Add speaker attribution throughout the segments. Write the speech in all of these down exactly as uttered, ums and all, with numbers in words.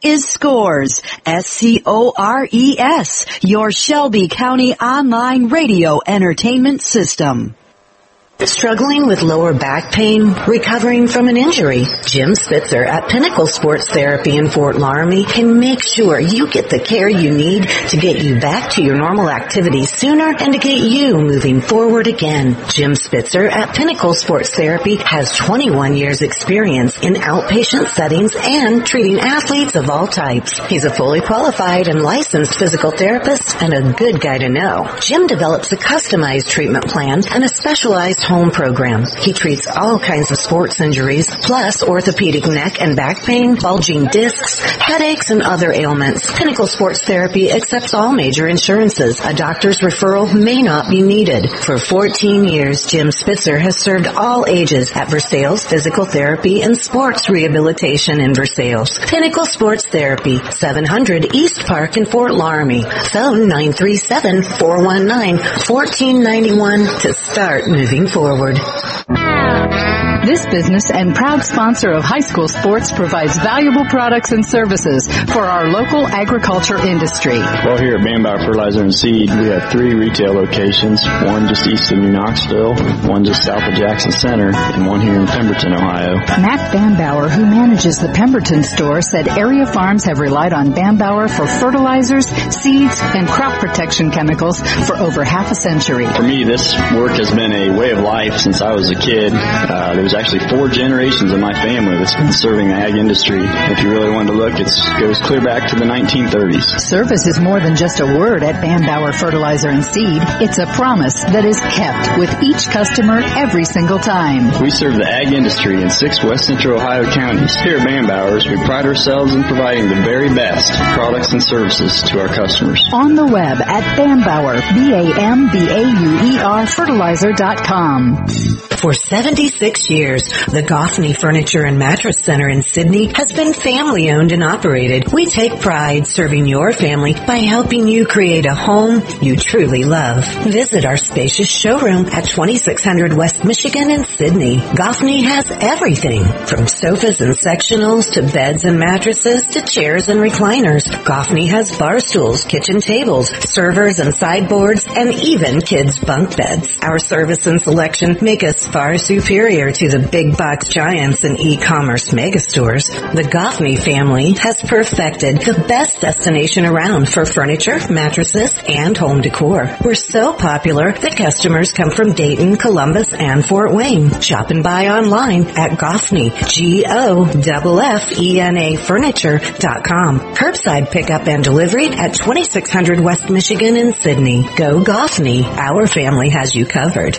Speaker 1: is Scores, S C O R E S, your Shelby County online radio entertainment system.
Speaker 2: Struggling with lower back pain? Recovering from an injury? Jim Spitzer at Pinnacle Sports Therapy in Fort Laramie can make sure you get the care you need to get you back to your normal activities sooner and to get you moving forward again. Jim Spitzer at Pinnacle Sports Therapy has twenty-one years experience in outpatient settings and treating athletes of all types. He's a fully qualified and licensed physical therapist and a good guy to know. Jim develops a customized treatment plan and a specialized home program. He treats all kinds of sports injuries, plus orthopedic neck and back pain, bulging discs, headaches, and other ailments. Pinnacle Sports Therapy accepts all major insurances. A doctor's referral may not be needed. For fourteen years, Jim Spitzer has served all ages at Versailles Physical Therapy and Sports Rehabilitation in Versailles. Pinnacle Sports Therapy, seven hundred East Park in Fort Laramie. Phone nine three seven, four one nine, one four nine one to start moving forward.
Speaker 3: This business and proud sponsor of high school sports provides valuable products and services for our local agriculture industry.
Speaker 4: Well, here at Bambauer Fertilizer and Seed, we have three retail locations, one just east of New Knoxville, one just south of Jackson Center, and one here in Pemberton, Ohio.
Speaker 3: Matt Bambauer, who manages the Pemberton store, said area farms have relied on Bambauer for fertilizers, seeds, and crop protection chemicals for over half a century.
Speaker 4: For me, this work has been a way of life since I was a kid. Uh, there was actually four generations of my family that's been serving the ag industry. If you really wanted to look, it goes clear back to the nineteen thirties.
Speaker 3: Service is more than just a word at Bambauer Fertilizer and Seed. It's a promise that is kept with each customer every single time.
Speaker 4: We serve the ag industry in six west central Ohio counties. Here at Bambauer's, we pride ourselves in providing the very best products and services to our customers.
Speaker 3: On the web at Bambauer, B A M B A U E R fertilizer dot com.
Speaker 2: For seventy-six years, the Goffney Furniture and Mattress Center in Sidney has been family-owned and operated. We take pride serving your family by helping you create a home you truly love. Visit our spacious showroom at twenty-six hundred West Michigan in Sidney. Goffney has everything, from sofas and sectionals to beds and mattresses to chairs and recliners. Goffney has bar stools, kitchen tables, servers and sideboards, and even kids' bunk beds. Our service and selection make us far superior to the big box giants and e-commerce megastores. The Goffney family has perfected the best destination around for furniture, mattresses, and home decor. We're so popular that customers come from Dayton, Columbus, and Fort Wayne. Shop and buy online at Goffney, G O F F E N A Furniture dot com. Curbside pickup and delivery at twenty-six hundred West Michigan in Sidney. Go Goffney. Our family has you covered.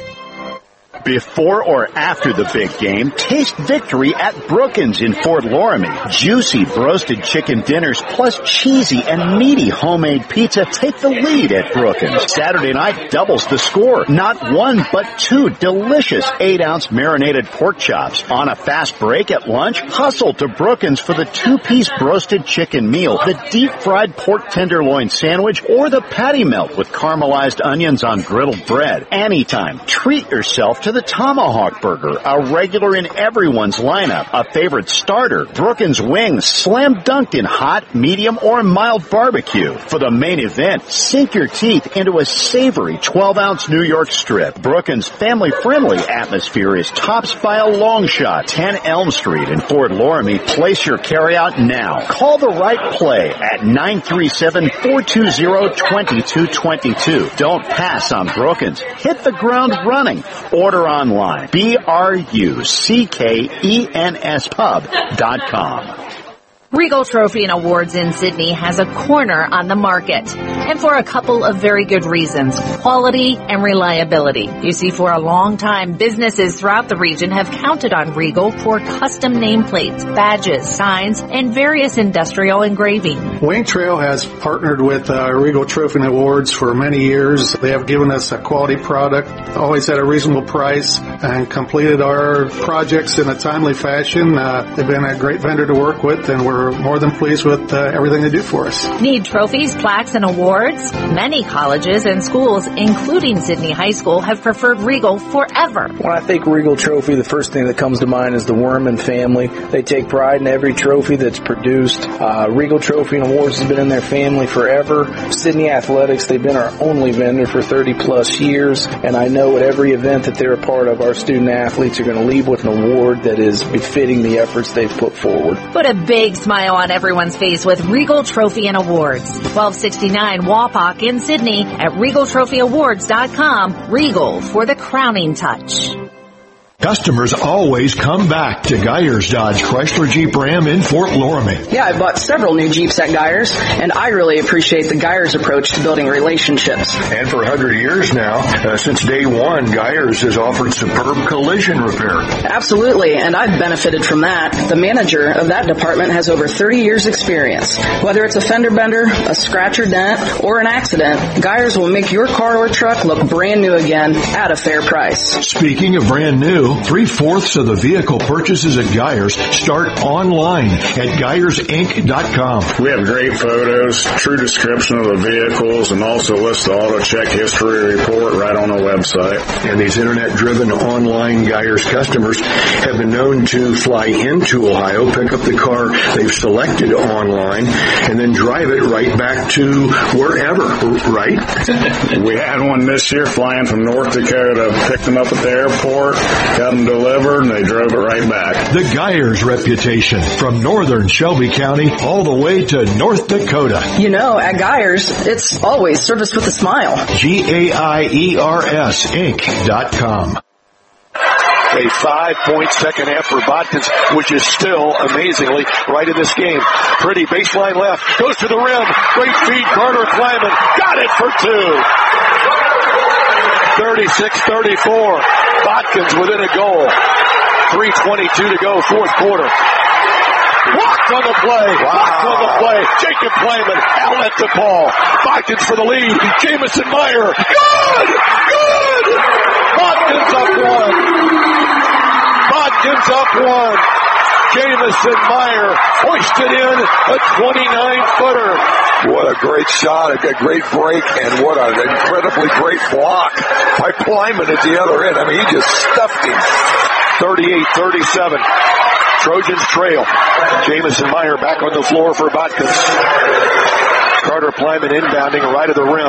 Speaker 5: Before or after the big game, taste victory at Brookins in Fort Laramie. Juicy roasted chicken dinners plus cheesy and meaty homemade pizza take the lead at Brookins. Saturday night doubles the score. Not one, but two delicious eight-ounce marinated pork chops. On a fast break at lunch, hustle to Brookins for the two-piece roasted chicken meal, the deep-fried pork tenderloin sandwich, or the patty melt with caramelized onions on griddled bread. Anytime, treat yourself to the Tomahawk Burger, a regular in everyone's lineup, a favorite starter. Brookins wings, slam dunked in hot, medium, or mild barbecue. For the main event, sink your teeth into a savory twelve-ounce New York strip. Brookins' family-friendly atmosphere is topped by a long shot, ten Elm Street in Fort Laramie. Place your carryout now. Call the right play at nine three seven, four two zero, two two two two. Don't pass on Brookins. Hit the ground running. Order online. B R U C K E N S pub dot com.
Speaker 6: Regal Trophy and Awards in Sidney has a corner on the market, and for a couple of very good reasons: quality and reliability. You see, for a long time, businesses throughout the region have counted on Regal for custom nameplates, badges, signs, and various industrial engraving.
Speaker 7: Wayne Trail has partnered with uh, Regal Trophy and Awards for many years. They have given us a quality product, always at a reasonable price, and completed our projects in a timely fashion. Uh, they've been a great vendor to work with, and we're more than pleased with uh, everything they do for us.
Speaker 6: Need trophies, plaques, and awards Awards? Many colleges and schools, including Sidney High School, have preferred Regal forever.
Speaker 8: When I think Regal Trophy, the first thing that comes to mind is the Werman family. They take pride in every trophy that's produced. Uh, Regal Trophy and Awards has been in their family forever. Sidney Athletics, they've been our only vendor for thirty plus years, and I know at every event that they're a part of, our student athletes are going to leave with an award that is befitting the efforts they've put forward.
Speaker 6: Put a big smile on everyone's face with Regal Trophy and Awards. twelve sixty-nine Wapak in Sydney at regal trophy awards dot com. Regal for the crowning touch.
Speaker 9: Customers always come back to Geyers Dodge Chrysler Jeep Ram in Fort Loramie.
Speaker 10: Yeah, I bought several new Jeeps at Geyers, and I really appreciate the Geyers approach to building relationships.
Speaker 9: And for one hundred years now, uh, since day one, Geyers has offered superb collision repair.
Speaker 10: Absolutely, and I've benefited from that. The manager of that department has over thirty years experience. Whether it's a fender bender, a scratch or dent, or an accident, Geyers will make your car or truck look brand new again at a fair price.
Speaker 9: Speaking of brand new, three-fourths of the vehicle purchases at Geyers start online at Geyers Inc dot com.
Speaker 11: We have great photos, true description of the vehicles, and also list the auto check history report right on our website.
Speaker 9: And these internet-driven online Geyers customers have been known to fly into Ohio, pick up the car they've selected online, and then drive it right back to wherever, right?
Speaker 11: We had one this year flying from North Dakota, picked them up at the airport, got them delivered, and they drove it right back.
Speaker 9: The Geyers reputation, from northern Shelby County all the way to North Dakota.
Speaker 10: You know, at Geyers, it's always service with a smile.
Speaker 9: G A I E R S Inc dot com.
Speaker 12: A five-point second half for Botkins, which is still amazingly right in this game. Pretty baseline left, goes to the rim, great feed, Carter Kleiman, got it for two. thirty-six thirty-four, Botkins within a goal. three twenty-two to go, fourth quarter. Blocked on the play. Wow. Blocked on the play. Jacob Kleiman outlet to Paul. Botkins for the lead. Jamison Meyer. Good! Good! Botkins up one. Botkins up one. Jamison Meyer hoisted in a twenty-nine footer.
Speaker 13: What a great shot, a great break, and what an incredibly great block by Kleiman at the other end. I mean, he just stuffed him.
Speaker 12: thirty-eight thirty-seven. Trojans trail. Jamison Meyer back on the floor for Botkins. Carter Kleiman inbounding right of the rim.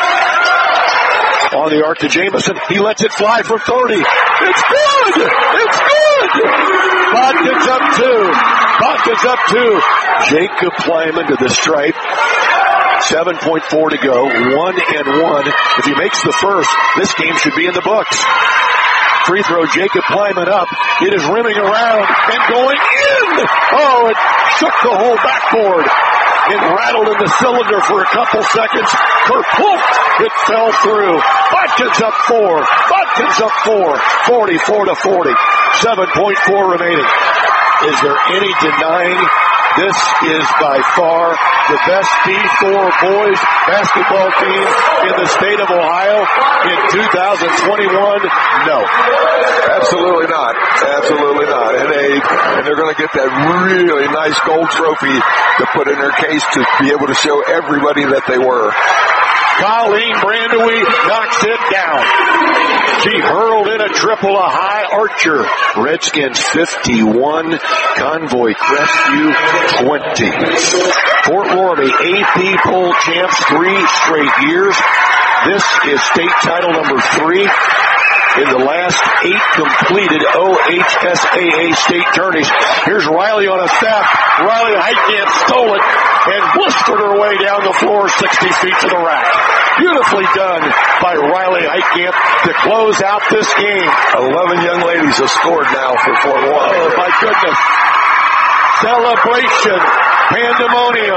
Speaker 12: On the arc to Jamison. He lets it fly from thirty. It's good! It's good! Botkins up two. Botkins up two. Jacob Kleiman to the stripe. seven point four to go. One and one. If he makes the first, this game should be in the books. Free throw, Jacob Kleiman up. It is rimming around and going in. Oh, it shook the whole backboard. It rattled in the cylinder for a couple seconds. Kerplunk, it fell through. Botkins up four. Botkins up four. forty-four to forty. seven point four remaining. Is there any denying this is by far the best D four boys basketball team in the state of Ohio in two thousand twenty-one? No.
Speaker 13: Absolutely not. Absolutely not. And, they, and they're going to get that really nice gold trophy to put in their case to be able to show everybody that they were.
Speaker 12: Colleen Brandewie knocks it down. She hurled in a triple, a high archer. Redskins fifty-one, Convoy Crestview twenty. Fort Loramie A P poll champs three straight years. This is state title number three in the last eight completed O H S A A state tourneys. Here's Riley on a step. Riley Heitkamp stole it and blistered her way down the floor sixty feet to the rack. Beautifully done by Riley Heitkamp to close out this game.
Speaker 13: Eleven young ladies have scored now for Fort Loramie.
Speaker 12: Oh, my goodness. Celebration. Pandemonium.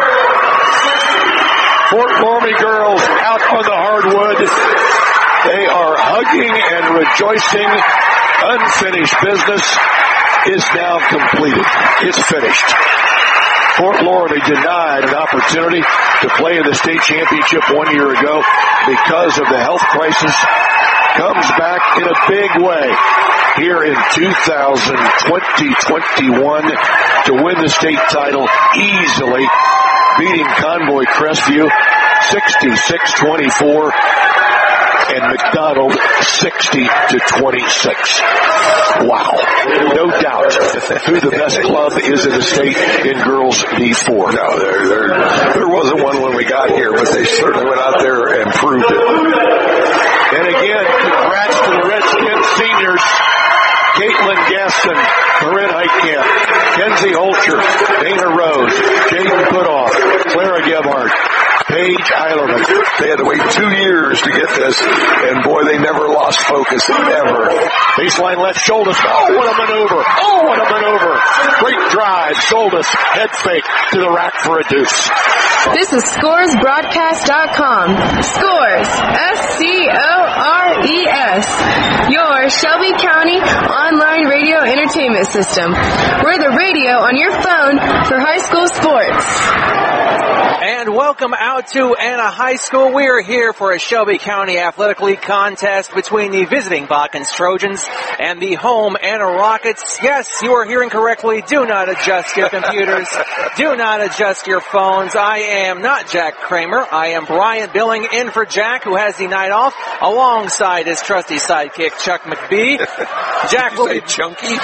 Speaker 12: Fort Loramie girls out on the hardwood. They are hugging and rejoicing. Unfinished business is now completed. It's finished. Fort Loramie denied an opportunity to play in the state championship one year ago because of the health crisis. Comes back in a big way here in two thousand twenty twenty-one to win the state title easily, beating Convoy Crestview. sixty-six twenty-four. And McDonald sixty to twenty-six. Wow. No doubt who the best club is in the state in girls D four.
Speaker 13: No, there, there, there wasn't one when we got here, but they certainly went out there and proved it.
Speaker 12: And again, congrats to the Redskins seniors. Caitlin Gaston, Corinne Heitkamp, Kenzie Holcher, Dana Rose, Jaden Putoff, Clara Gebhardt, Paige Eilerman.
Speaker 13: They had to wait two years to get this, and boy, they never lost focus, ever.
Speaker 12: Baseline left, Sholdis. Oh, what a maneuver. Oh, what a maneuver. Great drive. Sholdis, head fake to the rack for a deuce.
Speaker 14: This is Scores Broadcast dot com. Scores, S C O R E S. Your Shelby County online radio entertainment system. We're the radio on your phone for high school sports.
Speaker 15: And welcome out to Anna High School. We are here for a Shelby County Athletic League contest between the visiting Botkins Trojans and the home Anna Rockets. Yes, you are hearing correctly. Do not adjust your computers. Do not adjust your phones. I am not Jack Kramer. I am Bryant Billing in for Jack, who has the night off, alongside his trusty sidekick, Chuck McBee. Jack will be
Speaker 13: chunky.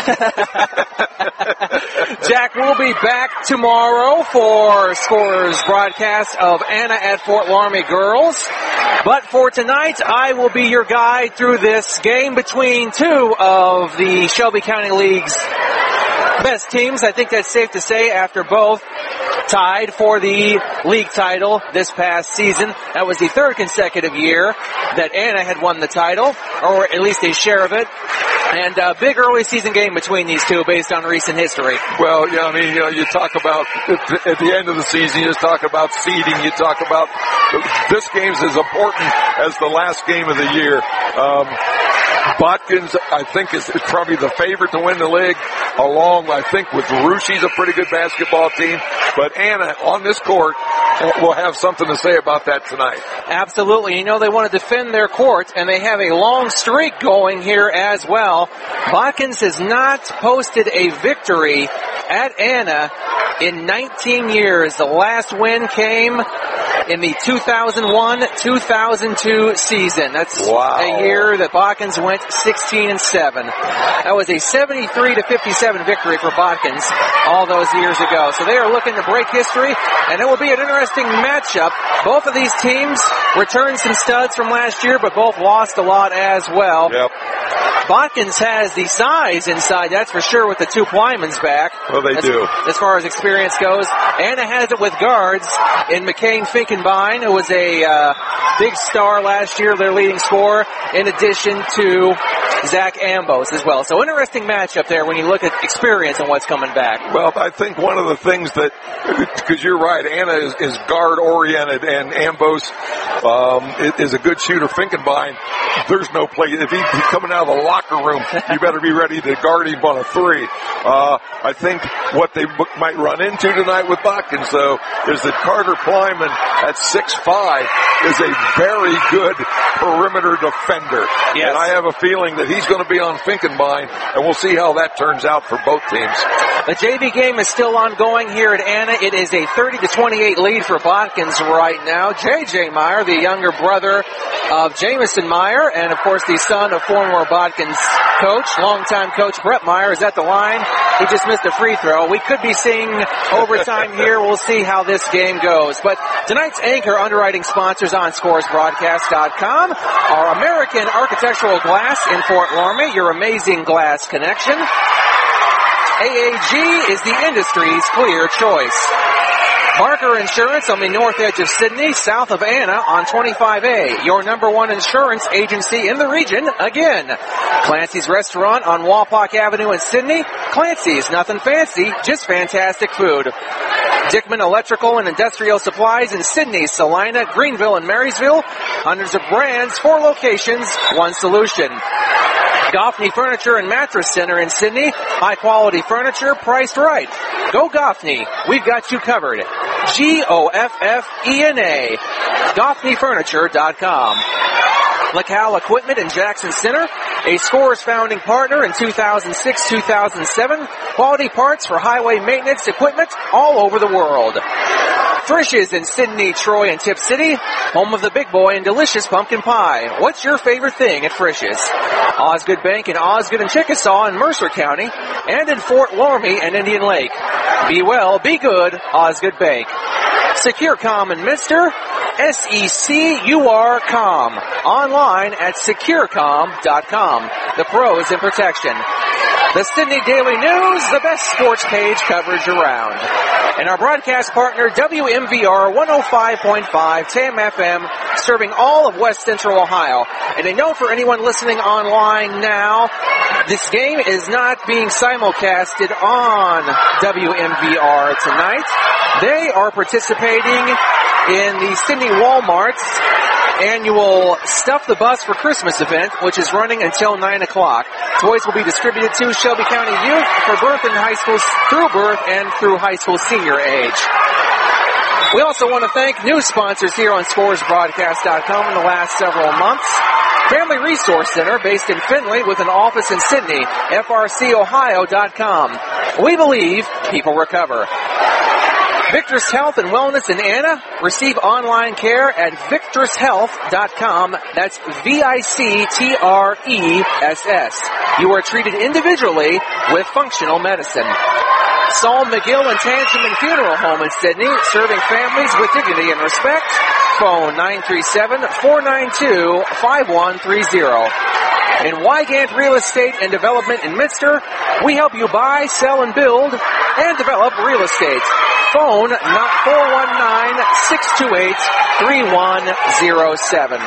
Speaker 15: Jack will be back tomorrow for Scores broadcast of Anna at Fort Laramie Girls. But for tonight, I will be your guide through this game between two of the Shelby County League's best teams. I think that's safe to say after both tied for the league title this past season. That was the third consecutive year that Anna had won the title, or at least a share of it. And a big early season game between these two based on recent history.
Speaker 13: Well, yeah, I mean, you know, you talk about, at the end of the season, you talk about seeding, you talk about, this game's as important as the last game of the year. Um, Botkins, I think, is, is probably the favorite to win the league, along, I think, with Rushi's a pretty good basketball team. But Anna, on this court, will have something to say about that tonight.
Speaker 15: Absolutely. You know, they want to defend their court, and they have a long streak going here as well. Botkins has not posted a victory at Anna in nineteen years. The last win came in the two thousand one two thousand two season. That's
Speaker 13: wow.
Speaker 15: a year that Botkins went sixteen and seven. That was a seventy-three to fifty-seven victory for Botkins all those years ago. So they are looking to break history, and it will be an interesting matchup. Both of these teams returned some studs from last year, but both lost a lot as well.
Speaker 13: Yep.
Speaker 15: Botkins has the size inside, that's for sure, with the two Plymans back.
Speaker 13: Well, they
Speaker 15: as,
Speaker 13: do.
Speaker 15: As far as experience goes. Anna has it with guards in McCain Finkenbein, who was a uh, big star last year, their leading scorer, in addition to Zach Ambos as well. So interesting matchup there when you look at experience and what's coming back.
Speaker 13: Well, I think one of the things that, because you're right, Anna is, is guard-oriented, and Ambos um, is a good shooter. Finkenbein, there's no play. If he, he's coming out of the locker room, you better be ready to guard him on a three. Uh, I think what they might run into tonight with Botkins, though, is that Carter Plyman at six five is a very good perimeter defender.
Speaker 15: Yes.
Speaker 13: And I have a feeling that he's going to be on Finkenbein, and we'll see how that turns out for both teams.
Speaker 15: The J V game is still ongoing here at Anna. It is a thirty to twenty-eight lead for Botkins right now. J J Meyer, the younger brother of Jamison Meyer, and of course the son of former Botkins coach, longtime coach Brett Meyer, is at the line. He just missed a free throw. We could be seeing overtime here. We'll see how this game goes. But tonight's anchor underwriting sponsors on Scores Broadcast dot com are American Architectural Glass in Fort Laramie, your amazing glass connection. A A G is the industry's clear choice. Barker Insurance on the north edge of Sydney, south of Anna on twenty-five A. Your number one insurance agency in the region again. Clancy's Restaurant on Walpock Avenue in Sydney. Clancy's, nothing fancy, just fantastic food. Dickman Electrical and Industrial Supplies in Sydney, Salina, Greenville, and Marysville. Hundreds of brands, four locations, one solution. Goffney Furniture and Mattress Center in Sydney. High quality furniture priced right. Go Goffney. We've got you covered. G O F F E N A. Goffney Furniture dot com. LaCal Equipment in Jackson Center, a Scores founding partner in two thousand six two thousand seven. Quality parts for highway maintenance equipment all over the world. Frisch's in Sydney, Troy, and Tip City, home of the big boy and delicious pumpkin pie. What's your favorite thing at Frisch's? Osgood Bank in Osgood and Chickasaw in Mercer County, and in Fort Loramie and Indian Lake. Be well, be good, Osgood Bank. SecureCom in Minster, S E C U R C O M. Online at securecom dot com. The pros in protection. The Sydney Daily News, the best sports page coverage around. And our broadcast partner, W M V R one oh five point five T A M F M, serving all of West Central Ohio. And a note for anyone listening online now, this game is not being simulcasted on W M V R tonight. They are participating in the Sydney Walmart's annual Stuff the Bus for Christmas event, which is running until nine o'clock. Toys will be distributed to Shelby County youth for birth and high school, through birth and through high school senior age. We also want to thank new sponsors here on Scores Broadcast dot com in the last several months. Family Resource Center, based in Findlay with an office in Sydney, F R C Ohio dot com. We believe people recover. Victress Health and Wellness in Anna. Receive online care at victress health dot com. That's V I C T R E S S. You are treated individually with functional medicine. Saul McGill and Tangeman Funeral Home in Sydney, serving families with dignity and respect. Phone nine three seven, four nine two, five one three zero. In Wygant Real Estate and Development in Minster, we help you buy, sell, and build and develop real estate. Phone four one nine, six two eight, three one zero seven.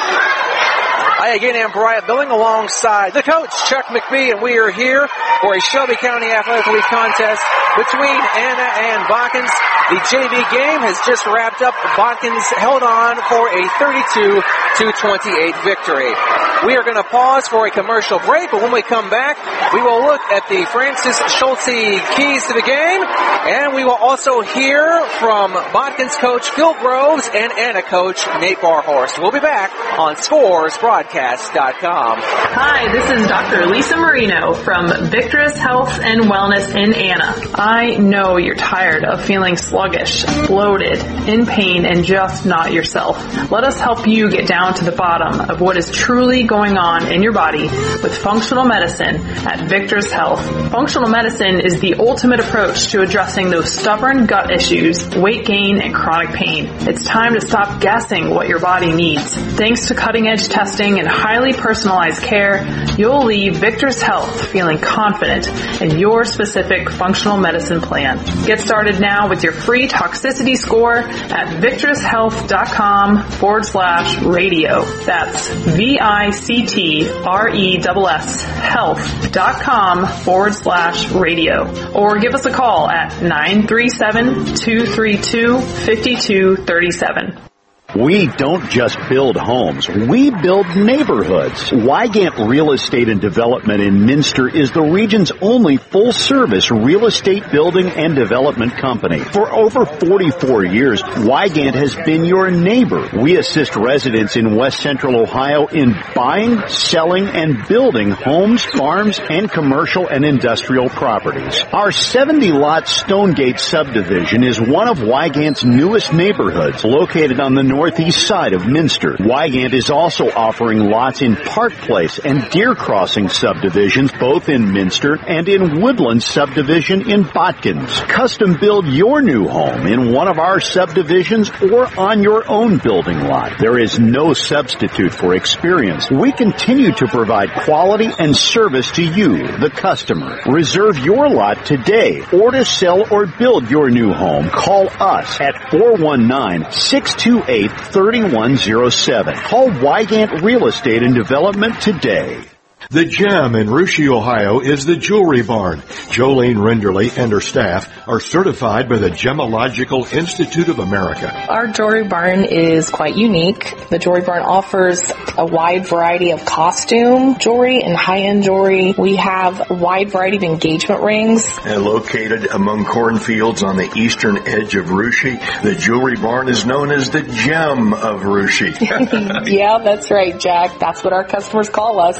Speaker 15: I again am Bryant Billing alongside the coach, Chuck McBee, and we are here for a Shelby County Athletic League contest between Anna and Botkins. The J V game has just wrapped up. Botkins held on for a thirty-two to twenty-eight victory. We are going to pause for a commercial break, but when we come back, we will look at the Francis Schulte keys to the game, and we will also hear from Botkins coach Phil Groves and Anna coach Nate Barhorst. We'll be back on Scores Broadcast dot com.
Speaker 16: Hi, this is Doctor Lisa Marino from Victress Health and Wellness in Anna. I know you're tired of feeling sluggish, bloated, in pain, and just not yourself. Let us help you get down to the bottom of what is truly going on in your body with functional medicine at Victress Health. Functional medicine is the ultimate approach to addressing those stubborn gut issues, weight gain, and chronic pain. It's time to stop guessing what your body needs. Thanks to cutting-edge testing and highly personalized care, you'll leave Victress Health feeling confident in your specific functional medicine plan. Get started now with your free toxicity score at victress health dot com forward slash radio. That's V I C T R E S S health dot com forward slash radio. Or give us a call at nine three seven, two three two, five two three seven.
Speaker 5: We don't just build homes, we build neighborhoods. Wygant Real Estate and Development in Minster is the region's only full-service real estate building and development company. For over forty-four years, Wygant has been your neighbor. We assist residents in West Central Ohio in buying, selling, and building homes, farms, and commercial and industrial properties. Our seventy-lot Stonegate subdivision is one of Wygant's newest neighborhoods, located on the northeast side of Minster. Wygant is also offering lots in Park Place and Deer Crossing subdivisions, both in Minster, and in Woodland subdivision in Botkins. Custom build your new home in one of our subdivisions or on your own building lot. There is no substitute for experience. We continue to provide quality and service to you, the customer. Reserve your lot today, or to sell or build your new home, call us at four one nine, six two eight, three one zero seven. Call Wygant Real Estate and Development today.
Speaker 9: The Gem in Russia, Ohio is the Jewelry Barn. Jolene Renderly and her staff are certified by the Gemological Institute of America.
Speaker 17: Our Jewelry Barn is quite unique. The Jewelry Barn offers a wide variety of costume jewelry and high-end jewelry. We have a wide variety of engagement rings.
Speaker 9: And located among cornfields on the eastern edge of Russia, the Jewelry Barn is known as the Gem of Russia.
Speaker 17: Yeah, that's right, Jack. That's what our customers call us. It's a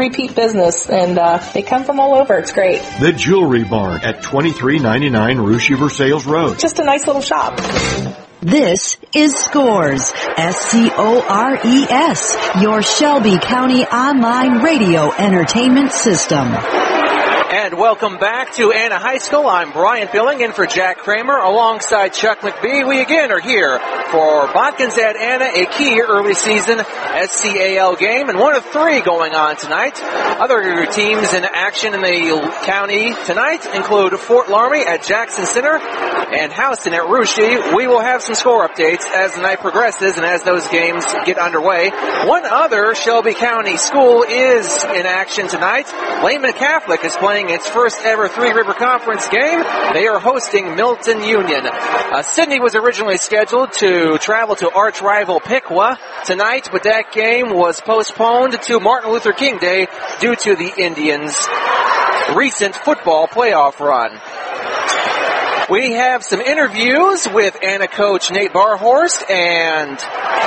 Speaker 17: repeat business, and uh, they come from all over. It's great.
Speaker 9: The Jewelry Barn at twenty-three ninety-nine Rushi Versailles Road.
Speaker 17: Just a nice little shop.
Speaker 1: This is Scores, S C O R E S, your Shelby County online radio entertainment system.
Speaker 15: And welcome back to Anna High School. I'm Brian Billing in for Jack Kramer alongside Chuck McBee. We again are here for Botkins at Anna, a key early season S C A L game, and one of three going on tonight. Other teams in action in the county tonight include Fort Laramie at Jackson Center and Houston at Russia. We will have some score updates as the night progresses and as those games get underway. One other Shelby County school is in action tonight. Lehman Catholic is playing its first ever Three River Conference game. They are hosting Milton Union. Uh, Sydney was originally scheduled to travel to arch rival Piqua tonight, but that game was postponed to Martin Luther King Day due to the Indians' recent football playoff run. We have some interviews with Anna coach Nate Barhorst and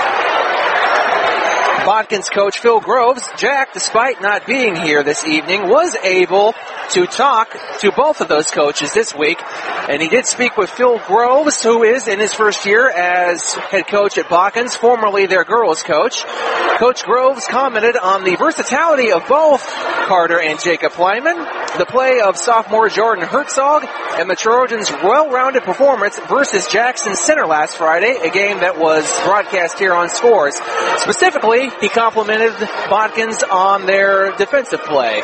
Speaker 15: Botkins coach Phil Groves. Jack, despite not being here this evening, was able to talk to both of those coaches this week, and he did speak with Phil Groves, who is in his first year as head coach at Botkins, formerly their girls coach. Coach Groves commented on the versatility of both Carter and Jacob Plyman, the play of sophomore Jordan Herzog, and the Trojans' well-rounded performance versus Jackson Center last Friday, a game that was broadcast here on Scores. Specifically, he complimented Botkins on their defensive play.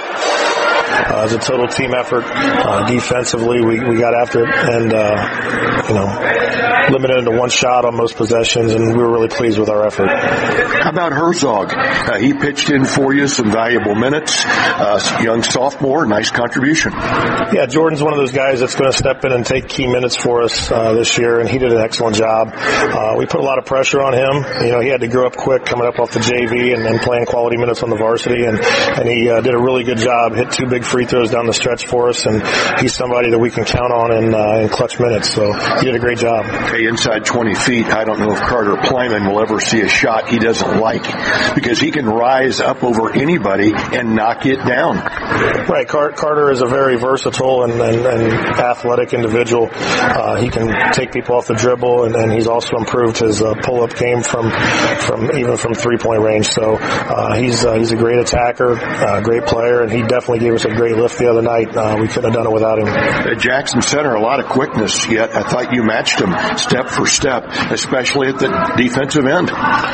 Speaker 18: Uh, it was a total team effort. Uh, defensively, we, we got after it and, uh, you know, limited to one shot on most possessions, and we were really pleased with our effort.
Speaker 9: How about Herzog? Uh, he pitched in for you some valuable minutes. Uh, young sophomore, nice contribution.
Speaker 18: Yeah, Jordan's one of those guys that's going to step in and take key minutes for us uh, this year, and he did an excellent job. Uh, we put a lot of pressure on him. You know, he had to grow up quick coming up off the J V and, and playing quality minutes on the varsity, and, and he uh, did a really good job, hit two big free throws down the stretch for us, and he's somebody that we can count on in, uh, in clutch minutes, so he did a great job.
Speaker 9: Hey, inside twenty feet, I don't know if Carter Plyman will ever see a shot he doesn't like, because he can rise up over anybody and knock it down.
Speaker 18: Right, Car- Carter is a very versatile and, and, and athletic individual. Uh, he can take people off the dribble, and, and he's also improved his uh, pull-up game from from even from three-point range. So uh, he's uh, he's a great attacker, uh, great player, and he definitely gave us a great lift the other night. Uh, we couldn't have done it without him.
Speaker 9: At Jackson Center, a lot of quickness, yet I thought you matched him step for step, especially at the defensive end.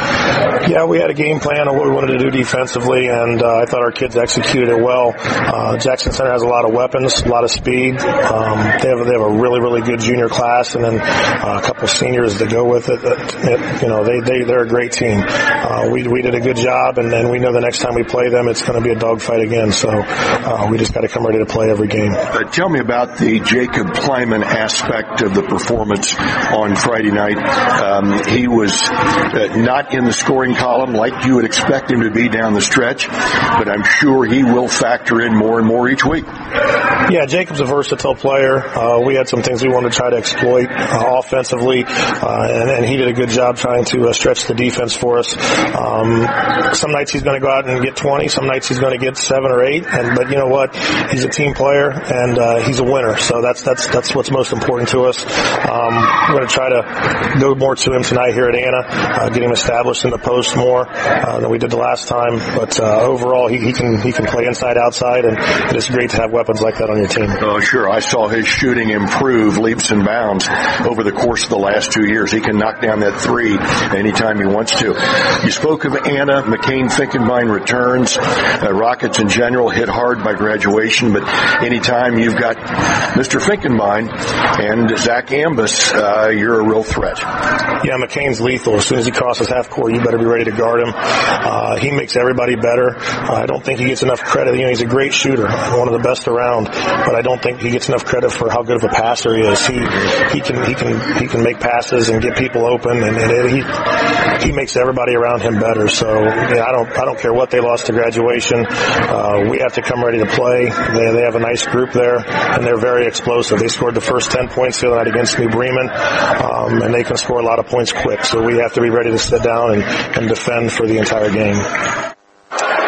Speaker 18: Yeah, we had a game plan on what we wanted to do defensively, and uh, I thought our kids executed it well. Uh, Jackson Center has a lot of weapons, a lot of speed. Um, they have they have a really really good junior class, and then uh, a couple of seniors that go with it. That, it you know, they they they're a great team. Uh, we we did a good job, and then we know the next time we play them, it's going to be a dogfight again. So uh, we just got to come ready to play every game.
Speaker 9: Uh, tell me about the Jacob Plyman aspect of the performance on Friday night. Um, he was uh, not in the scoring column like you would expect him to be down the stretch, but I'm sure he will factor in more and more each week.
Speaker 18: Yeah, Jacob's a versatile player. Uh, we had some things we wanted to try to exploit uh, offensively, uh, and, and he did a good job trying to uh, stretch the defense for us. Um, some nights he's going to go out and get twenty. Some nights he's going to get seven or eight. And but you know what? He's a team player, and uh, he's a winner. So that's that's that's what's most important to us. Um, we're going to try to go more to him tonight here at Anna, uh, get him established in the post more uh, than we did the last time. But uh, overall, he, he can he can play inside, outside, and it's great to have weapons like that on your team.
Speaker 9: Oh, sure. I saw his shooting improve leaps and bounds over the course of the last two years. He can knock down that three anytime he wants to. You spoke of Anna. McCain Finkenbein returns. Uh, Rockets in general hit hard by graduation, but anytime you've got Mister Finkenbein and Zach Ambus, uh, you're a real threat.
Speaker 18: Yeah, McCain's lethal. As soon as he crosses half court, you better be ready to guard him. Uh, he makes everybody better. Uh, I don't think he gets enough credit. You know, he's a great shooter, one of the best around, but I don't think he gets enough credit for how good of a passer he is. He he can he can he can make passes and get people open, and, and it, he he makes everybody around him better. So yeah, I don't I don't care what they lost to graduation. Uh, we have to come ready to play. They they have a nice group there, and they're very explosive. They scored the first ten points the other night against New Bremen, um, and they can score a lot of points quick. So we have to be ready to sit down and, and defend for the entire game.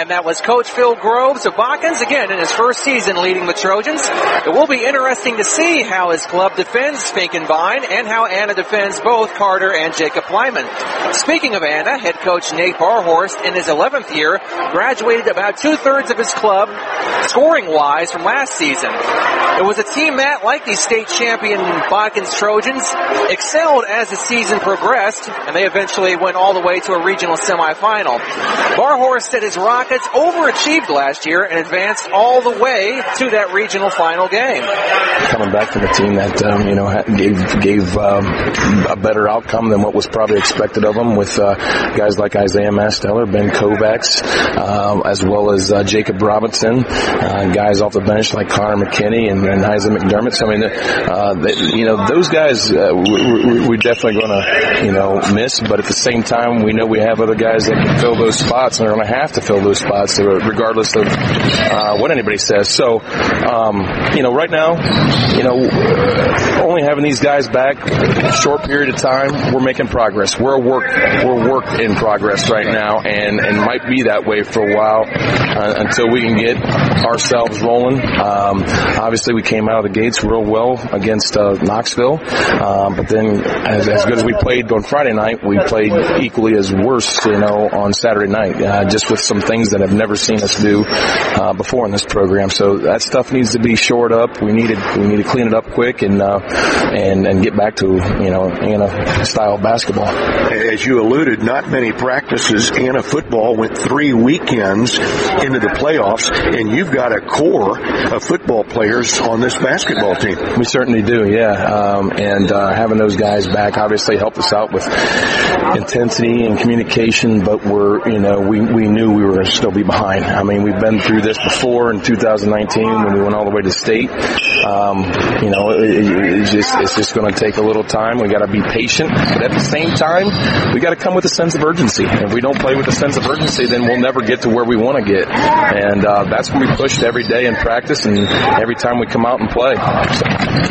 Speaker 15: And that was Coach Phil Groves of Botkins, again, in his first season leading the Trojans. It will be interesting to see how his club defends Finkenbein and how Anna defends both Carter and Jacob Lyman. Speaking of Anna, head coach Nate Barhorst, in his eleventh year, graduated about two-thirds of his club, scoring-wise, from last season. It was a team that, like the state champion Botkins Trojans, excelled as the season progressed, and they eventually went all the way to a regional semifinal. Barhorst said his Rockets overachieved last year and advanced all the way to that regional final game.
Speaker 8: Coming back from a team that um, you know gave gave um, a better outcome than what was probably expected of them, with uh, guys like Isaiah Masteller, Ben Kovacs, uh, as well as uh, Jacob Robinson, uh, guys off the bench like Connor McKinney and, and Isaac McDermott. So, I mean, uh, they, you know, those guys uh, we, we're definitely going to you know miss, but at the same time, we know we have other guys that can fill those spots, and they're going to have to fill those spots, regardless of uh, what anybody says. So, um, you know, right now, you know, only having these guys back a short period of time, we're making progress. We're a work, we're work in progress right now, and, and might be that way for a while uh, until we can get ourselves rolling. Um, obviously, we came out of the gates real well against uh, Knoxville, um, but then as, as good as we played on Friday night, we played equally as worse, you know, on Saturday night, uh, just with some things that I've never seen us do uh, before in this program. So that stuff needs to be shored up. We need to, we need to clean it up quick and uh, and and get back to you know Anna style basketball.
Speaker 9: As you alluded, not many practices. Anna football went three weekends into the playoffs, and you've got a core of football players on this basketball team.
Speaker 8: We certainly do, yeah. Um, and uh, having those guys back obviously helped us out with intensity and communication, but we're, you know, we, we knew we were going to still be behind. I mean, we've been through this before in two thousand nineteen when we went all the way to state. Um, you know, it, it, it's just, it's just going to take a little time. We got to be patient, but at the same time, we got to come with a sense of urgency. If we don't play with a sense of urgency, then we'll never get to where we want to get. And, uh, that's when we pushed every day in practice and every time we come out and play. So.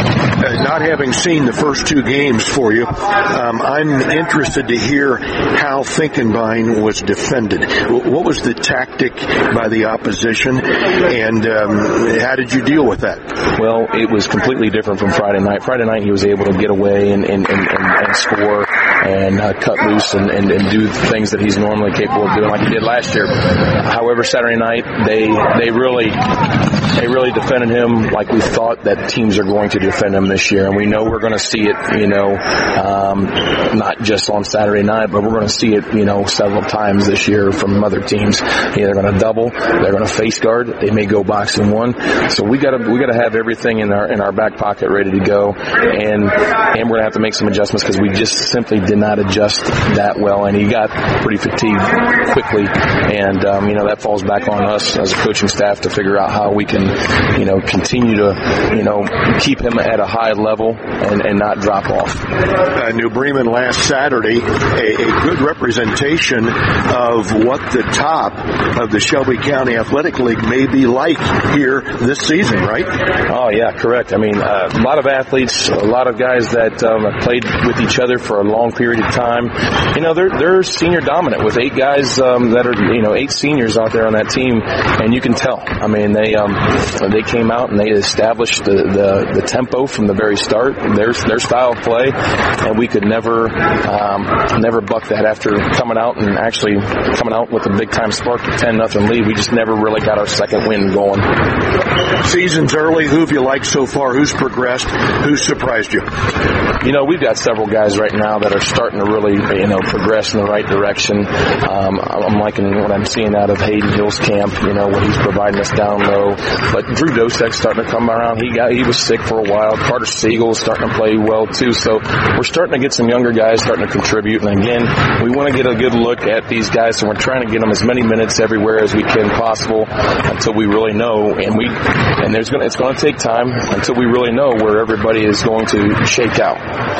Speaker 9: Uh, not having seen the first two games for you, um, I'm interested to hear how Finkenbein was defended. What was the tactic by the opposition, and um, how did you deal with that?
Speaker 8: Well, it was completely different from Friday night. Friday night he was able to get away and, and, and, and score and uh, cut loose and, and, and do things that he's normally capable of doing like he did last year. However, Saturday night they they really they really defended him like we thought that teams are going to defend him this year, and we know we're going to see it, you know, um, not just on Saturday night, but we're going to see it, you know, several times this year from other teams. They're going to double, they're going to face guard, they may go box and one. So we got to we got to have everything in our in our back pocket ready to go, and and we're going to have to make some adjustments because we just simply did not adjust that well, and he got pretty fatigued quickly, and um, you know that falls back on us as a coaching staff to figure out how we can, you know, continue to, you know, keep him at a high level and, and not drop off.
Speaker 9: Uh, New Bremen last Saturday, a, a good representation of what the top of the Shelby County Athletic League may be like here this season, right?
Speaker 8: Oh, yeah, correct. I mean, uh, a lot of athletes, a lot of guys that um, have played with each other for a long period of time. You know, they're they're senior dominant with eight guys um, that are, you know, eight seniors out there on that team, and you can tell. I mean, they um, they came out and they established the, the, the tempo from the very start, their their style of play, and we could never um, never buck that after coming out and actually coming out with a big time spark, ten nothing lead. We just never really got our second wind going.
Speaker 9: Season's early. Who have you liked so far? Who's progressed? Who's surprised you?
Speaker 8: You know, we've got several guys right now that are starting to really, you know, progress in the right direction. Um, I'm liking what I'm seeing out of Hayden Hill's camp, you know, what he's providing us down low. But Drew Dosek's starting to come around. He got, he was sick for a while. Carter Siegel is starting to play well too. So we're starting to get some younger guys starting to contribute. And again, we want to get a good look at these guys. So we're trying to get them as many minutes everywhere as we can possible until we really know. And we, and there's going to, it's going to take time until we really know where everybody is going to shake out.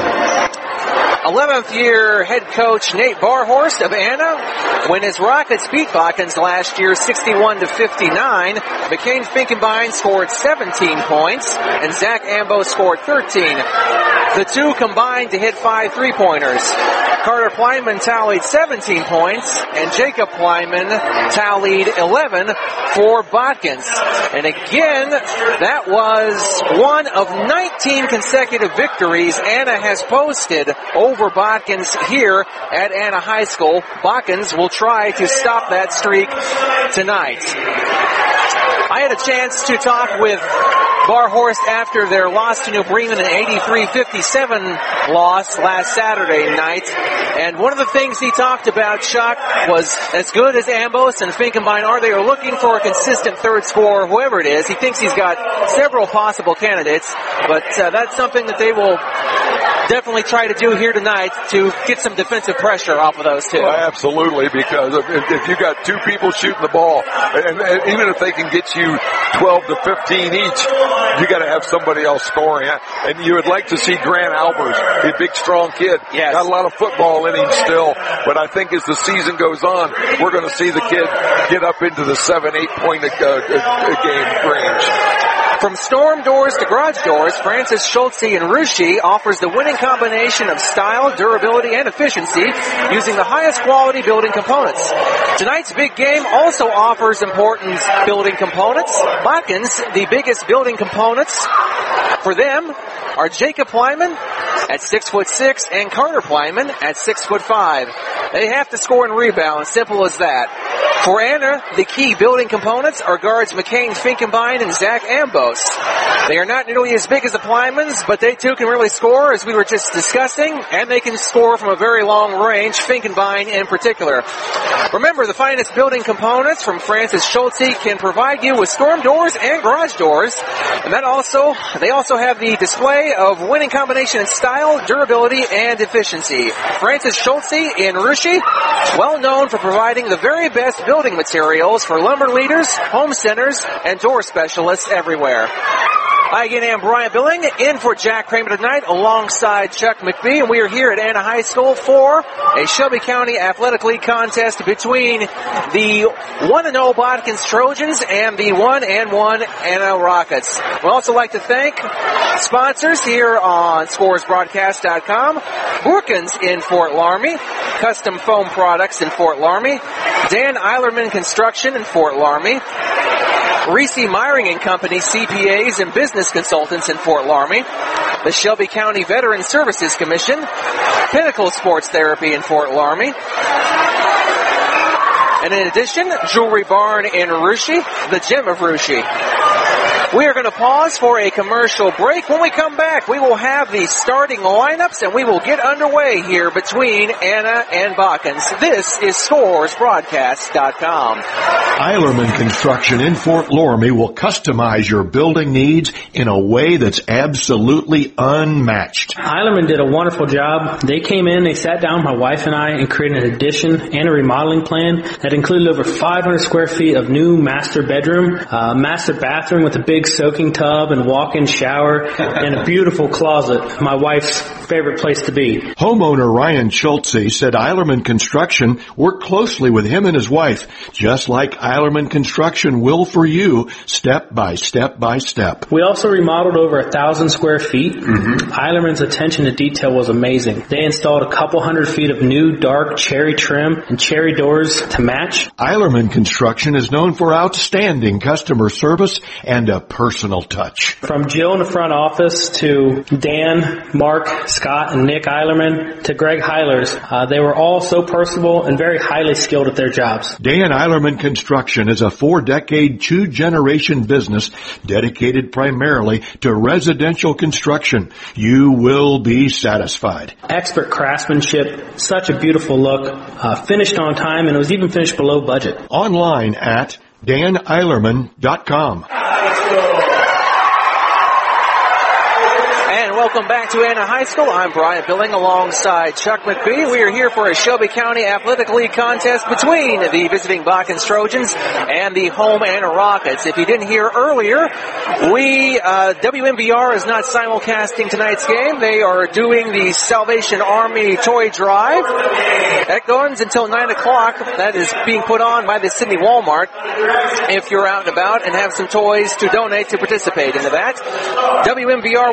Speaker 15: eleventh year head coach Nate Barhorst of Anna. When his Rockets beat Botkins last year sixty-one to fifty-nine, McCain Finkenbein scored seventeen points and Zach Ambo scored thirteen. The two combined to hit five three-pointers. Carter Pleinman tallied seventeen points, and Jacob Pleinman tallied eleven for Botkins. And again, that was one of nineteen consecutive victories Anna has posted over Botkins here at Anna High School. Botkins will try to stop that streak tonight. I had a chance to talk with Barhorst after their loss to New Bremen, an eighty-three fifty-seven loss last Saturday night. And one of the things he talked about, Chuck, was as good as Ambos and Finkenbein are, they are looking for a consistent third scorer, whoever it is. He thinks he's got several possible candidates, but uh, that's something that they will definitely try to do here tonight to get some defensive pressure off of those two.
Speaker 13: Well, absolutely, because if, if you got two people shooting the ball, and, and even if they can get you twelve to fifteen each, you got to have somebody else scoring. And you would like to see Grant Albers, a big, strong kid.
Speaker 15: Yes.
Speaker 13: Got a lot of football in him still, but I think as the season goes on, we're going to see the kid get up into the seven, eight point uh, uh, game range.
Speaker 15: From storm doors to garage doors, Francis Schultze in Russia offers the winning combination of style, durability, and efficiency using the highest quality building components. Tonight's big game also offers important building components. Botkins, the biggest building components for them are Jacob Pleinman at six foot six and Carter Pleinman at six foot five. They have to score and rebound, simple as that. For Anna, the key building components are guards McCain Finkenbein and Zach Ambos. They are not nearly as big as the Pleinmans, but they too can really score, as we were just discussing, and they can score from a very long range, Finkenbein in particular. Remember, the finest building components from Francis Schultze can provide you with storm doors and garage doors, and that also, they also have the display of winning combination in style, durability, and efficiency. Francis Schultze in Russia, well known for providing the very best building materials for lumber leaders, home centers, and door specialists everywhere. I again am Brian Billing, in for Jack Kramer tonight, alongside Chuck McBee, and we are here at Anna High School for a Shelby County Athletic League contest between the one and oh Botkins Trojans and the one and one Anna Rockets. We'd also like to thank sponsors here on Scores Broadcast dot com, Brookins in Fort Laramie, Custom Foam Products in Fort Laramie, Dan Eilerman Construction in Fort Laramie, Reese Myring and Company, C P As and Business Consultants in Fort Laramie, the Shelby County Veteran Services Commission, Pinnacle Sports Therapy in Fort Laramie, and in addition, Jewelry Barn in Russia, the Gem of Russia. We are going to pause for a commercial break. When we come back, we will have the starting lineups, and we will get underway here between Anna and Botkins. This is Scores Broadcast dot com.
Speaker 9: Eilerman Construction in Fort Laramie will customize your building needs in a way that's absolutely unmatched.
Speaker 19: Eilerman did a wonderful job. They came in, they sat down, my wife and I, and created an addition and a remodeling plan that included over five hundred square feet of new master bedroom, uh, master bathroom with a big soaking tub and walk-in shower, and a beautiful closet, my wife's favorite place to be.
Speaker 9: Homeowner Ryan Schultze said Eilerman Construction worked closely with him and his wife, just like Eilerman Construction will for you, step by step by step.
Speaker 19: We also remodeled over a thousand square feet. Mm-hmm. Eilerman's attention to detail was amazing. They installed a couple hundred feet of new dark cherry trim and cherry doors to match.
Speaker 9: Eilerman Construction is known for outstanding customer service and a personal touch.
Speaker 19: From Jill in the front office to Dan, Mark, Scott, and Nick Eilerman to Greg Heilers, uh, they were all so personable and very highly skilled at their jobs.
Speaker 9: Dan Eilerman Construction is a four-decade, two-generation business dedicated primarily to residential construction. You will be satisfied.
Speaker 19: Expert craftsmanship, such a beautiful look, uh, finished on time, and it was even finished below budget.
Speaker 9: Online at Dan Eilerman dot com.
Speaker 15: Welcome back to Anna High School. I'm Brian Billing alongside Chuck McBee. We are here for a Shelby County Athletic League contest between the visiting Botkins Trojans and the home Anna Rockets. If you didn't hear earlier, we, uh, W M B R is not simulcasting tonight's game. They are doing the Salvation Army toy drive. That goes until nine o'clock. That is being put on by the Sydney Walmart. If you're out and about and have some toys to donate to participate into that. W M B R will be back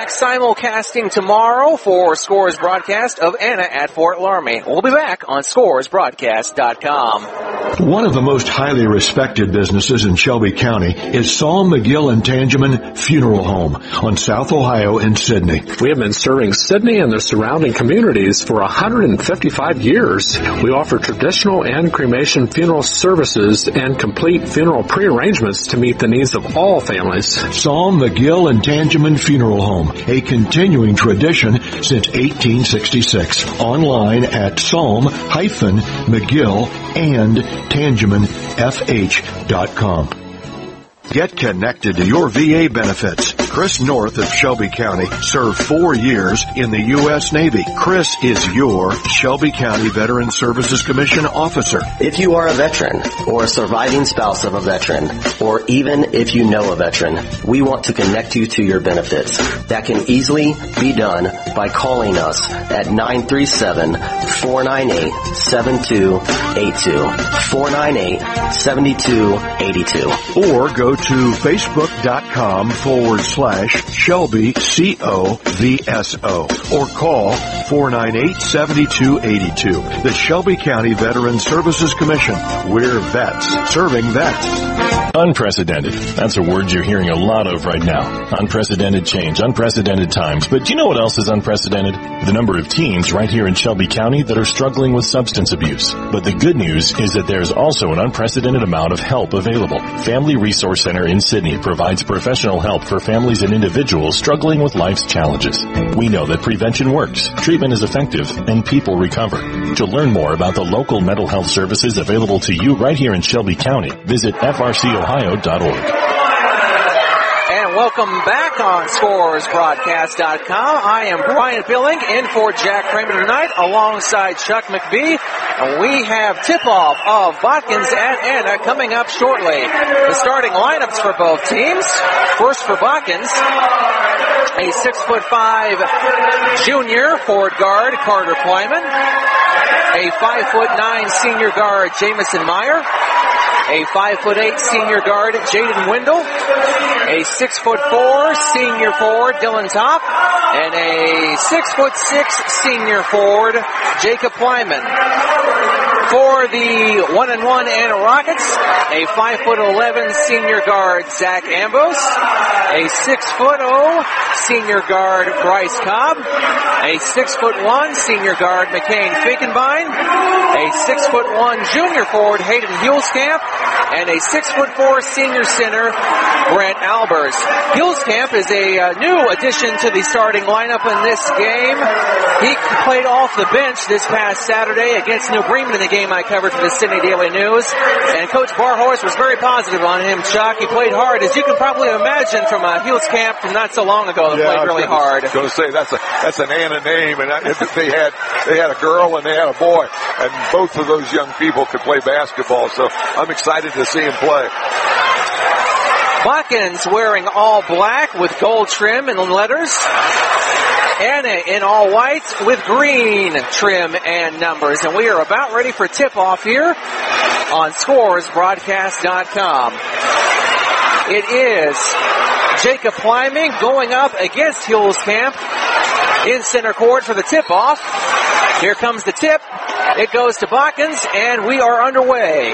Speaker 15: back simulcasting tomorrow for Scores broadcast of Anna at Fort Laramie. We'll be back on scores broadcast dot com.
Speaker 9: One of the most highly respected businesses in Shelby County is Saul McGill and Tangeman Funeral Home on South Ohio in Sidney.
Speaker 20: We have been serving Sidney and the surrounding communities for one hundred fifty-five years. We offer traditional and cremation funeral services and complete funeral pre-arrangements to meet the needs of all families.
Speaker 9: Saul McGill and Tangeman Funeral Home, a continuing tradition since eighteen sixty-six. Online at Psalm McGill and Tangeman F H dot com. Get connected to your V A benefits. Chris North of Shelby County served four years in the U S Navy. Chris is your Shelby County Veteran Services Commission officer.
Speaker 21: If you are a veteran or a surviving spouse of a veteran, or even if you know a veteran, we want to connect you to your benefits. That can easily be done by calling us at nine three seven, four nine eight, seven two eight two, four nine eight, seven two eight two.
Speaker 9: Or go to facebook.com forward slash Shelby C O V S O or call four nine eight, seven two eight two. The Shelby County Veteran Services Commission. We're vets serving vets.
Speaker 22: Unprecedented. That's a word you're hearing a lot of right now. Unprecedented change, unprecedented times. But do you know what else is unprecedented? The number of teens right here in Shelby County that are struggling with substance abuse. But the good news is that there's also an unprecedented amount of help available. Family Resource Center in Sidney provides professional help for families and individuals struggling with life's challenges. We know that prevention works, treatment is effective, and people recover. To learn more about the local mental health services available to you right here in Shelby County, visit F R C Ohio dot org.
Speaker 15: And welcome back on scores broadcast dot com. I am Brian Billing in for Jack Kramer tonight alongside Chuck McBee. And we have tip-off of Botkins at Anna coming up shortly. The starting lineups for both teams. First for Botkins, a six foot five junior forward guard, Carter Plyman. A five foot nine senior guard, Jamison Meyer. A five foot eight senior guard, Jaden Wendell. A six foot four senior forward, Dylan Top. And a six foot six senior forward, Jacob Plyman. For the one and one Anna Rockets, a five foot eleven senior guard, Zach Ambos. A six foot oh senior guard, Bryce Cobb. A six foot one senior guard, McCain Finkenbein. A six foot one junior forward, Hayden Hulskamp. And a six foot four senior center, Brent Albers. Hulskamp is a uh, new addition to the starting lineup in this game. He played off the bench this past Saturday against New Bremen in the game I covered for the Sidney Daily News. And Coach Barhorst was very positive on him, Chuck. He played hard, as you can probably imagine, from uh, Hulskamp from not so long ago that
Speaker 13: yeah,
Speaker 15: played really hard.
Speaker 13: I was going to say, that's a that's an Anna name, and I, they had they had a girl and they had a boy, and both of those young people could play basketball, so I'm excited to see him play.
Speaker 15: Botkins wearing all black with gold trim and letters. Anna in all white with green trim and numbers. And we are about ready for tip-off here on scores broadcast dot com. It is Jacob Plyman going up against Hulskamp in center court for the tip-off. Here comes the tip. It goes to Botkins, and we are underway.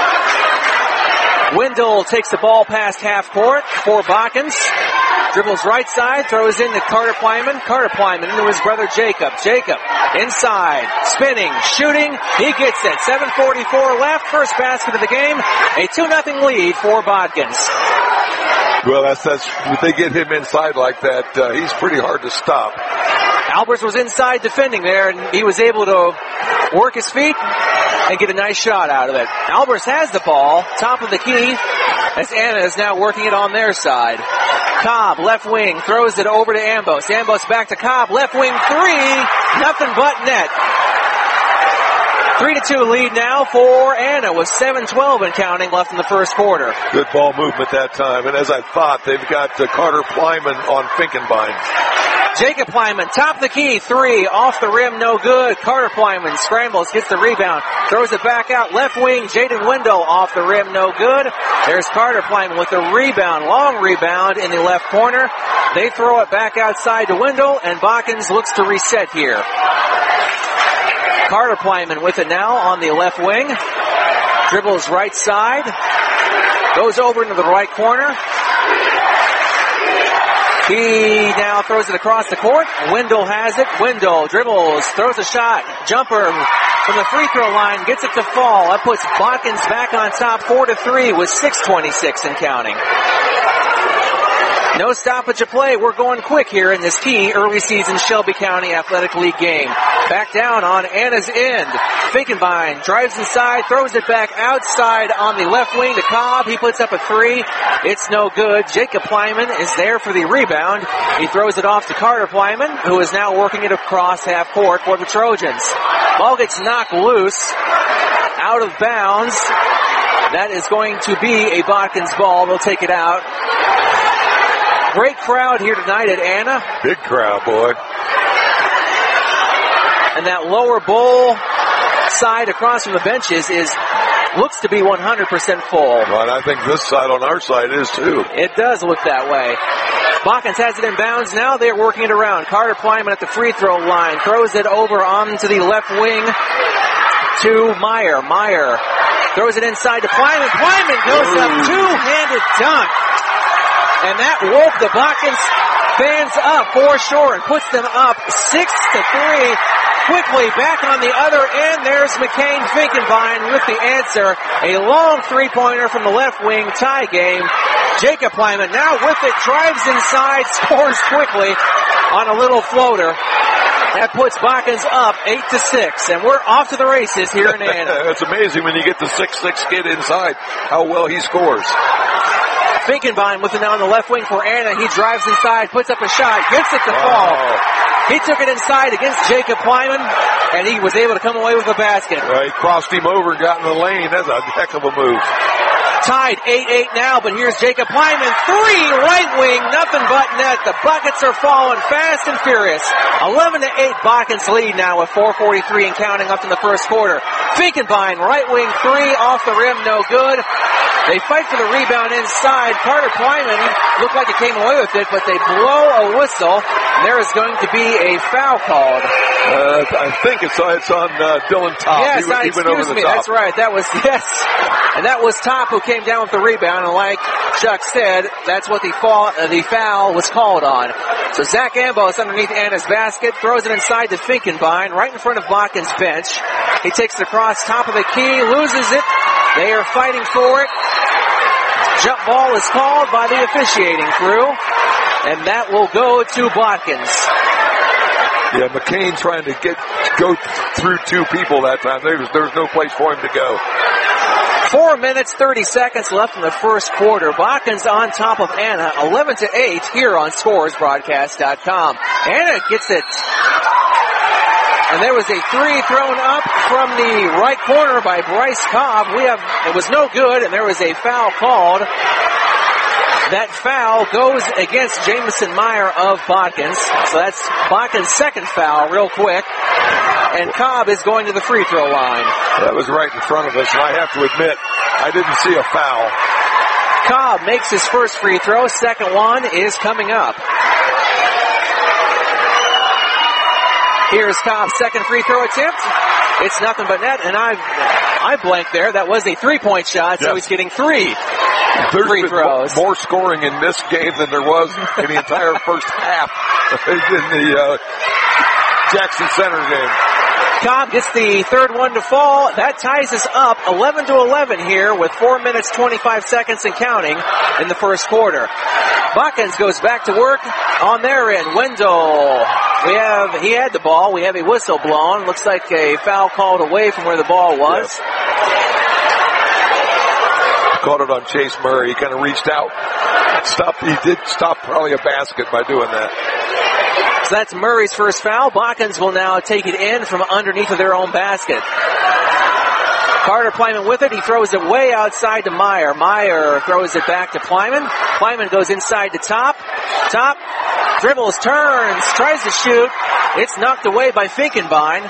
Speaker 15: Wendell takes the ball past half court for Botkins. Dribbles right side, throws in to Carter Plyman. Carter Plyman into his brother Jacob. Jacob inside, spinning, shooting. He gets it. seven forty-four left. First basket of the game. A two nothing lead for Botkins.
Speaker 13: Well, that's, that's, if they get him inside like that, uh, he's pretty hard to stop.
Speaker 15: Albers was inside defending there, and he was able to work his feet and get a nice shot out of it. Albers has the ball, top of the key, as Anna is now working it on their side. Cobb, left wing, throws it over to Ambos. Ambos back to Cobb, left wing three, nothing but net. Three to two lead now for Anna with seven twelve and counting left in the first quarter.
Speaker 13: Good ball movement that time, and as I thought, they've got uh, Carter Plyman on Finkenbein.
Speaker 15: Jacob Plyman, top of the key, three, off the rim, no good. Carter Plyman scrambles, gets the rebound, throws it back out, left wing, Jaden Wendell, off the rim, no good. There's Carter Plyman with the rebound, long rebound in the left corner. They throw it back outside to Wendell, and Botkins looks to reset here. Carter Plyman with it now on the left wing. Dribbles right side. Goes over into the right corner. He now throws it across the court. Wendell has it. Wendell dribbles, throws a shot. Jumper from the free throw line, gets it to fall. That puts Botkins back on top four to three with six twenty-six and counting. No stoppage of play. We're going quick here in this key early season Shelby County Athletic League game. Back down on Anna's end. Finkenbein drives inside, throws it back outside on the left wing to Cobb. He puts up a three. It's no good. Jacob Plyman is there for the rebound. He throws it off to Carter Plyman, who is now working it across half court for the Trojans. Ball gets knocked loose, out of bounds. That is going to be a Botkins ball. They'll take it out. Great crowd here tonight at Anna.
Speaker 13: Big crowd, boy.
Speaker 15: And that lower bowl side across from the benches is looks to be one hundred percent full.
Speaker 13: Well, I think this side on our side is too.
Speaker 15: It does look that way. Botkins has it in bounds now. They're working it around. Carter Plyman at the free throw line. Throws it over onto the left wing to Meyer. Meyer throws it inside to Plyman. Plyman goes up two-handed dunk. And that woke the Botkins fans up for sure and puts them up six to three. Quickly back on the other end, there's McCain Finkenbein with the answer. A long three-pointer from the left wing, tie game. Jacob Plyman now with it, drives inside, scores quickly on a little floater. That puts Botkins up eight to six, and we're off to the races here in Anna.
Speaker 13: It's amazing when you get the six six kid inside, how well he scores.
Speaker 15: Finkenbein with it now on the left wing for Anna. He drives inside, puts up a shot, gets it to fall. He took it inside against Jacob Plyman, and he was able to come away with the basket.
Speaker 13: Well, he crossed him over and got in the lane. That's a heck of a move.
Speaker 15: Tied eight eight now, but here's Jacob Plyman. Three, right wing, nothing but net. The buckets are falling fast and furious. eleven to eight, Botkins lead now with four forty-three and counting up in the first quarter. Finkenbein, right wing three, off the rim, no good. They fight for the rebound inside. Carter Plyman looked like he came away with it, but they blow a whistle. There is going to be a foul called.
Speaker 13: Uh, I think it's, it's on uh, Dylan Top.
Speaker 15: Yes,
Speaker 13: he,
Speaker 15: I,
Speaker 13: he went over the
Speaker 15: me,
Speaker 13: top.
Speaker 15: That's right. That was, yes. And that was Top who came down with the rebound, and like Chuck said, that's what the foul, uh, the foul was called on. So Zach Ambos underneath Anna's basket, throws it inside to Finkenbein, right in front of Botkins' bench. He takes it across top of the key, loses it. They are fighting for it. Jump ball is called by the officiating crew, and that will go to Botkins.
Speaker 13: Yeah, McCain trying to get go through two people that time. There was, there was no place for him to go.
Speaker 15: Four minutes, thirty seconds left in the first quarter. Botkins on top of Anna, eleven to eight here on Scores Broadcast dot com. Anna gets it. And there was a three thrown up from the right corner by Bryce Cobb. We have, it was no good, and there was a foul called. That foul goes against Jamison Meyer of Botkins. So that's Botkins' second foul real quick. And Cobb is going to the free throw line.
Speaker 13: That was right in front of us, and I have to admit, I didn't see a foul.
Speaker 15: Cobb makes his first free throw. Second one is coming up. Here's Cobb's second free throw attempt. It's nothing but net, and I I blanked there. That was a three-point shot, so yes. He's getting three
Speaker 13: There's
Speaker 15: free
Speaker 13: been
Speaker 15: throws.
Speaker 13: More scoring in this game than there was in the entire first half in the uh, Jackson Center game.
Speaker 15: Cobb gets the third one to fall. That ties us up eleven to eleven here with four minutes, twenty-five seconds and counting in the first quarter. Botkins goes back to work on their end. Wendell, we have, he had the ball. We have a whistle blown. Looks like a foul called away from where the ball was.
Speaker 13: Yes. Caught it on Chase Murray. He kind of reached out. Stopped, he did stop probably a basket by doing that.
Speaker 15: So that's Murray's first foul. Botkins will now take it in from underneath of their own basket. Carter Plyman with it. He throws it way outside to Meyer. Meyer throws it back to Plyman. Plyman goes inside to Top. Top dribbles, turns, tries to shoot. It's knocked away by Finkenbein.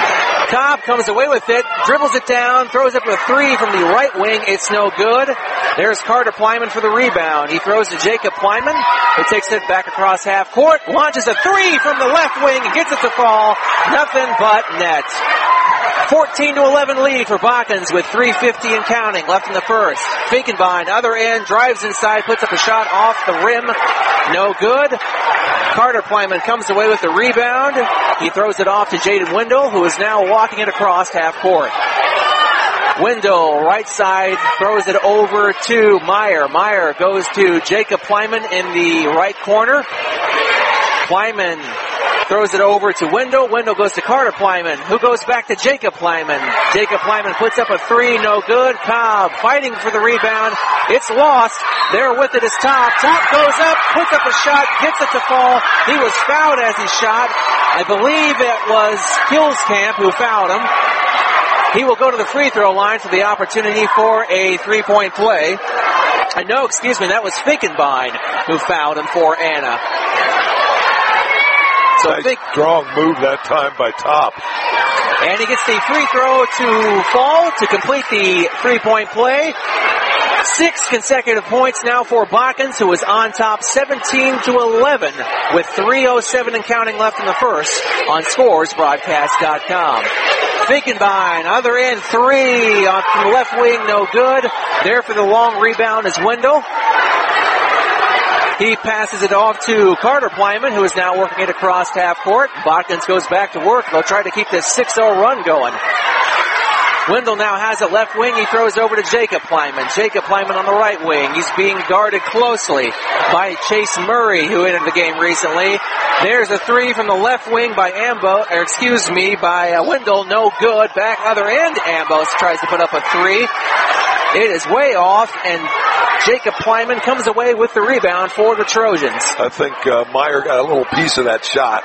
Speaker 15: Cobb comes away with it, dribbles it down, throws up a three from the right wing. It's no good. There's Carter Plyman for the rebound. He throws to Jacob Plyman, who takes it back across half court, launches a three from the left wing and gets it to fall. Nothing but net. fourteen to eleven lead for Botkins with three fifty and counting left in the first. Finkenbein, other end, drives inside, puts up a shot off the rim. No good. Carter Plyman comes away with the rebound. He throws it off to Jaden Wendell, who is now walking it across half court. Wendell, right side, throws it over to Meyer. Meyer goes to Jacob Plyman in the right corner. Plyman throws it over to Wendell. Wendell goes to Carter Plyman, who goes back to Jacob Plyman. Jacob Plyman puts up a three, no good. Cobb fighting for the rebound. It's lost. There with it is Top. Top goes up, puts up a shot, gets it to fall. He was fouled as he shot. I believe it was Hillscamp who fouled him. He will go to the free throw line for the opportunity for a three-point play. Uh, no, excuse me, that was Finkenbein who fouled him for Anna. So
Speaker 13: nice
Speaker 15: Fink-
Speaker 13: strong move that time by Top.
Speaker 15: And he gets the free throw to fall to complete the three-point play. Six consecutive points now for Botkins, who is on top seventeen to eleven with three oh seven and counting left in the first on scores broadcast dot com. Finkenbein, other end, three on the left wing, no good. There for the long rebound is Wendell. He passes it off to Carter Plyman, who is now working it across half court. Botkins goes back to work. They'll try to keep this six oh run going. Wendell now has it left wing. He throws over to Jacob Plyman. Jacob Plyman on the right wing. He's being guarded closely by Chase Murray, who entered the game recently. There's a three from the left wing by Ambo, or excuse me, by uh, Wendell. No good. Back other end. Ambos tries to put up a three. It is way off, and Jacob Plyman comes away with the rebound for the Trojans.
Speaker 13: I think uh, Meyer got a little piece of that shot.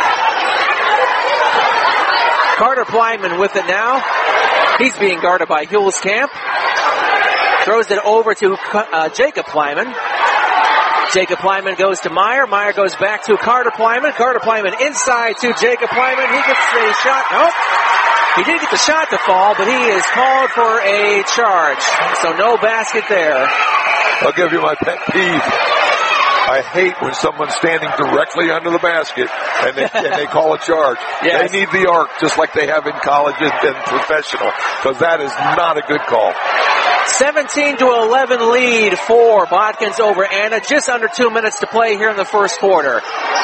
Speaker 15: Carter Plyman with it now. He's being guarded by Hillscamp. Throws it over to uh, Jacob Plyman. Jacob Plyman goes to Meyer. Meyer goes back to Carter Plyman. Carter Plyman inside to Jacob Plyman. He gets a shot. Nope. He did get the shot to fall, but he is called for a charge. So no basket there.
Speaker 13: I'll give you my pet peeve. I hate when someone's standing directly under the basket and they, and they call a charge. Yes. They need the arc just like they have in college and, and professional, because that is not a good call.
Speaker 15: seventeen to eleven lead for Botkins over Anna. Just under two minutes to play here in the first quarter.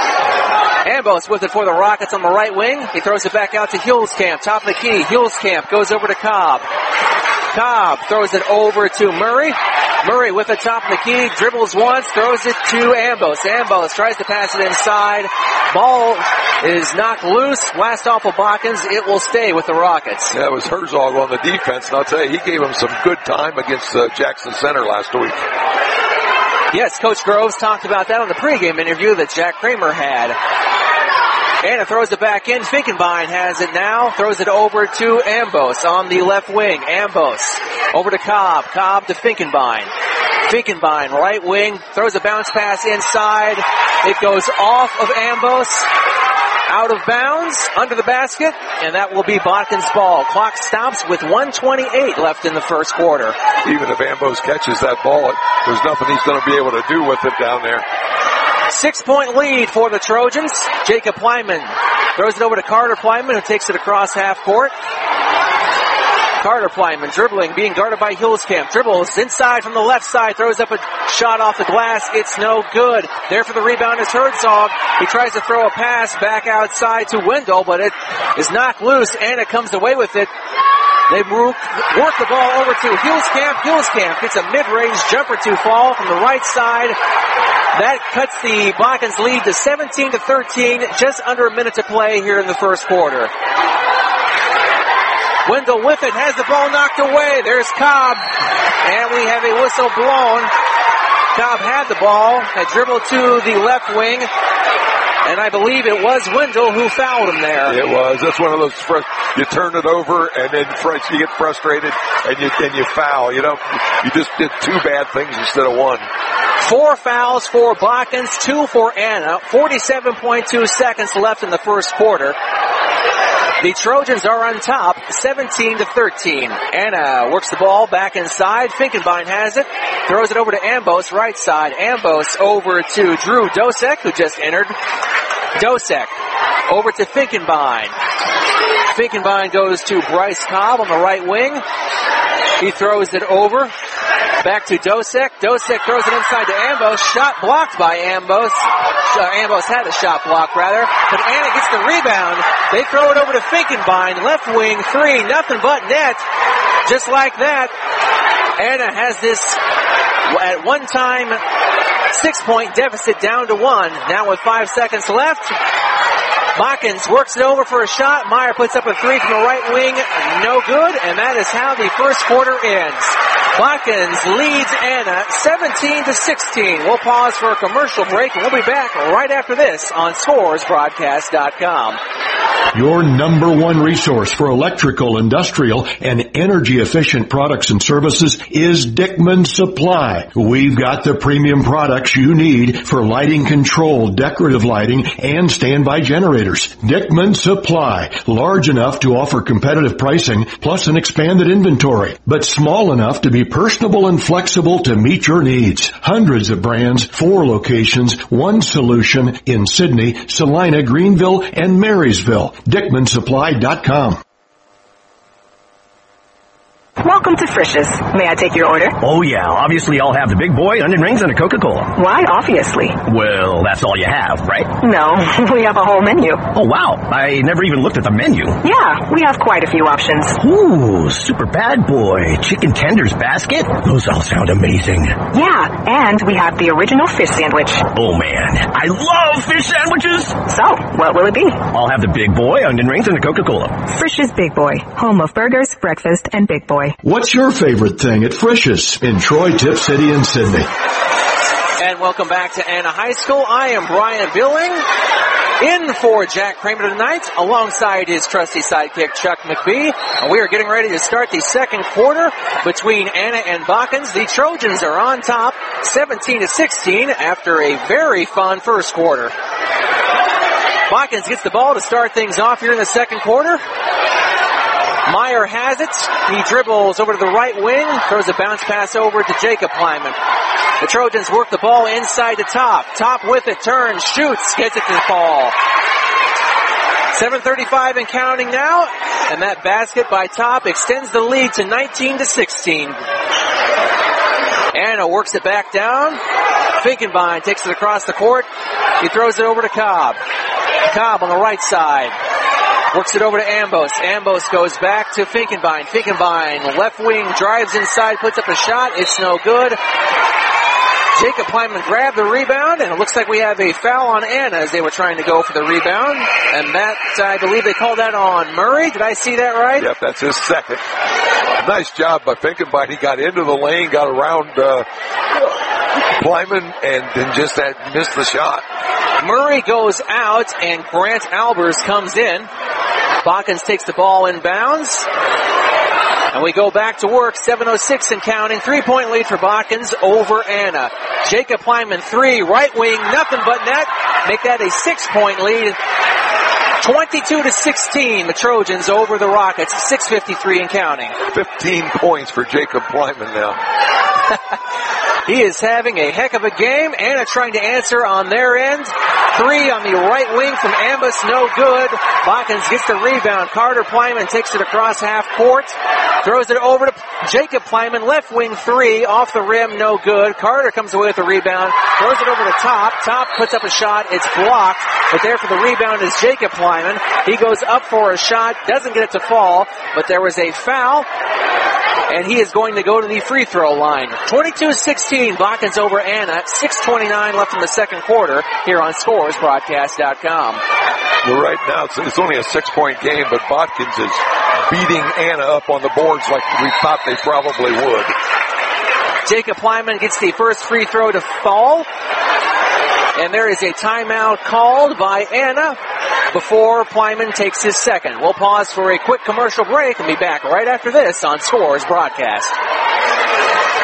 Speaker 15: Ambos with it for the Rockets on the right wing. He throws it back out to Hillscamp. Top of the key. Hillscamp goes over to Cobb. Cobb throws it over to Murray. Murray with the top of the key, dribbles once, throws it to Ambos. Ambos tries to pass it inside. Ball is knocked loose. Last off of Botkins. It will stay with the Rockets.
Speaker 13: Yeah, it was Herzog on the defense, and I'll tell you, he gave him some good time against uh, Jackson Center last week.
Speaker 15: Yes, Coach Groves talked about that on the pregame interview that Jack Kramer had. Anna throws it back in. Finkenbein has it now. Throws it over to Ambos on the left wing. Ambos over to Cobb. Cobb to Finkenbein. Finkenbein, right wing. Throws a bounce pass inside. It goes off of Ambos. Out of bounds, under the basket, and that will be Botkins' ball. Clock stops with one twenty-eight left in the first quarter.
Speaker 13: Even if Ambos catches that ball, there's nothing he's going to be able to do with it down there.
Speaker 15: Six-point lead for the Trojans. Jacob Plyman throws it over to Carter Plyman, who takes it across half court. Carter Plyman dribbling, being guarded by Hillscamp. Dribbles inside from the left side, throws up a shot off the glass. It's no good. There for the rebound is Herzog. He tries to throw a pass back outside to Wendell, but it is knocked loose, and it comes away with it. They work, work the ball over to Hillscamp. Hillscamp gets a mid-range jumper to fall from the right side. That cuts the Botkins lead to seventeen to thirteen, just under a minute to play here in the first quarter. Wendell with it, has the ball knocked away. There's Cobb, and we have a whistle blown. Cobb had the ball, had dribbled to the left wing, and I believe it was Wendell who fouled him there.
Speaker 13: It was. That's one of those, fr- you turn it over, and then fr- you get frustrated, and you and you foul. You know, you just did two bad things instead of one.
Speaker 15: Four fouls for Botkins, two for Anna. forty-seven point two seconds left in the first quarter. The Trojans are on top, seventeen to thirteen. Anna works the ball back inside. Finkenbein has it. Throws it over to Ambos, right side. Ambos over to Drew Dosek, who just entered. Dosek over to Finkenbein. Finkenbein goes to Bryce Cobb on the right wing. He throws it over. Back to Dosek. Dosek throws it inside to Ambos. Shot blocked by Ambos. Uh, Ambos had a shot block, rather. But Anna gets the rebound. They throw it over to Finkenbein. Left wing, three, nothing but net. Just like that. Anna has this, at one time, six-point deficit down to one. Now with five seconds left. Botkins works it over for a shot. Meyer puts up a three from the right wing. No good. And that is how the first quarter ends. Botkins leads Anna seventeen to sixteen. We'll pause for a commercial break, and we'll be back right after this on Scores Broadcast dot com.
Speaker 9: Your number one resource for electrical, industrial, and energy-efficient products and services is Dickman Supply. We've got the premium products you need for lighting control, decorative lighting, and standby generators. Dickman Supply, large enough to offer competitive pricing plus an expanded inventory, but small enough to be personable and flexible to meet your needs. Hundreds of brands, four locations, one solution in Sydney, Salina, Greenville, and Marysville. Dickman Supply dot com.
Speaker 3: Welcome to Frisch's. May I take your order?
Speaker 4: Oh, yeah. Obviously, I'll have the big boy, onion rings, and a Coca-Cola.
Speaker 3: Why obviously?
Speaker 4: Well, that's all you have, right?
Speaker 3: No, we have a whole menu.
Speaker 4: Oh, wow. I never even looked at the menu.
Speaker 3: Yeah, we have quite a few options.
Speaker 4: Ooh, super bad boy. Chicken tenders basket? Those all sound amazing.
Speaker 3: Yeah, and we have the original fish sandwich.
Speaker 4: Oh, man. I love fish sandwiches.
Speaker 3: So, what will it be?
Speaker 4: I'll have the big boy, onion rings, and a Coca-Cola.
Speaker 3: Frisch's Big Boy, home of burgers, breakfast, and Big Boy.
Speaker 9: What's your favorite thing at Frisch's in Troy, Tip City, and Sydney?
Speaker 15: And welcome back to Anna High School. I am Brian Billing, in for Jack Kramer tonight, alongside his trusty sidekick Chuck McBee. And we are getting ready to start the second quarter between Anna and Botkins. The Trojans are on top, seventeen to sixteen, after a very fun first quarter. Botkins gets the ball to start things off here in the second quarter. Meyer has it. He dribbles over to the right wing, throws a bounce pass over to Jacob Lyman. The Trojans work the ball inside the top. Top with it, turns, shoots, gets it to the ball. seven thirty-five and counting now, and that basket by Top extends the lead to nineteen to sixteen. Anna works it back down. Finkenbein takes it across the court. He throws it over to Cobb. Cobb on the right side. Works it over to Ambos. Ambos goes back to Finkenbein. Finkenbein, left wing, drives inside, puts up a shot. It's no good. Jacob Lyman grabbed the rebound, and it looks like we have a foul on Anna as they were trying to go for the rebound. And that, I believe they called that on Murray. Did I see that right?
Speaker 13: Yep, that's his second. Nice job by Finkenbein. He got into the lane, got around uh, Lyman, and then just had missed the shot.
Speaker 15: Murray goes out, and Grant Albers comes in. Botkins takes the ball in bounds. And we go back to work, seven oh six and counting. Three-point lead for Botkins over Anna. Jacob Lyman, three, right wing, nothing but net. Make that a six-point lead. twenty-two to sixteen, the Trojans over the Rockets. six fifty-three and counting.
Speaker 13: fifteen points for Jacob Lyman now.
Speaker 15: He is having a heck of a game. Anna trying to answer on their end. Three on the right wing from Ambus, no good. Botkins gets the rebound. Carter Plyman takes it across half court. Throws it over to Jacob Plyman, left wing three, off the rim, no good. Carter comes away with the rebound. Throws it over to Top. Top puts up a shot. It's blocked. But there for the rebound is Jacob Plyman. He goes up for a shot. Doesn't get it to fall. But there was a foul. And he is going to go to the free throw line. twenty-two sixteen, Botkins over Anna. six twenty-nine left in the second quarter here on Scores Broadcast dot com.
Speaker 13: Well, right now, it's, it's only a six-point game, but Botkins is beating Anna up on the boards like we thought they probably would.
Speaker 15: Jacob Lyman gets the first free throw to fall. And there is a timeout called by Anna before Plyman takes his second. We'll pause for a quick commercial break and be back right after this on Scores Broadcast.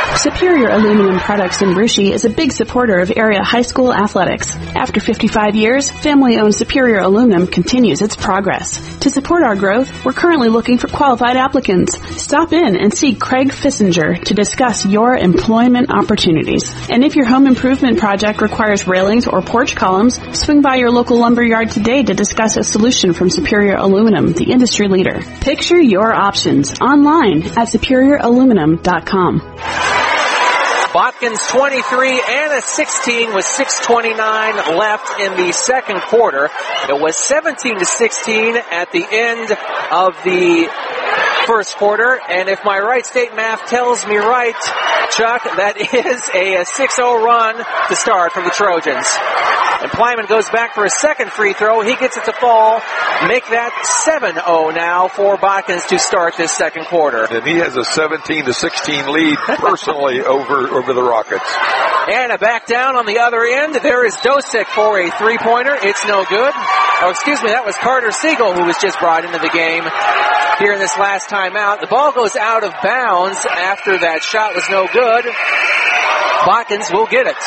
Speaker 2: Superior Aluminum Products in Brushy is a big supporter of area high school athletics. After fifty-five years, family-owned Superior Aluminum continues its progress. To support our growth, we're currently looking for qualified applicants. Stop in and see Craig Fissinger to discuss your employment opportunities. And if your home improvement project requires railings or porch columns, swing by your local lumber yard today to discuss a solution from Superior Aluminum, the industry leader. Picture your options online at superior aluminum dot com.
Speaker 15: Botkins twenty-three, Anna sixteen with six twenty-nine left in the second quarter. It was seventeen to sixteen at the end of the first quarter, and if my right state math tells me right, Chuck, that is a six oh run to start for the Trojans. And Plyman goes back for a second free throw. He gets it to fall. Make that seven oh now for Botkins to start this second quarter.
Speaker 13: And he has a seventeen to sixteen lead personally over, over the Rockets.
Speaker 15: Anna back down on the other end. There is Dosick for a three-pointer. It's no good. Oh, excuse me, that was Carter Siegel who was just brought into the game here in this last timeout. The ball goes out of bounds after that shot was no good. Botkins will get it.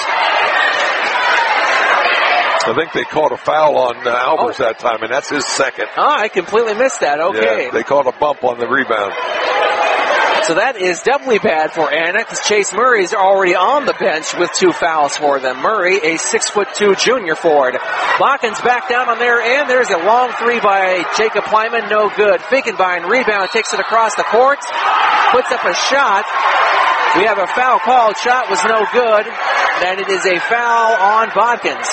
Speaker 13: I think they called a foul on uh, Albers oh. that time, and that's his second.
Speaker 15: Oh, I completely missed that. Okay.
Speaker 13: Yeah, they called a bump on the rebound.
Speaker 15: So that is doubly bad for Anna because Chase Murray is already on the bench with two fouls for them. Murray, a six foot two junior forward. Botkins back down on their end. There's a long three by Jacob Plyman. No good. Finkenbein rebound, takes it across the court, puts up a shot. We have a foul called. Shot was no good. And it is a foul on Botkins.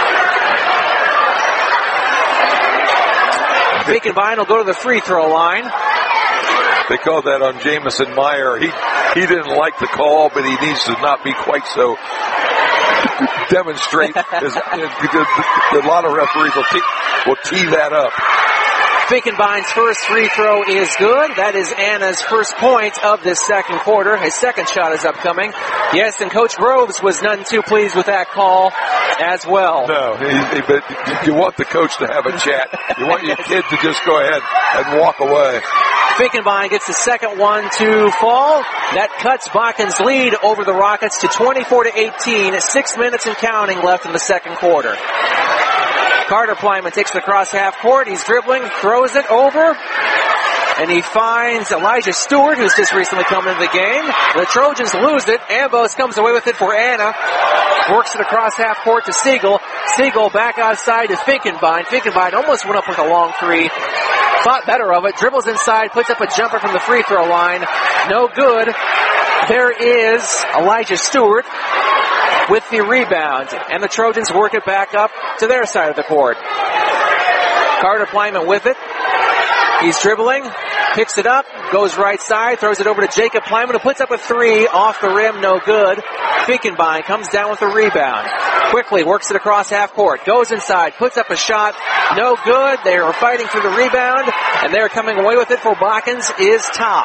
Speaker 15: Finkenbein will go to the free throw line.
Speaker 13: They called that on Jamison Meyer. He he didn't like the call, but he needs to not be quite so demonstrate. As, because a lot of referees will tee, will tee that up.
Speaker 15: Finkenbein's first free throw is good. That is Anna's first point of this second quarter. His second shot is upcoming. Yes, and Coach Groves was none too pleased with that call as well.
Speaker 13: No, he, he, but you want the coach to have a chat. You want your kid to just go ahead and walk away.
Speaker 15: Finkenbein gets the second one to fall. That cuts Botkins' lead over the Rockets to twenty-four to eighteen. Six minutes and counting left in the second quarter. Carter Plyman takes it across half court. He's dribbling, throws it over, and he finds Elijah Stewart, who's just recently come into the game. The Trojans lose it. Ambos comes away with it for Anna. Works it across half court to Siegel. Siegel back outside to Finkenbein. Finkenbein almost went up with a long three. Thought better of it. Dribbles inside, puts up a jumper from the free throw line. No good. There is Elijah Stewart with the rebound, and the Trojans work it back up to their side of the court. Carter Plyman with it. He's dribbling, picks it up, goes right side, throws it over to Jacob Plyman, who puts up a three off the rim, no good. Finkenbein comes down with the rebound. Quickly works it across half court, goes inside, puts up a shot, no good. They are fighting for the rebound, and they're coming away with it for Botkins is top.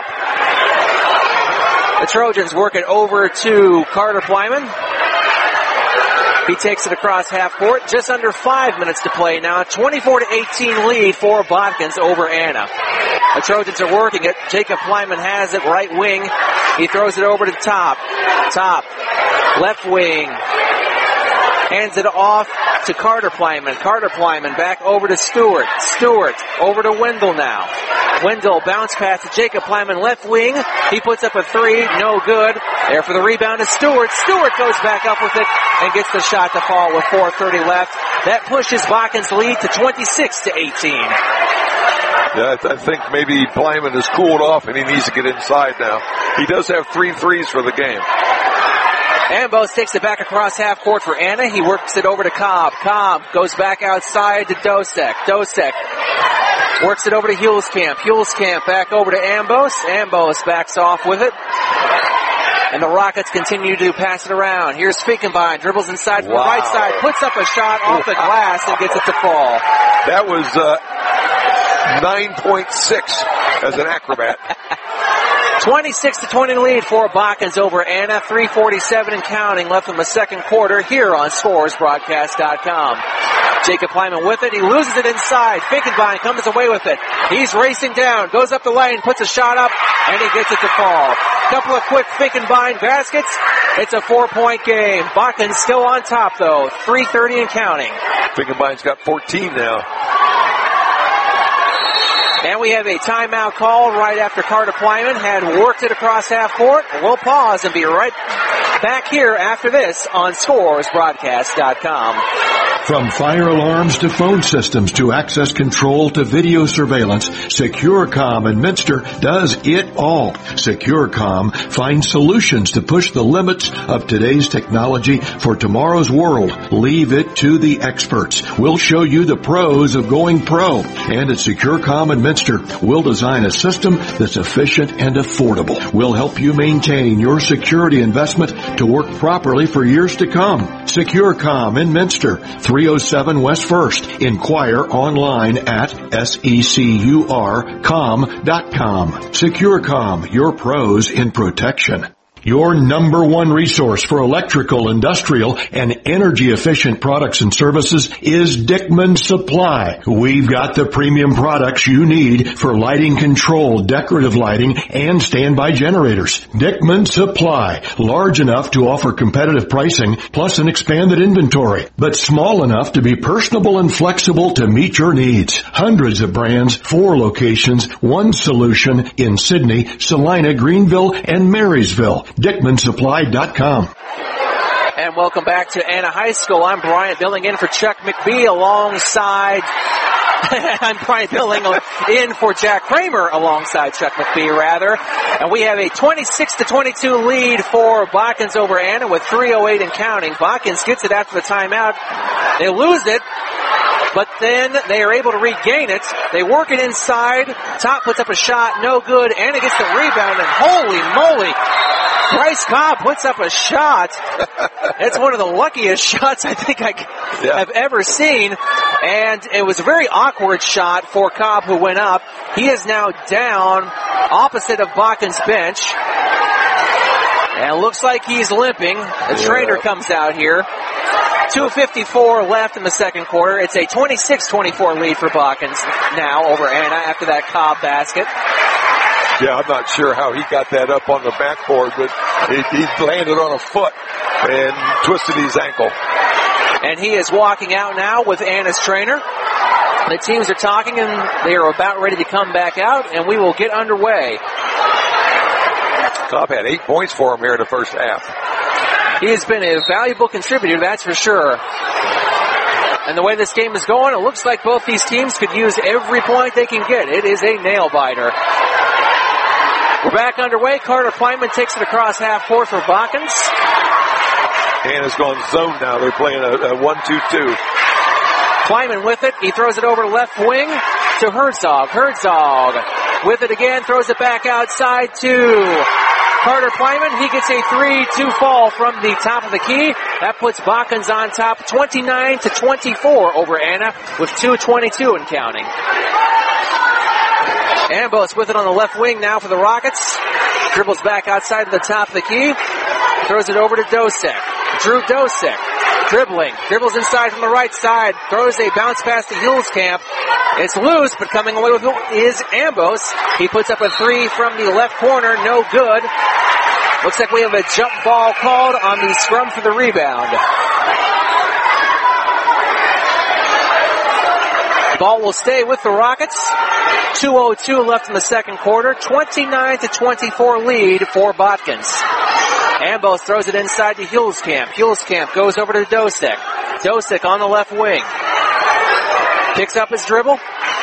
Speaker 15: The Trojans work it over to Carter Plyman. He takes it across half court. Just under five minutes to play now. twenty-four to eighteen lead for Botkins over Anna. The Trojans are working it. Jacob Plyman has it right wing. He throws it over to top. Top. Left wing. Hands it off to Carter Plyman. Carter Plyman back over to Stewart. Stewart over to Wendell now. Wendell bounce pass to Jacob Plyman left wing. He puts up a three. No good. There for the rebound is Stewart. Stewart goes back up with it and gets the shot to fall with four thirty left. That pushes Botkins' lead to twenty-six to eighteen.
Speaker 13: Yeah, I, th- I think maybe Plyman has cooled off and he needs to get inside now. He does have three threes for the game.
Speaker 15: Ambos takes it back across half court for Anna. He works it over to Cobb. Cobb goes back outside to Dosick. Dosick works it over to Hulskamp. Hulskamp back over to Ambos. Ambos backs off with it. And the Rockets continue to pass it around. Here's Finkenbein. Dribbles inside from wow. the right side. Puts up a shot off the glass and gets it to fall.
Speaker 13: That was uh, nine point six as an acrobat.
Speaker 15: twenty-six to twenty lead for Botkins over Anna. three forty-seven and counting left in the second quarter here on Scores Broadcast dot com. Jacob Plyman with it. He loses it inside. Finkenbein comes away with it. He's racing down, goes up the lane, puts a shot up, and he gets it to fall. Couple of quick Finkenbein baskets. It's a four-point game. Botkin's still on top, though. three thirty and counting.
Speaker 13: Finkenbein's got fourteen now.
Speaker 15: And we have a timeout called right after Carter Plyman had worked it across half court. We'll pause and be right back here after this on Scores Broadcast dot com.
Speaker 9: From fire alarms to phone systems to access control to video surveillance, SecureCom in Minster does it all. SecureCom finds solutions to push the limits of today's technology for tomorrow's world. Leave it to the experts. We'll show you the pros of going pro. And at SecureCom in Minster, we'll design a system that's efficient and affordable. We'll help you maintain your security investment to work properly for years to come. SecureCom in Minster, three oh seven West First. Inquire online at secur com dot com. SecureCom, your pros in protection. Your number one resource for electrical, industrial, and energy-efficient products and services is Dickman Supply. We've got the premium products you need for lighting control, decorative lighting, and standby generators. Dickman Supply, large enough to offer competitive pricing plus an expanded inventory, but small enough to be personable and flexible to meet your needs. Hundreds of brands, four locations, one solution in Sydney, Salina, Greenville, and Marysville. Dickman Supply dot com.
Speaker 15: And welcome back to Anna High School. I'm Bryant Billing in for Chuck McBee alongside... I'm Bryant Billing in for Jack Kramer alongside Chuck McBee, rather. And we have a twenty-six to twenty-two lead for Botkins over Anna with three oh eight and counting. Botkins gets it after the timeout. They lose it, but then they are able to regain it. They work it inside. Top puts up a shot, no good. Anna gets the rebound, and holy moly, Bryce Cobb puts up a shot. It's one of the luckiest shots I think I yeah. have ever seen. And it was a very awkward shot for Cobb, who went up. He is now down opposite of Botkin's bench. And it looks like he's limping. The yeah. trainer comes out here. two fifty-four left in the second quarter. It's a twenty-six twenty-four lead for Botkins now over Anna after that Cobb basket.
Speaker 13: Yeah, I'm not sure how he got that up on the backboard, but he, he landed on a foot and twisted his ankle.
Speaker 15: And he is walking out now with Anna's trainer. The teams are talking, and they are about ready to come back out, and we will get underway.
Speaker 13: Cobb had eight points for him here in the first half.
Speaker 15: He has been a valuable contributor, that's for sure. And the way this game is going, it looks like both these teams could use every point they can get. It is a nail-biter. We're back underway. Carter Plyman takes it across half court for Botkins.
Speaker 13: Anna's gone zone now. They're playing a, a one two two.
Speaker 15: Plyman with it. He throws it over to left wing to Herzog. Herzog with it again. Throws it back outside to Carter Plyman. He gets a three two fall from the top of the key. That puts Botkins on top twenty-nine to twenty-four over Anna with two twenty-two and counting. Ambos with it on the left wing now for the Rockets. Dribbles back outside to the top of the key. Throws it over to Dosek. Drew Dosek. Dribbling. Dribbles inside from the right side. Throws a bounce pass to Hulskamp. It's loose, but coming away with it is Ambos. He puts up a three from the left corner. No good. Looks like we have a jump ball called on the scrum for the rebound. Ball will stay with the Rockets. two oh two left in the second quarter. twenty-nine to twenty-four lead for Botkins. Ambos throws it inside to Hulskamp. Hulskamp goes over to Dosek. Dosek on the left wing. Picks up his dribble.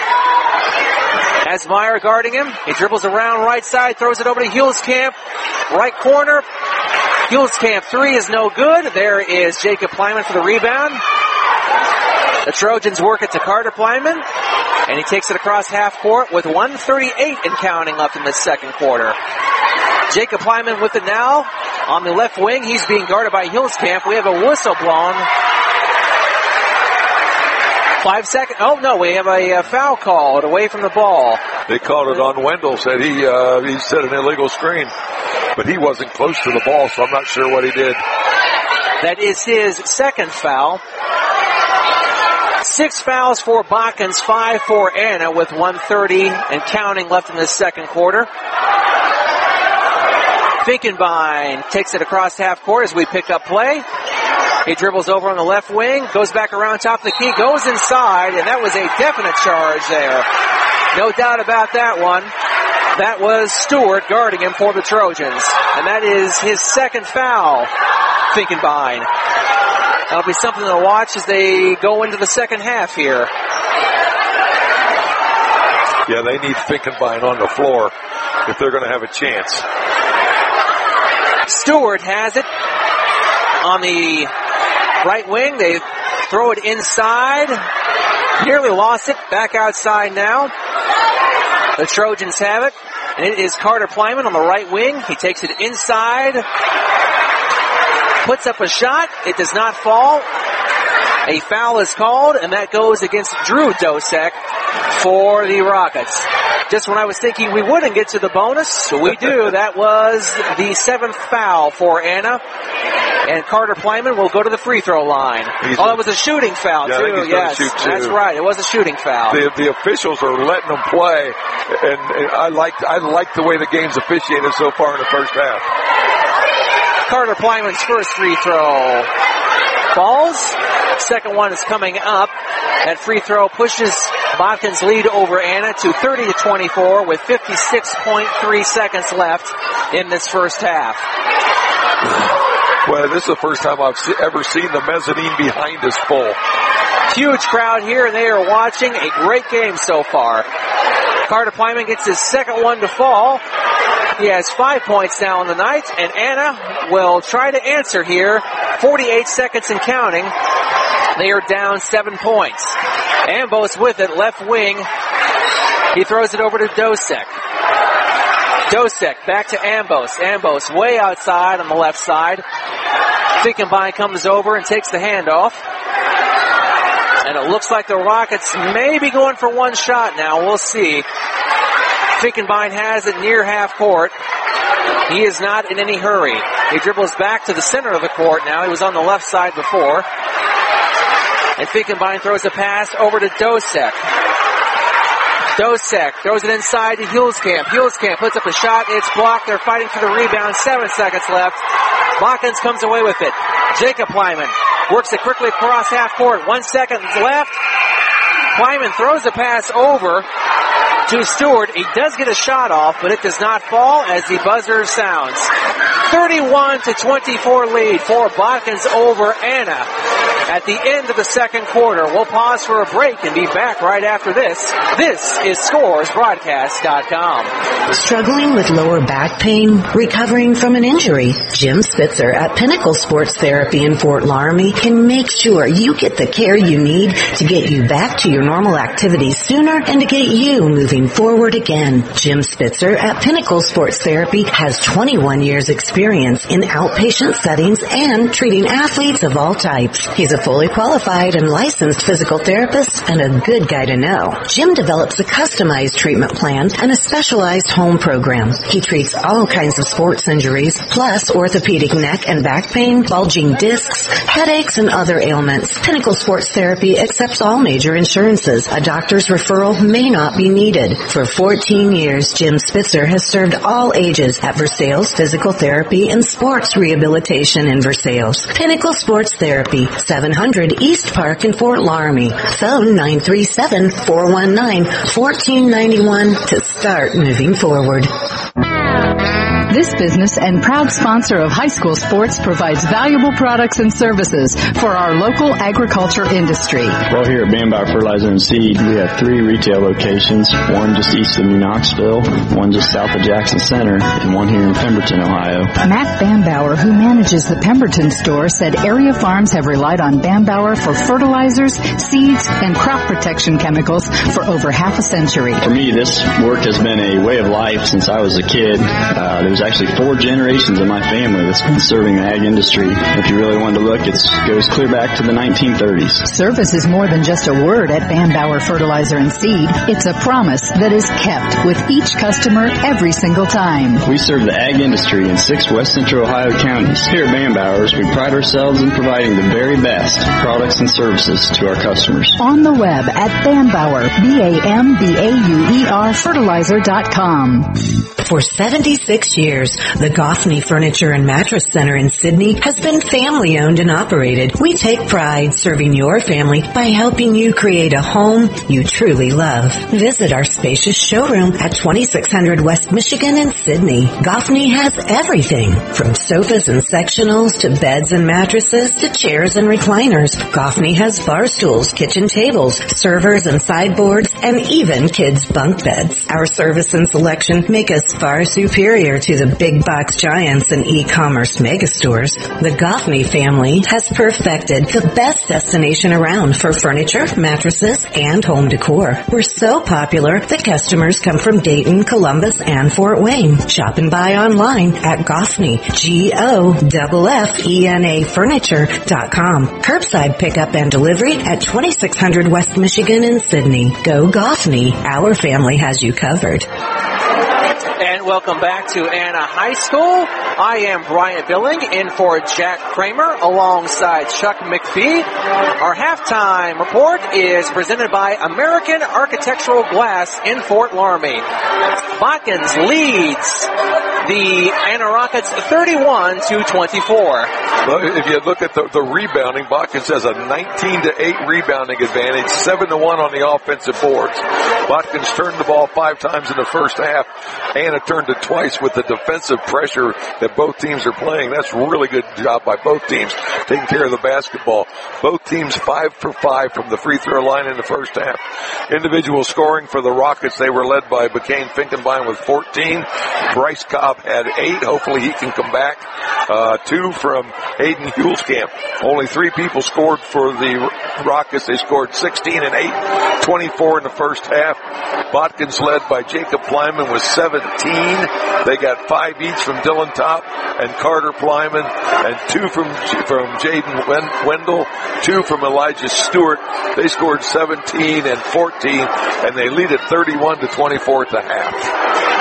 Speaker 15: Has Meyer guarding him. He dribbles around right side, throws it over to Hulskamp. Right corner. Hulskamp three is no good. There is Jacob Plyman for the rebound. The Trojans work it to Carter Plyman, and he takes it across half court with one thirty-eight and counting left in the second quarter. Jacob Plyman with it now on the left wing. He's being guarded by Hulskamp. We have a whistle blown. Five seconds. Oh, no, we have a, a foul called away from the ball.
Speaker 13: They called it on Wendell, said he, uh, he set an illegal screen. But he wasn't close to the ball, so I'm not sure what he did.
Speaker 15: That is his second foul. Six fouls for Botkins, five for Anna with one thirty and counting left in the second quarter. Finkenbein takes it across half court as we pick up play. He dribbles over on the left wing, goes back around top of the key, goes inside, and that was a definite charge there. No doubt about that one. That was Stewart guarding him for the Trojans. And that is his second foul, Finkenbein. That'll be something to watch as they go into the second half here.
Speaker 13: Yeah, they need Finkenbein on the floor if they're going to have a chance.
Speaker 15: Stewart has it on the right wing. They throw it inside. Nearly lost it. Back outside now. The Trojans have it. And it is Carter Plyman on the right wing. He takes it inside. Puts up a shot. It does not fall. A foul is called, and that goes against Drew Dosek for the Rockets. Just when I was thinking we wouldn't get to the bonus, we do. That was the seventh foul for Anna. And Carter Plyman will go to the free throw line. He's oh, it was a shooting foul,
Speaker 13: yeah,
Speaker 15: too. Yes,
Speaker 13: shoot too.
Speaker 15: That's right. It was a shooting foul.
Speaker 13: The, the officials are letting them play, and, and I like I like the way the game's officiated so far in the first half.
Speaker 15: Carter Plyman's first free throw falls. Second one is coming up. That free throw pushes Botkins' lead over Anna to thirty to twenty-four with fifty-six point three seconds left in this first half.
Speaker 13: Well, this is the first time I've ever seen the mezzanine behind us full.
Speaker 15: Huge crowd here, and they are watching a great game so far. Carter Plyman gets his second one to fall. He has five points now on the night, and Anna will try to answer here. forty-eight seconds and counting. They are down seven points. Ambos with it, left wing. He throws it over to Dosek. Dosek back to Ambos. Ambos way outside on the left side. Finkenbein comes over and takes the handoff. And it looks like the Rockets may be going for one shot now. We'll see. Finkenbein has it near half court. He is not in any hurry. He dribbles back to the center of the court now. He was on the left side before. And Finkenbein throws a pass over to Dosek. Dosek throws it inside to Hulskamp. Hulskamp puts up a shot. It's blocked. They're fighting for the rebound. Seven seconds left. Botkins comes away with it. Jacob Plyman works it quickly across half court. One second left. Plyman throws a pass over to Stewart. He does get a shot off, but it does not fall as the buzzer sounds. thirty-one to twenty-four lead for Botkins over Anna at the end of the second quarter. We'll pause for a break and be back right after this. This is Scores Broadcast dot com.
Speaker 1: Struggling with lower back pain? Recovering from an injury? Jim Spitzer at Pinnacle Sports Therapy in Fort Laramie can make sure you get the care you need to get you back to your normal activities sooner and to get you moving forward again. Jim Spitzer at Pinnacle Sports Therapy has twenty-one years experience in outpatient settings and treating athletes of all types. He's a fully qualified and licensed physical therapist and a good guy to know. Jim develops a customized treatment plan and a specialized home program. He treats all kinds of sports injuries, plus orthopedic neck and back pain, bulging discs, headaches, and other ailments. Pinnacle Sports Therapy accepts all major insurances. A doctor's referral may not be needed. For fourteen years, Jim Spitzer has served all ages at Versailles Physical Therapy and Sports Rehabilitation in Versailles. Pinnacle Sports Therapy, seven hundred East Park in Fort Laramie. Phone nine three seven, four one nine, one four nine one to start moving forward.
Speaker 6: This business and proud sponsor of high school sports provides valuable products and services for our local agriculture industry.
Speaker 7: Well, here at Bambauer Fertilizer and Seed, we have three retail locations, one just east of New Knoxville, one just south of Jackson Center, and one here in Pemberton, Ohio.
Speaker 6: Matt Bambauer, who manages the Pemberton store, said area farms have relied on Bambauer for fertilizers, seeds, and crop protection chemicals for over half a century.
Speaker 7: For me, this work has been a way of life since I was a kid. Uh, there's actually four generations of my family that's been serving the ag industry. If you really wanted to look, it goes clear back to the nineteen thirties.
Speaker 6: Service is more than just a word at Bambauer Fertilizer and Seed. It's a promise that is kept with each customer every single time.
Speaker 7: We serve the ag industry in six west central Ohio counties. Here at Bambauer's, we pride ourselves in providing the very best products and services to our customers.
Speaker 6: On the web at Bambauer, B A M B A U E R fertilizer dot com.
Speaker 1: For seventy-six years, years. The Goffney Furniture and Mattress Center in Sydney has been family owned and operated. We take pride serving your family by helping you create a home you truly love. Visit our spacious showroom at twenty-six hundred West Michigan in Sydney. Goffney has everything from sofas and sectionals to beds and mattresses to chairs and recliners. Goffney has bar stools, kitchen tables, servers and sideboards, and even kids' bunk beds. Our service and selection make us far superior to the big box giants and e-commerce megastores. The Goffney family has perfected the best destination around for furniture, mattresses, and home decor. We're so popular that customers come from Dayton, Columbus, and Fort Wayne. Shop and buy online at Goffney, G O F F E N A furniture dot com. Curbside pickup and delivery at twenty-six hundred West Michigan in Sydney. Go Goffney. Our family has you covered.
Speaker 15: And welcome back to Anna High School. I am Bryant Billing in for Jack Kramer alongside Chuck McPhee. Our halftime report is presented by American Architectural Glass in Fort Laramie. Botkins leads the Anna Rockets thirty-one to twenty-four.
Speaker 13: Well, if you look at the, the rebounding, Botkins has a nineteen to eight rebounding advantage, seven to one on the offensive boards. Botkins turned the ball five times in the first half. Anna turned it twice with the defensive pressure that both teams are playing. That's a really good job by both teams taking care of the basketball. Both teams five for five from the free throw line in the first half. Individual scoring for the Rockets, they were led by Bacane Finkenbein with fourteen. Bryce Cobb had eight. Hopefully he can come back. Uh, two from Hayden Hulskamp. Only three people scored for the Rockets. They scored sixteen and eight, twenty-four in the first half. Botkins led by Jacob Plyman with seventeen. They got five each from Dylan Top and Carter Plyman, and two from from Jaden Wendell, two from Elijah Stewart. They scored seventeen and fourteen, and they lead at thirty-one to twenty-four at the half.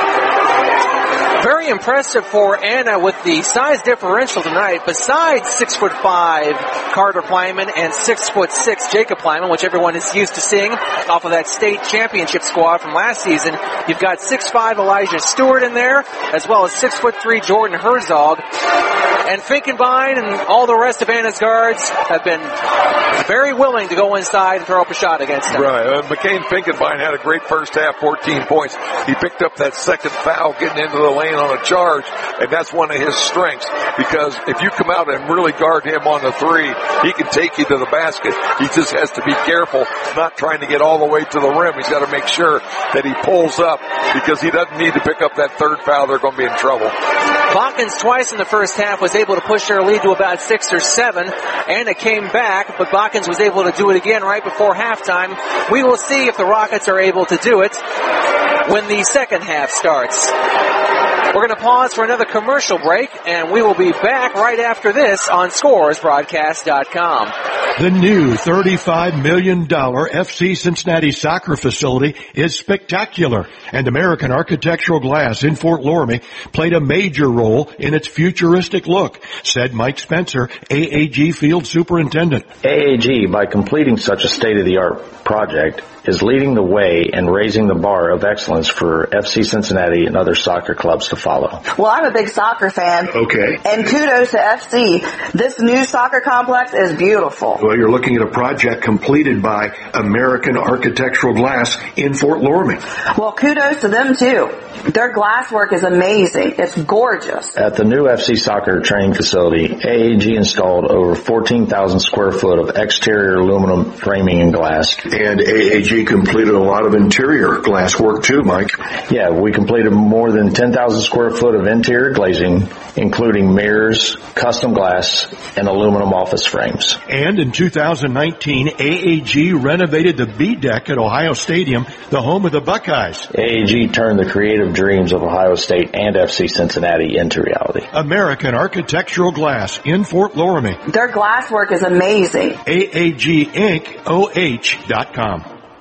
Speaker 15: Very impressive for Anna with the size differential tonight. Besides six foot five Carter Plyman and six foot six Jacob Plyman, which everyone is used to seeing off of that state championship squad from last season, you've got six five Elijah Stewart in there, as well as six foot three Jordan Herzog. And Finkenbein and all the rest of Anna's guards have been very willing to go inside and throw up a shot against them.
Speaker 13: Right. Uh, McCain Finkenbein had a great first half, fourteen points. He picked up that second foul getting into the lane on a charge, and that's one of his strengths, because if you come out and really guard him on the three, he can take you to the basket. He just has to be careful not trying to get all the way to the rim. He's got to make sure that he pulls up, because he doesn't need to pick up that third foul. They're going to be in trouble.
Speaker 15: Botkins twice in the first half was able to push their lead to about six or seven, and it came back, but Botkins was able to do it again right before halftime. We will see if the Rockets are able to do it when the second half starts. We're going to pause for another commercial break, and we will be back right after this on Scores Broadcast dot com.
Speaker 10: The new thirty-five million dollars F C Cincinnati soccer facility is spectacular, and American Architectural Glass in Fort Loramie played a major role in its futuristic look, said Mike Spencer, A A G Field Superintendent.
Speaker 11: A A G, by completing such a state-of-the-art project, is leading the way and raising the bar of excellence for F C Cincinnati and other soccer clubs to follow.
Speaker 23: Well, I'm a big soccer fan.
Speaker 10: Okay.
Speaker 23: And kudos to F C. This new soccer complex is beautiful.
Speaker 10: Well, you're looking at a project completed by American Architectural Glass in Fort Loramie.
Speaker 23: Well, kudos to them, too. Their glass work is amazing. It's gorgeous.
Speaker 11: At the new F C soccer training facility, A A G installed over fourteen thousand square foot of exterior aluminum framing and glass.
Speaker 10: And A A G completed a lot of interior glass work too, Mike.
Speaker 11: Yeah, we completed more than ten thousand square foot of interior glazing, including mirrors, custom glass, and aluminum office frames.
Speaker 10: And in two thousand nineteen, A A G renovated the B deck at Ohio Stadium, the home of the Buckeyes.
Speaker 11: A A G turned the creative dreams of Ohio State and F C Cincinnati into reality.
Speaker 10: American Architectural Glass in Fort Loramie.
Speaker 23: Their glass work is amazing.
Speaker 10: A A G Inc O H dot com.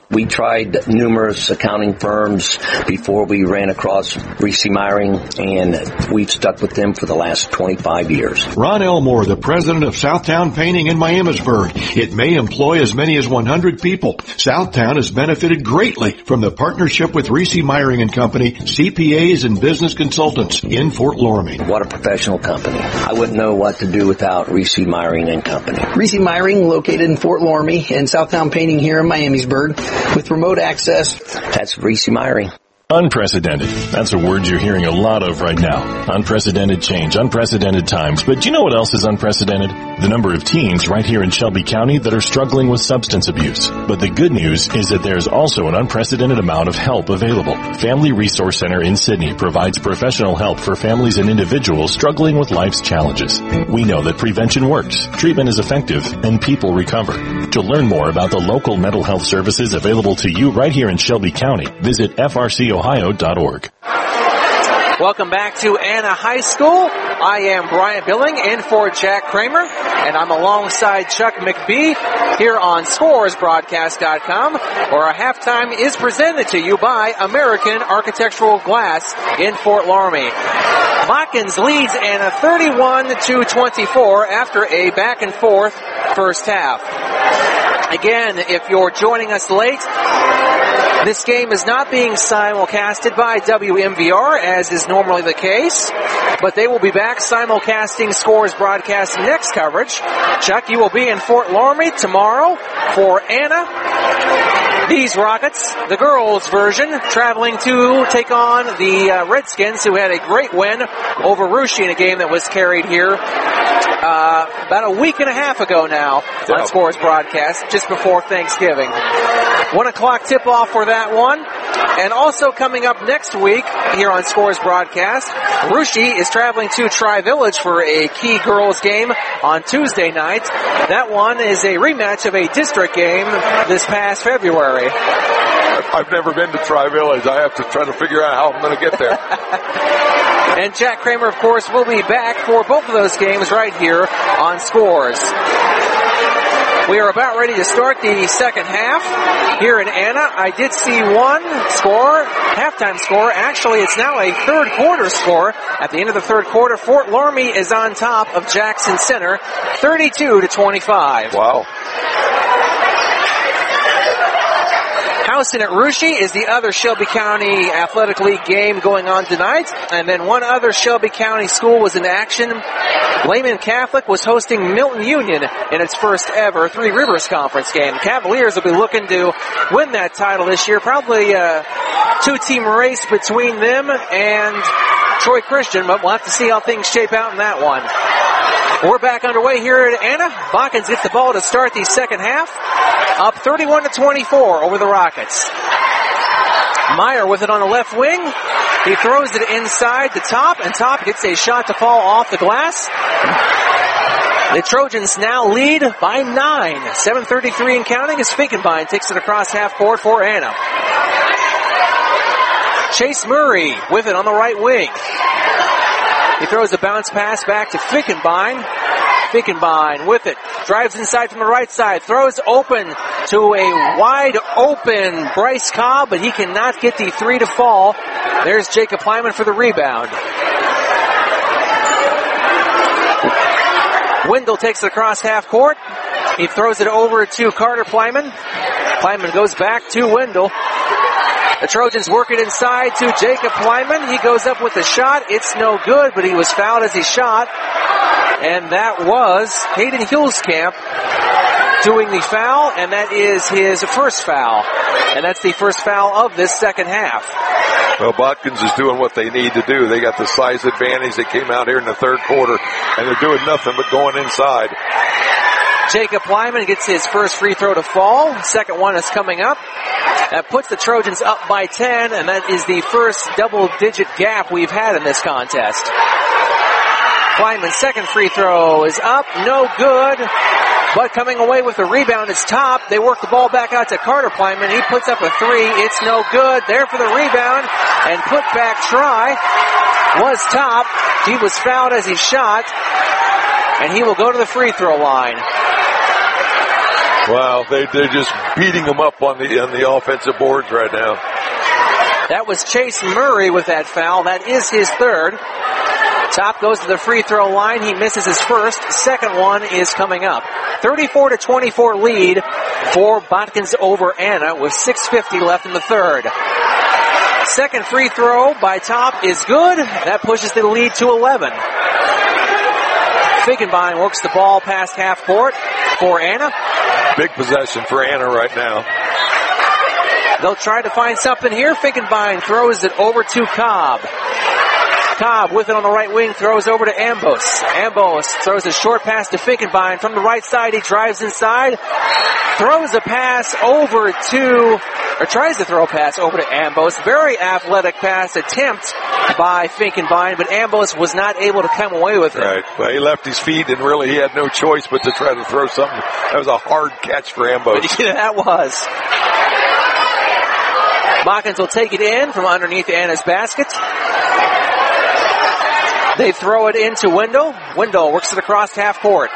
Speaker 21: We tried numerous accounting firms before we ran across Reese Meyering, and we've stuck with them for the last twenty-five years.
Speaker 10: Ron Elmore, the president of Southtown Painting in Miamisburg. It may employ as many as one hundred people. Southtown has benefited greatly from the partnership with Reese Meyering and Company, C P As and business consultants in Fort Loramie.
Speaker 21: What a professional company. I wouldn't know what to do without Reese Meyering and Company.
Speaker 12: Reese Meyering, located in Fort Loramie, and Southtown Painting here in Miamisburg. With remote access,
Speaker 21: that's Reese Meyering.
Speaker 22: Unprecedented. That's a word you're hearing a lot of right now. Unprecedented change, unprecedented times. But do you know what else is unprecedented? The number of teens right here in Shelby County that are struggling with substance abuse. But the good news is that there's also an unprecedented amount of help available. Family Resource Center in Sydney provides professional help for families and individuals struggling with life's challenges. We know that prevention works, treatment is effective, and people recover. To learn more about the local mental health services available to you right here in Shelby County, visit F R C Ohio dot org.
Speaker 15: Welcome back to Anna High School. I am Brian Billing in for Jack Kramer, and I'm alongside Chuck McBee here on Scores Broadcast dot com, where our halftime is presented to you by American Architectural Glass in Fort Loramie. Watkins leads Anna thirty-one to twenty-four after a back and forth first half. Again, if you're joining us late, this game is not being simulcasted by W M V R, as is normally the case, but they will be back simulcasting Scores Broadcast next coverage. Chuck, you will be in Fort Loramie tomorrow for Anna. These Rockets, the girls' version, traveling to take on the uh, Redskins, who had a great win over Russia in a game that was carried here uh, about a week and a half ago now on yep. Scores Broadcast, just before Thanksgiving. One o'clock tip-off for that one. And also coming up next week here on Scores Broadcast, Rushi is traveling to Tri-Village for a key girls game on Tuesday night. That one is a rematch of a district game this past February.
Speaker 13: I've never been to Tri-Village. I have to try to figure out how I'm going to get there.
Speaker 15: And Jack Kramer, of course, will be back for both of those games right here on Scores. We are about ready to start the second half here in Anna. I did see one score, halftime score. Actually, it's now a third quarter score. At the end of the third quarter, Fort Loramie is on top of Jackson Center, thirty-two to twenty-five.
Speaker 13: Wow.
Speaker 15: Houston at Russia is the other Shelby County Athletic League game going on tonight. And then one other Shelby County school was in action. Lehman Catholic was hosting Milton Union in its first ever Three Rivers Conference game. Cavaliers will be looking to win that title this year. Probably a two-team race between them and Troy Christian, but we'll have to see how things shape out in that one. We're back underway here at Anna. Watkins gets the ball to start the second half. Up thirty-one to twenty-four over the Rockets. Meyer with it on the left wing. He throws it inside the top, and Top gets a shot to fall off the glass. The Trojans now lead by nine. seven thirty-three and counting as Finkenbein takes it across half court for Anna. Chase Murray with it on the right wing. He throws a bounce pass back to Finkenbein. Finkenbein with it. Drives inside from the right side. Throws open to a wide open Bryce Cobb, but he cannot get the three to fall. There's Jacob Hyman for the rebound. Wendell takes it across half court. He throws it over to Carter Plyman. Plyman goes back to Wendell. The Trojans work it inside to Jacob Plyman. He goes up with the shot. It's no good, but he was fouled as he shot. And that was Hayden Hillscamp doing the foul, and that is his first foul. And that's the first foul of this second half.
Speaker 13: Well, Watkins is doing what they need to do. They got the size advantage. They came out here in the third quarter, and they're doing nothing but going inside.
Speaker 15: Jacob Plyman gets his first free throw to fall. Second one is coming up. That puts the Trojans up by ten, and that is the first double-digit gap we've had in this contest. Plyman's second free throw is up, no good. But coming away with the rebound is Top. They work the ball back out to Carter Plyman. He puts up a three. It's no good. There for the rebound. And put back try was Top. He was fouled as he shot. And he will go to the free throw line.
Speaker 13: Wow, they, they're just beating them up on the on the offensive boards right now.
Speaker 15: That was Chase Murray with that foul. That is his third. Top goes to the free throw line. He misses his first. Second one is coming up. thirty-four to twenty-four lead for Botkins over Anna with six fifty left in the third. Second free throw by Top is good. That pushes the lead to eleven. Finkenbein works the ball past half court for Anna.
Speaker 13: Big possession for Anna right now.
Speaker 15: They'll try to find something here. Finkenbein throws it over to Cobb. Cobb with it on the right wing, throws over to Ambos. Ambos throws a short pass to Finkenbein from the right side. He drives inside, throws a pass over to, or tries to throw a pass over to Ambos. Very athletic pass attempt by Finkenbein, but Ambos was not able to come away with it.
Speaker 13: Right. Well, he left his feet and really he had no choice but to try to throw something. That was a hard catch for Ambos.
Speaker 15: Yeah, that was. Botkins will take it in from underneath Anna's basket. They throw it into Wendell. Wendell works it across half court.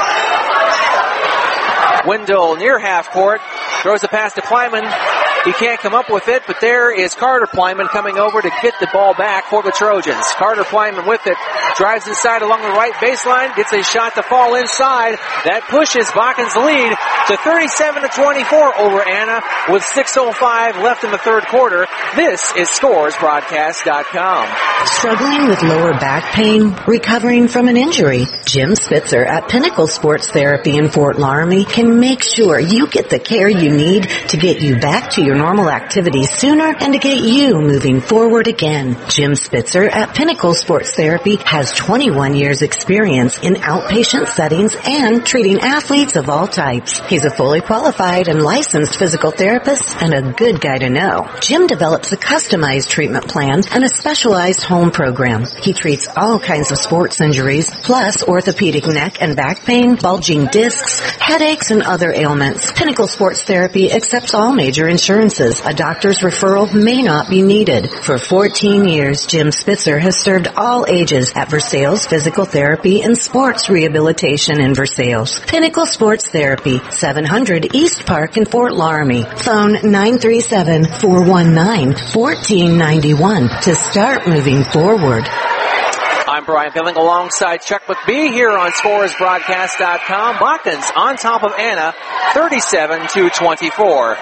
Speaker 15: Wendell near half court. Throws a pass to Plyman. He can't come up with it, but there is Carter Plyman coming over to get the ball back for the Trojans. Carter Plyman with it. Drives inside along the right baseline. Gets a shot to fall inside. That pushes Botkins' lead to thirty-seven to twenty-four over Anna with six oh five left in the third quarter. This is Scores Broadcast dot com.
Speaker 1: Struggling with lower back pain? Recovering from an injury? Jim Spitzer at Pinnacle Sports Therapy in Fort Laramie can make sure you get the care you need to get you back to your normal activities sooner and to get you moving forward again. Jim Spitzer at Pinnacle Sports Therapy has twenty-one years experience in outpatient settings and treating athletes of all types. He's a fully qualified and licensed physical therapist and a good guy to know. Jim develops a customized treatment plan and a specialized home program. He treats all kinds of sports injuries, plus orthopedic neck and back pain, bulging discs, headaches, and other ailments. Pinnacle Sports Therapy accepts all major insurances. A doctor's referral may not be needed. For fourteen years, Jim Spitzer has served all ages at Versailles Physical Therapy and Sports Rehabilitation in Versailles. Pinnacle Sports Therapy, seven hundred East Park in Fort Laramie. Phone nine three seven, four one nine, one four nine one to start moving forward.
Speaker 15: I'm Brian Billing alongside Chuck McBee here on Scores Broadcast dot com. Botkins on top of Anna, thirty-seven to twenty-four.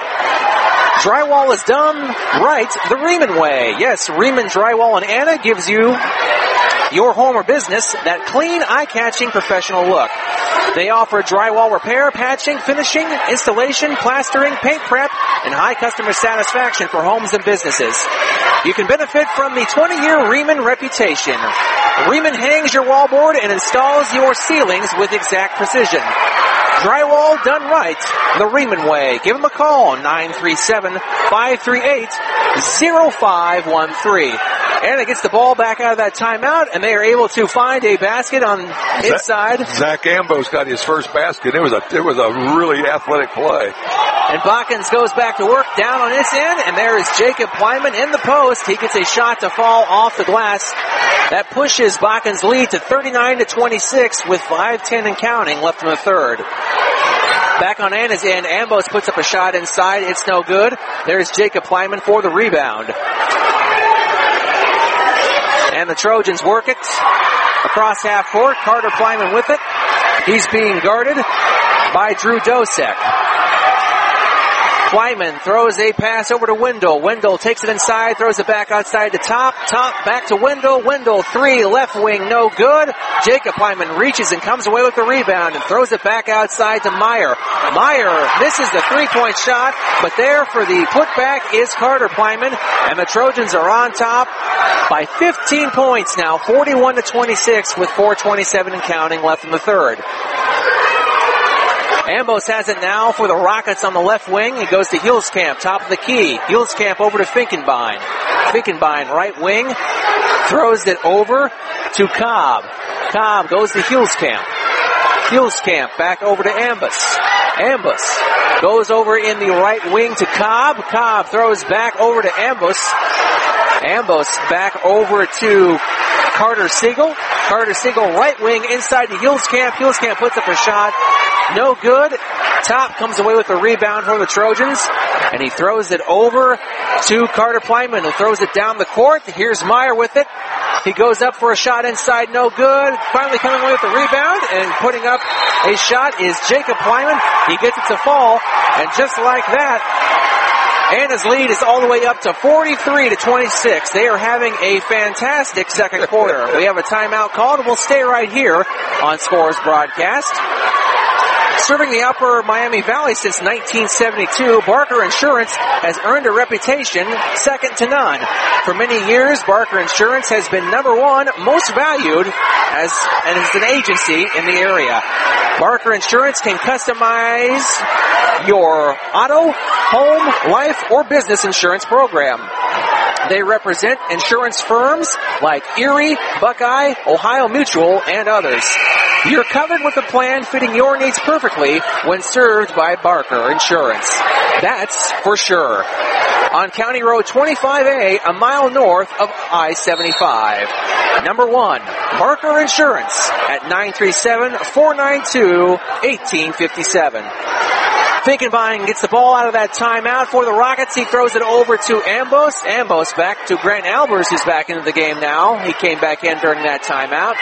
Speaker 15: Drywall is done right the Riemann way. Yes, Riemann Drywall in Anna gives you your home or business that clean, eye-catching professional look. They offer drywall repair, patching, finishing, installation, plastering, paint prep, and high customer satisfaction for homes and businesses. You can benefit from the twenty-year Riemann reputation. Riemann hangs your wallboard and installs your ceilings with exact precision. Drywall done right the Riemann way. Give them a call, nine three seven, five three eight, zero five one three. Anna gets the ball back out of that timeout, and they are able to find a basket on inside.
Speaker 13: Zach Ambos got his first basket. It was a it was a really athletic play.
Speaker 15: And Botkins goes back to work down on his end, and there is Jacob Plyman in the post. He gets a shot to fall off the glass. That pushes Botkins' lead to thirty-nine to twenty-six with five ten and counting left in the third. Back on Anna's end, Ambos puts up a shot inside. It's no good. There's Jacob Plyman for the rebound. And the Trojans work it across half court. Carter Plyman with it. He's being guarded by Drew Dosek. Plyman throws a pass over to Wendell. Wendell takes it inside, throws it back outside to Top. Top back to Wendell. Wendell three, left wing, no good. Jacob Plyman reaches and comes away with the rebound and throws it back outside to Meyer. Meyer misses the three-point shot, but there for the putback is Carter Plyman, and the Trojans are on top by fifteen points now, forty-one to twenty-six with four twenty-seven and counting left in the third. Ambos has it now for the Rockets on the left wing. He goes to Hillscamp, top of the key. Hillscamp over to Finkenbein. Finkenbein, right wing, throws it over to Cobb. Cobb goes to Hillscamp. Hillscamp back over to Ambos. Ambos goes over in the right wing to Cobb. Cobb throws back over to Ambos. Ambos back over to Carter Siegel. Carter Siegel right wing inside to Hillscamp. Hillscamp puts up a shot. No good. Top comes away with the rebound for the Trojans, and he throws it over to Carter Plyman, who throws it down the court. Here's Meyer with it. He goes up for a shot inside, no good. Finally coming away with the rebound and putting up a shot is Jacob Plyman. He gets it to fall, and just like that, Anna's lead is all the way up to forty-three to twenty-six. They are having a fantastic second quarter. We have a timeout called, and we'll stay right here on Scores Broadcast. Serving the upper Miami Valley since nineteen seventy-two, Barker Insurance has earned a reputation second to none. For many years, Barker Insurance has been number one most valued as, and as an agency in the area. Barker Insurance can customize your auto, home, life, or business insurance program. They represent insurance firms like Erie, Buckeye, Ohio Mutual, and others. You're covered with a plan fitting your needs perfectly when served by Barker Insurance. That's for sure. On County Road twenty-five A, a mile north of I seventy-five. Number one, Barker Insurance at nine three seven, four nine two, one eight five seven. Finkenbein gets the ball out of that timeout for the Rockets. He throws it over to Ambos. Ambos back to Grant Albers, who's back into the game now. He came back in during that timeout.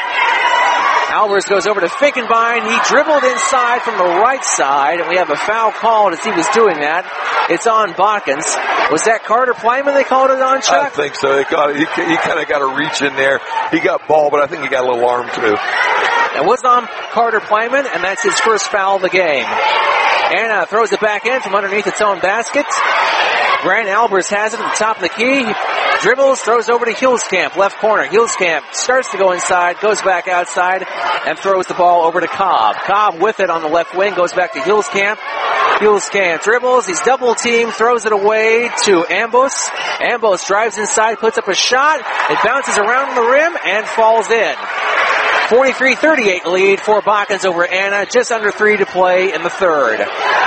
Speaker 15: Albers goes over to Finkenbein. He dribbled inside from the right side, and we have a foul called as he was doing that. It's on Botkins. Was that Carter Plyman they called it on, Chuck?
Speaker 13: I think so. They got it. He, he kind of got a reach in there. He got ball, but I think he got a little arm too.
Speaker 15: It was on Carter Plyman, and that's his first foul of the game. Anna throws it back in from underneath its own basket. Grant Albers has it at the top of the key. He dribbles, throws over to Hillscamp, left corner. Hillscamp starts to go inside, goes back outside, and throws the ball over to Cobb. Cobb with it on the left wing, goes back to Hillscamp. Hillscamp dribbles, he's double teamed, throws it away to Ambos. Ambos drives inside, puts up a shot. It bounces around the rim and falls in. forty-three thirty-eight lead for Botkins over Anna. Just under three to play in the third.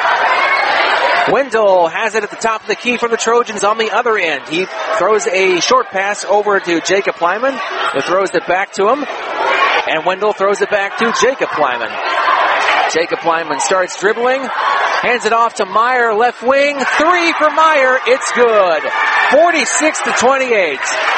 Speaker 15: Wendell has it at the top of the key for the Trojans on the other end. He throws a short pass over to Jacob Plyman, who throws it back to him. And Wendell throws it back to Jacob Plyman. Jacob Plyman starts dribbling, hands it off to Meyer, left wing. Three for Meyer. It's good. forty-six to twenty-eight.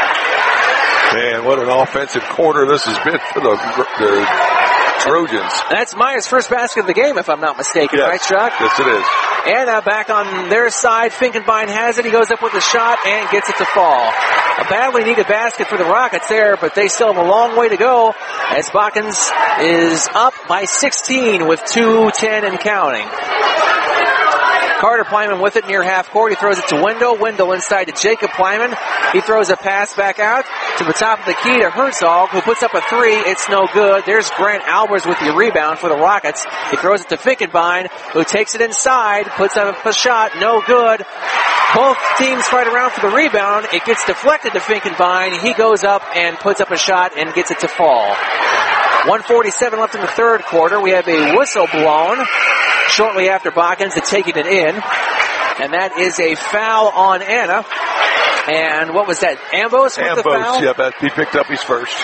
Speaker 13: Man, what an offensive quarter this has been for the, the Trojans.
Speaker 15: That's Meyer's first basket of the game, if I'm not mistaken,
Speaker 13: yes.
Speaker 15: Right, Chuck?
Speaker 13: Yes, it is.
Speaker 15: Anna back on their side. Finkenbein has it. He goes up with a shot and gets it to fall. A badly needed basket for the Rockets there, but they still have a long way to go as Botkins is up by sixteen with two ten and counting. Carter Plyman with it near half court. He throws it to Wendell. Wendell inside to Jacob Plyman. He throws a pass back out to the top of the key to Herzog, who puts up a three. It's no good. There's Grant Albers with the rebound for the Rockets. He throws it to Finkenbein, who takes it inside, puts up a shot. No good. Both teams fight around for the rebound. It gets deflected to Finkenbein. He goes up and puts up a shot and gets it to fall. one forty-seven left in the third quarter. We have a whistle blown shortly after Botkins had taken it in. And that is a foul on Anna. And what was that? Ambos with
Speaker 13: Ambos,
Speaker 15: the foul?
Speaker 13: yeah, that he picked up his first.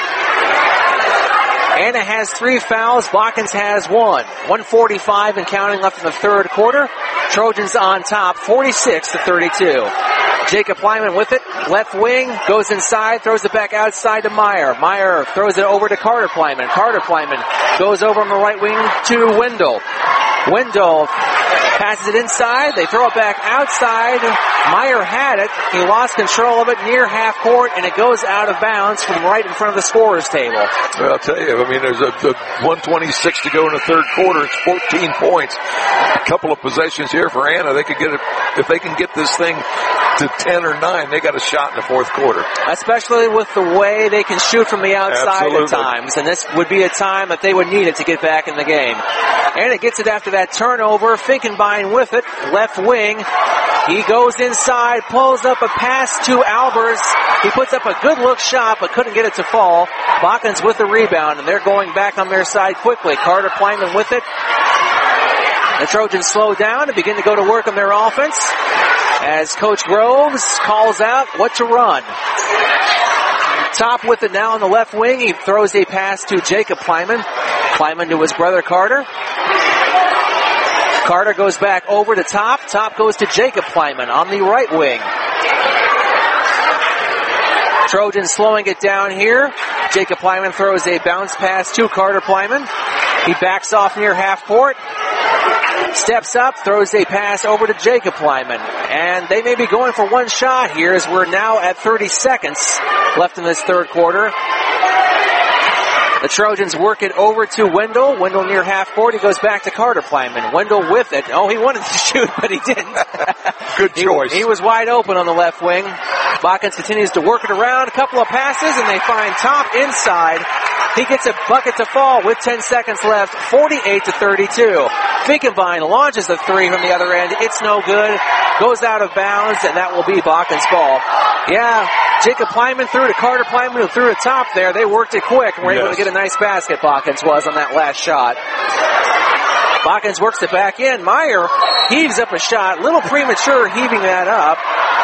Speaker 15: Anna has three fouls. Botkins has one. one forty-five and counting left in the third quarter. Trojans on top, forty-six to thirty-two. Jacob Plyman with it, left wing, goes inside, throws it back outside to Meyer. Meyer throws it over to Carter Plyman. Carter Plyman goes over on the right wing to Wendell. Wendell passes it inside. They throw it back outside. Meyer had it. He lost control of it near half court, and it goes out of bounds from right in front of the scorer's table.
Speaker 13: Well, I'll tell you, I mean, there's a, a one twenty-six to go in the third quarter. It's fourteen points. A couple of possessions here for Anna. They could get it, if they can get this thing to ten or nine, they got a shot in the fourth quarter. Especially with the way they can shoot from the outside Absolutely. At times. And this would be a time that they would need it to get back in the game. And it gets it after that turnover. Finkenbein with it. Left wing. He goes inside, pulls up a pass to Albers. He puts up a good look shot, but couldn't get it to fall. Botkins with the rebound, and they're going back on their side quickly. Carter Plyman with it. The Trojans slow down and begin to go to work on their offense as Coach Groves calls out what to run. Top with it now on the left wing. He throws a pass to Jacob Plyman. Plyman to his brother Carter.
Speaker 15: Carter goes back over to Top. Top goes to Jacob Kleiman on the right wing. Trojans slowing it down here. Jacob Kleiman throws a bounce pass to Carter Kleiman. He backs off near half court. Steps up, throws a pass over to Jacob Kleiman. And they may be going for one shot here as we're now at thirty seconds left in this third quarter. The Trojans work it over to Wendell. Wendell near half court. He goes back to Carter Kleiman. Wendell with it. Oh, he wanted to shoot, but he didn't.
Speaker 13: Good choice.
Speaker 15: He, he was wide open on the left wing. Botkins continues to work it around. A couple of passes, and they find Top inside. He gets a bucket to fall with ten seconds left. forty-eight to thirty-two. Finkenbein launches the three from the other end. It's no good. Goes out of bounds, and that will be Botkins' ball. Yeah, Jacob Kleiman threw to Carter Kleiman, who threw to Top there. They worked it quick and were yes. able to get a nice basket, Botkins was on that last shot. Botkins works it back in. Meyer heaves up a shot. A little premature heaving that up.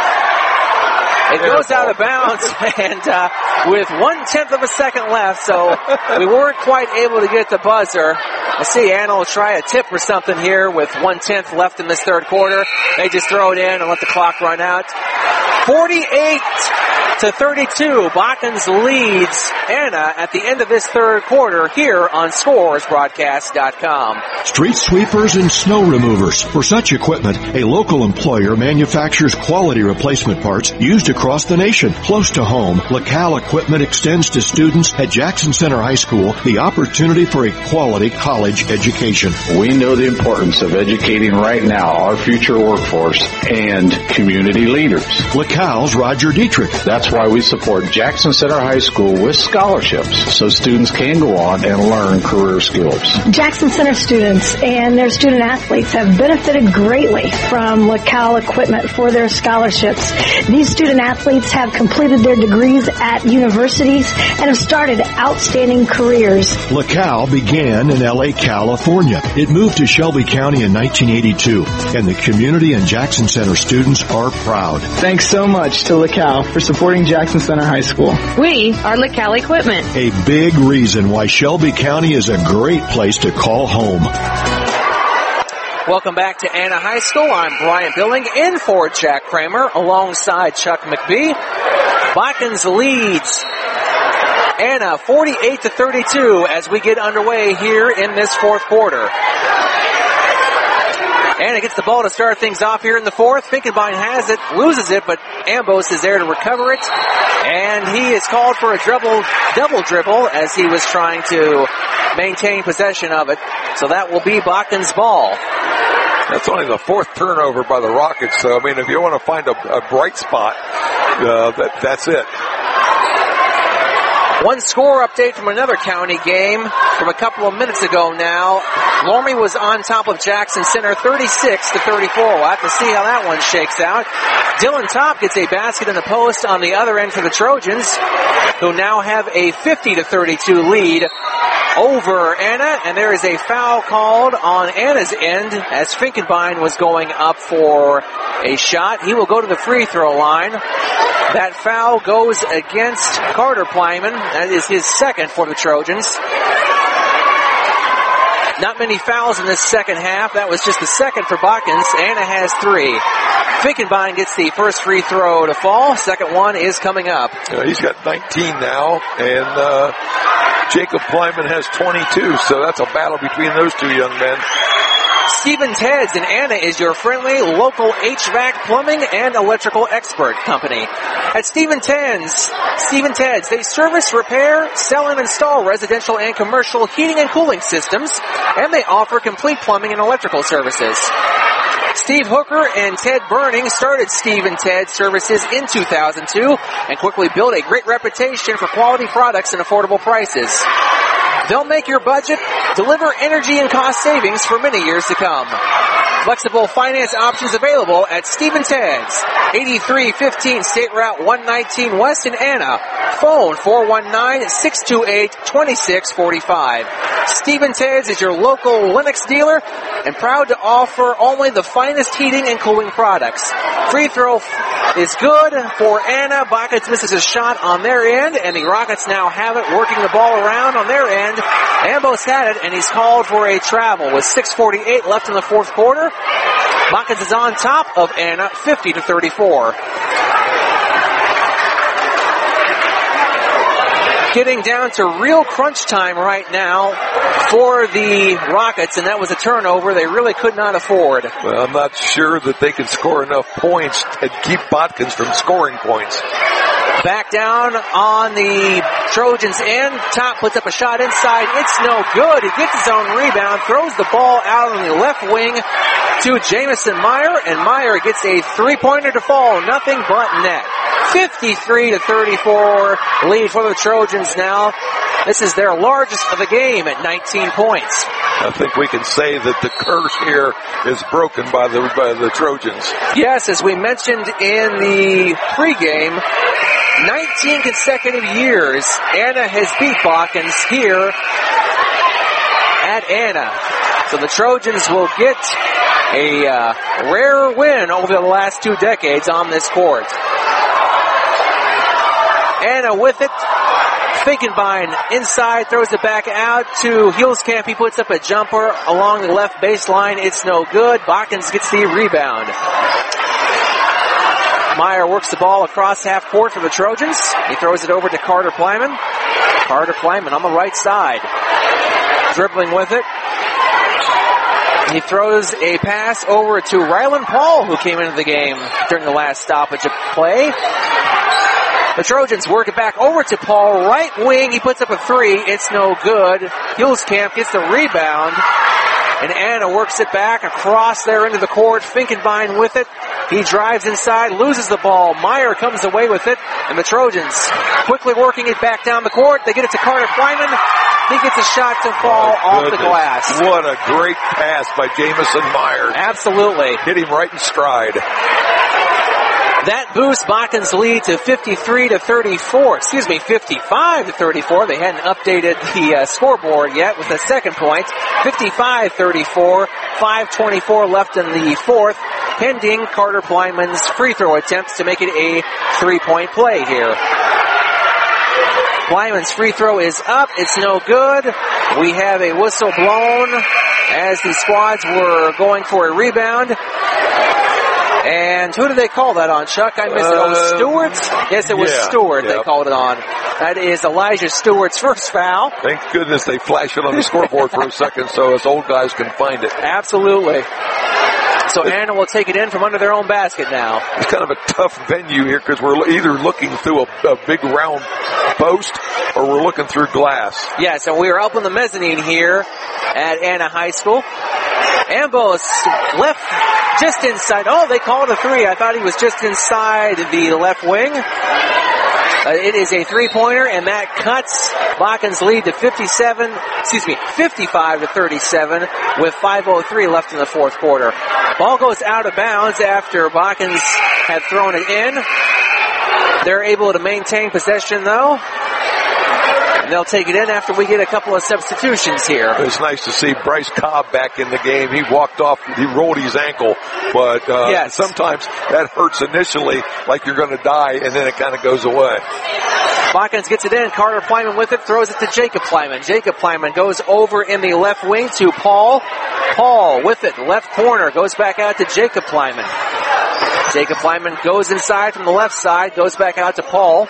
Speaker 15: It goes out of bounds, and uh, with one-tenth of a second left, so we weren't quite able to get the buzzer. I see Anna will try a tip or something here with one-tenth left in this third quarter. They just throw it in and let the clock run out. forty-eight to thirty-two, Botkins leads Anna at the end of this third quarter here on Scores Broadcast dot com.
Speaker 10: Street sweepers and snow removers. For such equipment, a local employer manufactures quality replacement parts used across the nation. Close to home, LaCal Equipment extends to students at Jackson Center High School the opportunity for a quality college education.
Speaker 5: We know the importance of educating right now our future workforce and community leaders.
Speaker 10: LaCal's Roger Dietrich.
Speaker 5: That's why we support Jackson Center High School with scholarships so students can go on and learn career skills.
Speaker 14: Jackson Center students and their student athletes have benefited greatly from LaCal Equipment for their scholarships. These student athletes have completed their degrees at universities and have started outstanding careers.
Speaker 10: LaCal began in L A, California. It moved to Shelby County in nineteen eighty-two, and the community and Jackson Center students are proud.
Speaker 16: Thanks so much to LaCal for supporting Jackson Center High School.
Speaker 24: We are LaCal Equipment.
Speaker 10: A big reason why Shelby County is a great place to call home.
Speaker 15: Welcome back to Anna High School. I'm Brian Billing in for Jack Kramer alongside Chuck McBee. Botkins leads Anna forty-eight to thirty-two as we get underway here in this fourth quarter. Anna gets the ball to start things off here in the fourth. Finkenbein has it, loses it, but Ambos is there to recover it. And he is called for a double, double dribble as he was trying to maintain possession of it. So that will be Botkins' ball.
Speaker 13: That's only the fourth turnover by the Rockets. So, I mean, if you want to find a, a bright spot, uh, that, that's it.
Speaker 15: One score update from another county game from a couple of minutes ago now. Loramie was on top of Jackson Center thirty-six to thirty-four. We'll have to see how that one shakes out. Dylan Top gets a basket in the post on the other end for the Trojans, who now have a fifty to thirty-two lead over Anna, and there is a foul called on Anna's end as Finkenbein was going up for a shot. He will go to the free throw line. That foul goes against Carter Kleiman. That is his second for the Trojans. Not many fouls in this second half. That was just the second for Botkins. Anna has three. Finkenbein gets the first free throw to fall. Second one is coming up.
Speaker 13: Uh, he's got nineteen now, and uh, Jacob Kleiman has twenty-two, so that's a battle between those two young men.
Speaker 15: Stephen Ted's in Anna is your friendly local H V A C plumbing and electrical expert company. At Stephen Ted's, Stephen Ted's, they service, repair, sell, and install residential and commercial heating and cooling systems, and they offer complete plumbing and electrical services. Steve Hooker and Ted Burning started Steve and Ted Services in two thousand two and quickly built a great reputation for quality products and affordable prices. They'll make your budget, deliver energy and cost savings for many years to come. Flexible finance options available at Steve and Ted's, eighty-three fifteen State Route one nineteen West in Anna, Phone four one nine, six two eight, two six four five. Stephen Tays is your local Lennox dealer and proud to offer only the finest heating and cooling products. Free throw is good for Anna. Buckets misses a shot on their end, and the Rockets now have it, working the ball around on their end. Ambos had it, and he's called for a travel with six forty-eight left in the fourth quarter. Buckets is on top of Anna, fifty to thirty-four. Getting down to real crunch time right now for the Rockets, and that was a turnover they really could not afford.
Speaker 13: Well, I'm not sure that they can score enough points and keep Botkins from scoring points.
Speaker 15: Back down on the Trojans' end. Top puts up a shot inside. It's no good. He gets his own rebound, throws the ball out on the left wing to Jamison Meyer, and Meyer gets a three-pointer to fall. Nothing but net. fifty-three to thirty-four lead for the Trojans now. This is their largest of the game at nineteen points.
Speaker 13: I think we can say that the curse here is broken by the, by the Trojans.
Speaker 15: Yes, as we mentioned in the pregame, nineteen consecutive years Anna has beat Botkins here at Anna. So the Trojans will get a uh, rare win over the last two decades on this court. Anna with it. Finkenbein inside, throws it back out to Huelskamp. He puts up a jumper along the left baseline. It's no good. Botkins gets the rebound. Meyer works the ball across half court for the Trojans. He throws it over to Carter Plyman. Carter Plyman on the right side. Dribbling with it. He throws a pass over to Ryland Paul, who came into the game during the last stoppage of play. The Trojans work it back over to Paul, right wing. He puts up a three. It's no good. Huelskamp gets the rebound, and Anna works it back across there into the court. Finkenbein with it. He drives inside, loses the ball. Meyer comes away with it, and the Trojans quickly working it back down the court. They get it to Carter Plyman. He gets a shot to fall
Speaker 13: oh,
Speaker 15: off the glass.
Speaker 13: What a great pass by Jamison Meyer.
Speaker 15: Absolutely.
Speaker 13: Hit him right in stride.
Speaker 15: That boosts Botkins' lead to fifty-three to thirty-four. Excuse me, fifty-five to thirty-four. They hadn't updated the uh, scoreboard yet with the second point. fifty-five thirty-four. five twenty-four left in the fourth. Pending Carter Plyman's free throw attempts to make it a three-point play here. Plyman's free throw is up. It's no good. We have a whistle blown as the squads were going for a rebound. And who did they call that on, Chuck? I missed it. Oh, it was Stewart? Yes, it was
Speaker 13: yeah,
Speaker 15: Stewart
Speaker 13: yeah.
Speaker 15: they called it on. That is Elijah Stewart's first foul.
Speaker 13: Thank goodness they flash it on the scoreboard for a second so us old guys can find it.
Speaker 15: Absolutely. So Anna will take it in from under their own basket now.
Speaker 13: It's kind of a tough venue here because we're either looking through a, a big round post or we're looking through glass.
Speaker 15: Yes, and we are up on the mezzanine here at Anna High School. Ambos left just inside. Oh, they called a three. I thought he was just inside the left wing. Uh, it is a three-pointer, and that cuts Botkins' lead to fifty-seven, excuse me, fifty-five to thirty-seven with five oh three left in the fourth quarter. Ball goes out of bounds after Botkins had thrown it in. They're able to maintain possession, though. And they'll take it in after we get a couple of substitutions here.
Speaker 13: It's nice to see Bryce Cobb back in the game. He walked off, he rolled his ankle, but uh,
Speaker 15: yes.
Speaker 13: sometimes that hurts initially like you're going to die, and then it kind of goes away.
Speaker 15: Botkins gets it in. Carter Plyman with it, throws it to Jacob Plyman. Jacob Plyman goes over in the left wing to Paul. Paul with it, left corner, goes back out to Jacob Plyman. Jacob Plyman goes inside from the left side, goes back out to Paul.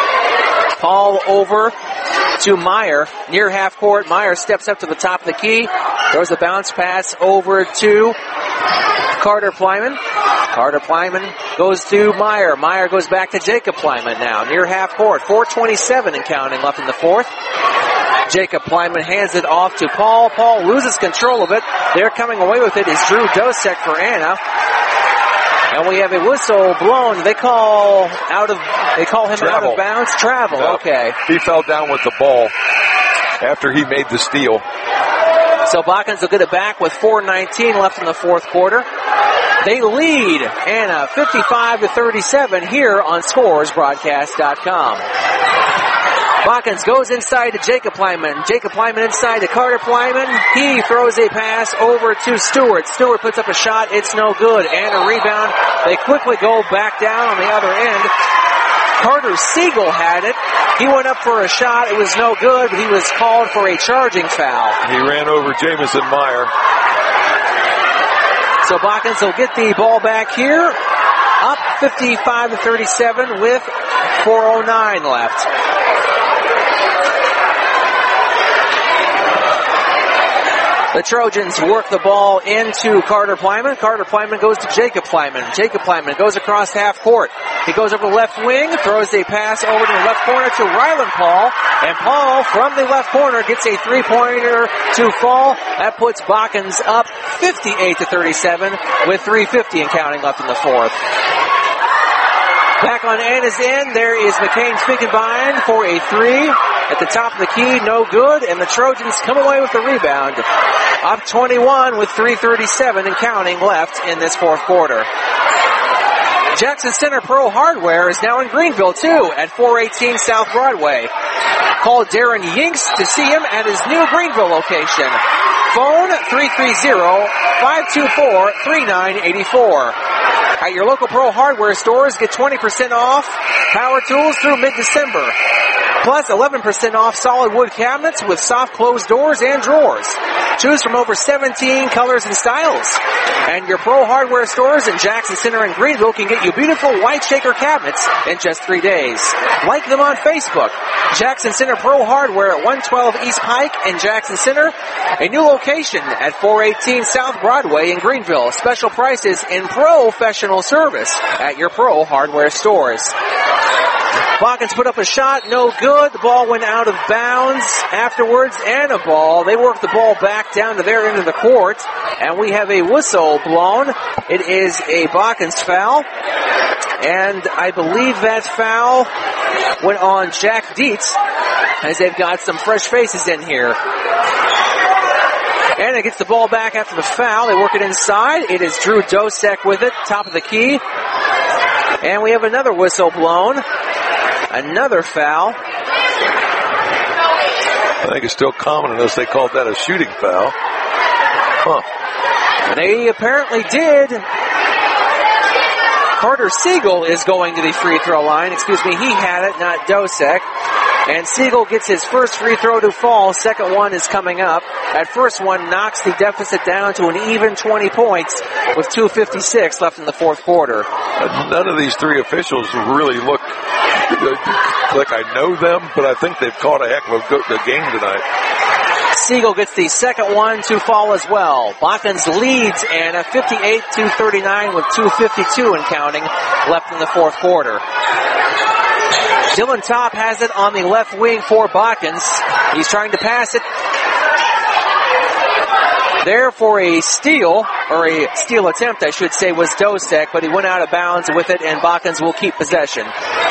Speaker 15: Paul over to Meyer, near half court. Meyer steps up to the top of the key, throws a bounce pass over to Carter Plyman. Carter Plyman goes to Meyer. Meyer goes back to Jacob Plyman now, near half court. four twenty-seven and counting left in the fourth. Jacob Plyman hands it off to Paul. Paul loses control of it. They're coming away with it is Drew Dosek for Anna. And we have a whistle blown. They call out of, they call him
Speaker 13: Travel.
Speaker 15: out of bounds. Travel,
Speaker 13: No.
Speaker 15: okay.
Speaker 13: He fell down with the ball after he made the steal.
Speaker 15: So Botkins will get it back with four nineteen left in the fourth quarter. They lead Anna fifty-five to thirty-seven here on Scores Broadcast dot com. Botkins goes inside to Jacob Plyman. Jacob Plyman inside to Carter Plyman. He throws a pass over to Stewart. Stewart puts up a shot. It's no good. And a rebound. They quickly go back down on the other end. Carter Siegel had it. He went up for a shot. It was no good, but he was called for a charging foul.
Speaker 13: He ran over Jamison Meyer.
Speaker 15: So Botkins will get the ball back here. Up fifty-five to thirty-seven with four oh nine left. The Trojans work the ball into Carter Plyman. Carter Plyman goes to Jacob Plyman. Jacob Plyman goes across half court. He goes over the left wing, throws a pass over to the left corner to Ryland Paul. And Paul, from the left corner, gets a three-pointer to fall. That puts Botkins up fifty-eight to thirty-seven with three fifty and counting left in the fourth. Back on Anna's end, there is McCain Finkenbein for a three. At the top of the key, no good, and the Trojans come away with the rebound. Up twenty-one with three thirty-seven and counting left in this fourth quarter. Jackson Center Pro Hardware is now in Greenville, too, at four eighteen South Broadway. Call Darren Yinks to see him at his new Greenville location. Phone three three zero, five two four, three nine eight four. At your local Pro Hardware stores, get twenty percent off power tools through mid-December. Plus eleven percent off solid wood cabinets with soft closed doors and drawers. Choose from over seventeen colors and styles. And your Pro Hardware stores in Jackson Center and Greenville can get you beautiful white shaker cabinets in just three days. Like them on Facebook. Jackson Center Pro Hardware at one twelve East Pike in Jackson Center. A new location at four eighteen South Broadway in Greenville. Special prices in professional service at your Pro Hardware stores. Botkins put up a shot, no good. The ball went out of bounds afterwards, and a ball. They work the ball back down to their end of the court, and we have a whistle blown. It is a Botkins foul, and I believe that foul went on Jack Dietz, as they've got some fresh faces in here. And it gets the ball back after the foul. They work it inside. It is Drew Dosek with it, top of the key. And we have another whistle blown. Another foul.
Speaker 13: I think it's still common unless they called that a shooting foul. Huh.
Speaker 15: They apparently did. Carter Siegel is going to the free throw line. Excuse me, he had it, not Dosek. And Siegel gets his first free throw to fall. Second one is coming up. That first one knocks the deficit down to an even twenty points with two fifty-six left in the fourth quarter.
Speaker 13: None of these three officials really look like I know them, but I think they've caught a heck of a good game tonight.
Speaker 15: Siegel gets the second one to fall as well. Botkins leads Anna fifty-eight to thirty-nine with two fifty-two and counting left in the fourth quarter. Dylan Top has it on the left wing for Botkins. He's trying to pass it. There for a steal, or a steal attempt, I should say, was Dosek, but he went out of bounds with it, and Botkins will keep possession.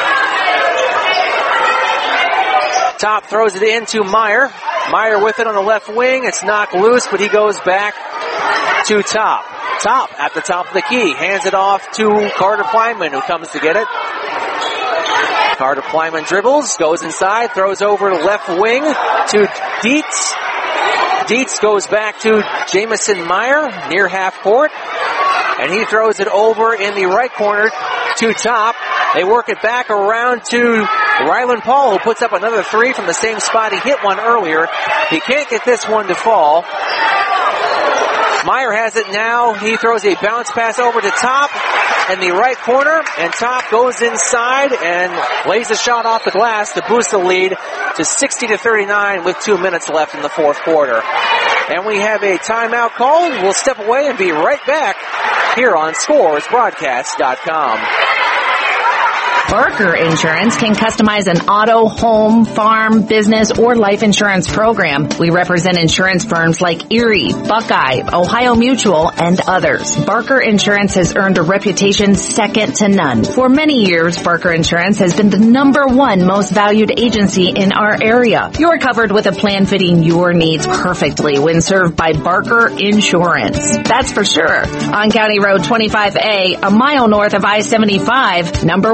Speaker 15: Top throws it into Meyer. Meyer with it on the left wing. It's knocked loose, but he goes back to Top. Top at the top of the key. Hands it off to Carter Plyman, who comes to get it. Carter Plyman dribbles, goes inside, throws over to left wing to Dietz. Dietz goes back to Jamison Meyer near half court. And he throws it over in the right corner to Top. They work it back around to Ryland Paul, who puts up another three from the same spot he hit one earlier. He can't get this one to fall. Meyer has it now. He throws a bounce pass over to Top in the right corner, and Top goes inside and lays a shot off the glass to boost the lead to sixty to thirty-nine with two minutes left in the fourth quarter. And we have a timeout call. We'll step away and be right back here on Scores Broadcast dot com.
Speaker 8: Barker Insurance can customize an auto, home, farm, business, or life insurance program. We represent insurance firms like Erie, Buckeye, Ohio Mutual, and others. Barker Insurance has earned a reputation second to none. For many years, Barker Insurance has been the number one most valued agency in our area. You're covered with a plan fitting your needs perfectly when served by Barker Insurance. That's for sure. On County Road twenty-five A, a mile north of I seventy-five, number one,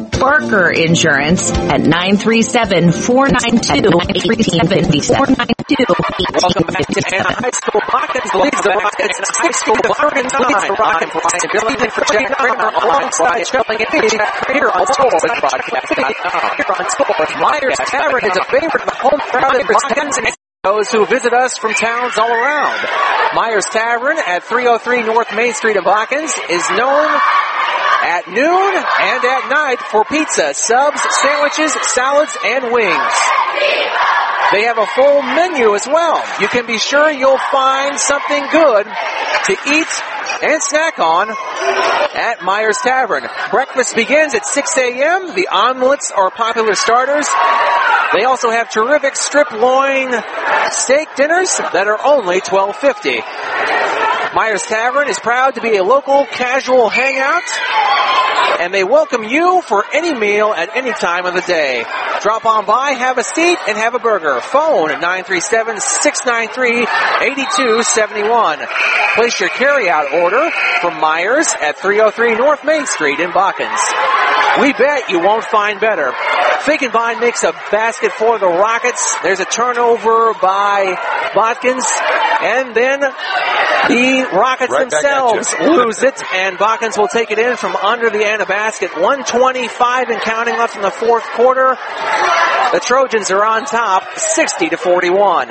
Speaker 8: Barker Insurance at nine three seven, four nine two, eight seven four nine two.
Speaker 15: Welcome back to Anna High School. Rockets leads the Rockets High School. Barker leads the Rockets. Ability for Jack Kramer alongside Shelling and here on Scores broadcast. Here on Scores, Myers Tavern is a favorite of the home crowd of Rockets and those who visit us from towns all around. Myers Tavern at three oh three North Main Street in Watkins is known at noon and at night for pizza, subs, sandwiches, salads, and wings. They have a full menu as well. You can be sure you'll find something good to eat and snack on at Myers Tavern. Breakfast begins at six a.m. The omelets are popular starters. They also have terrific strip loin steak dinners that are only twelve fifty. Myers Tavern is proud to be a local casual hangout, and they welcome you for any meal at any time of the day. Drop on by, have a seat, and have a burger. Phone at nine three seven, six nine three, eight two seven one. Place your carryout order from Myers at three oh three North Main Street in Watkins. We bet you won't find better. Finkenbein makes a basket for the Rockets. There's a turnover by Watkins, and then the Rockets right themselves lose it, and Watkins will take it in from under the Anna basket. one twenty-five and counting left in the fourth quarter. The Trojans are on top, sixty to forty-one.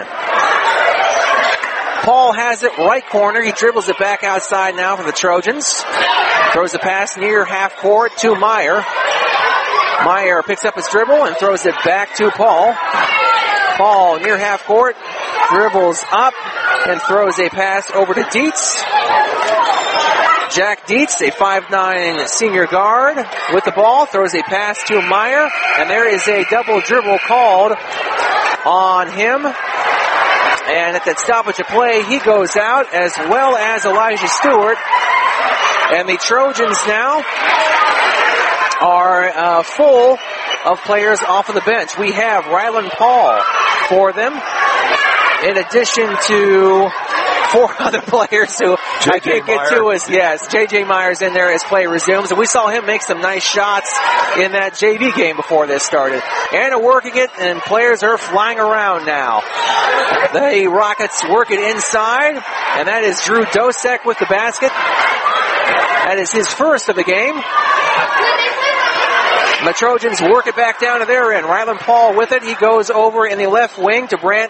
Speaker 15: Paul has it right corner. He dribbles it back outside now for the Trojans. Throws the pass near half court to Meyer. Meyer picks up his dribble and throws it back to Paul. Paul near half court, dribbles up and throws a pass over to Dietz. Jack Dietz, a five nine senior guard with the ball, throws a pass to Meyer, and there is a double dribble called on him. And at that stoppage of play, he goes out, as well as Elijah Stewart. And the Trojans now are uh, full of players off of the bench. We have Rylan Paul for them, in addition to four other players who J J I can't get Meyer. to us. Yes, J J Myers in there as play resumes. And we saw him make some nice shots in that J V game before this started. Anna working it, and players are flying around now. The Rockets work it inside, and that is Drew Dosek with the basket. That is his first of the game. The Trojans work it back down to their end. Rylan Paul with it. He goes over in the left wing to Brant.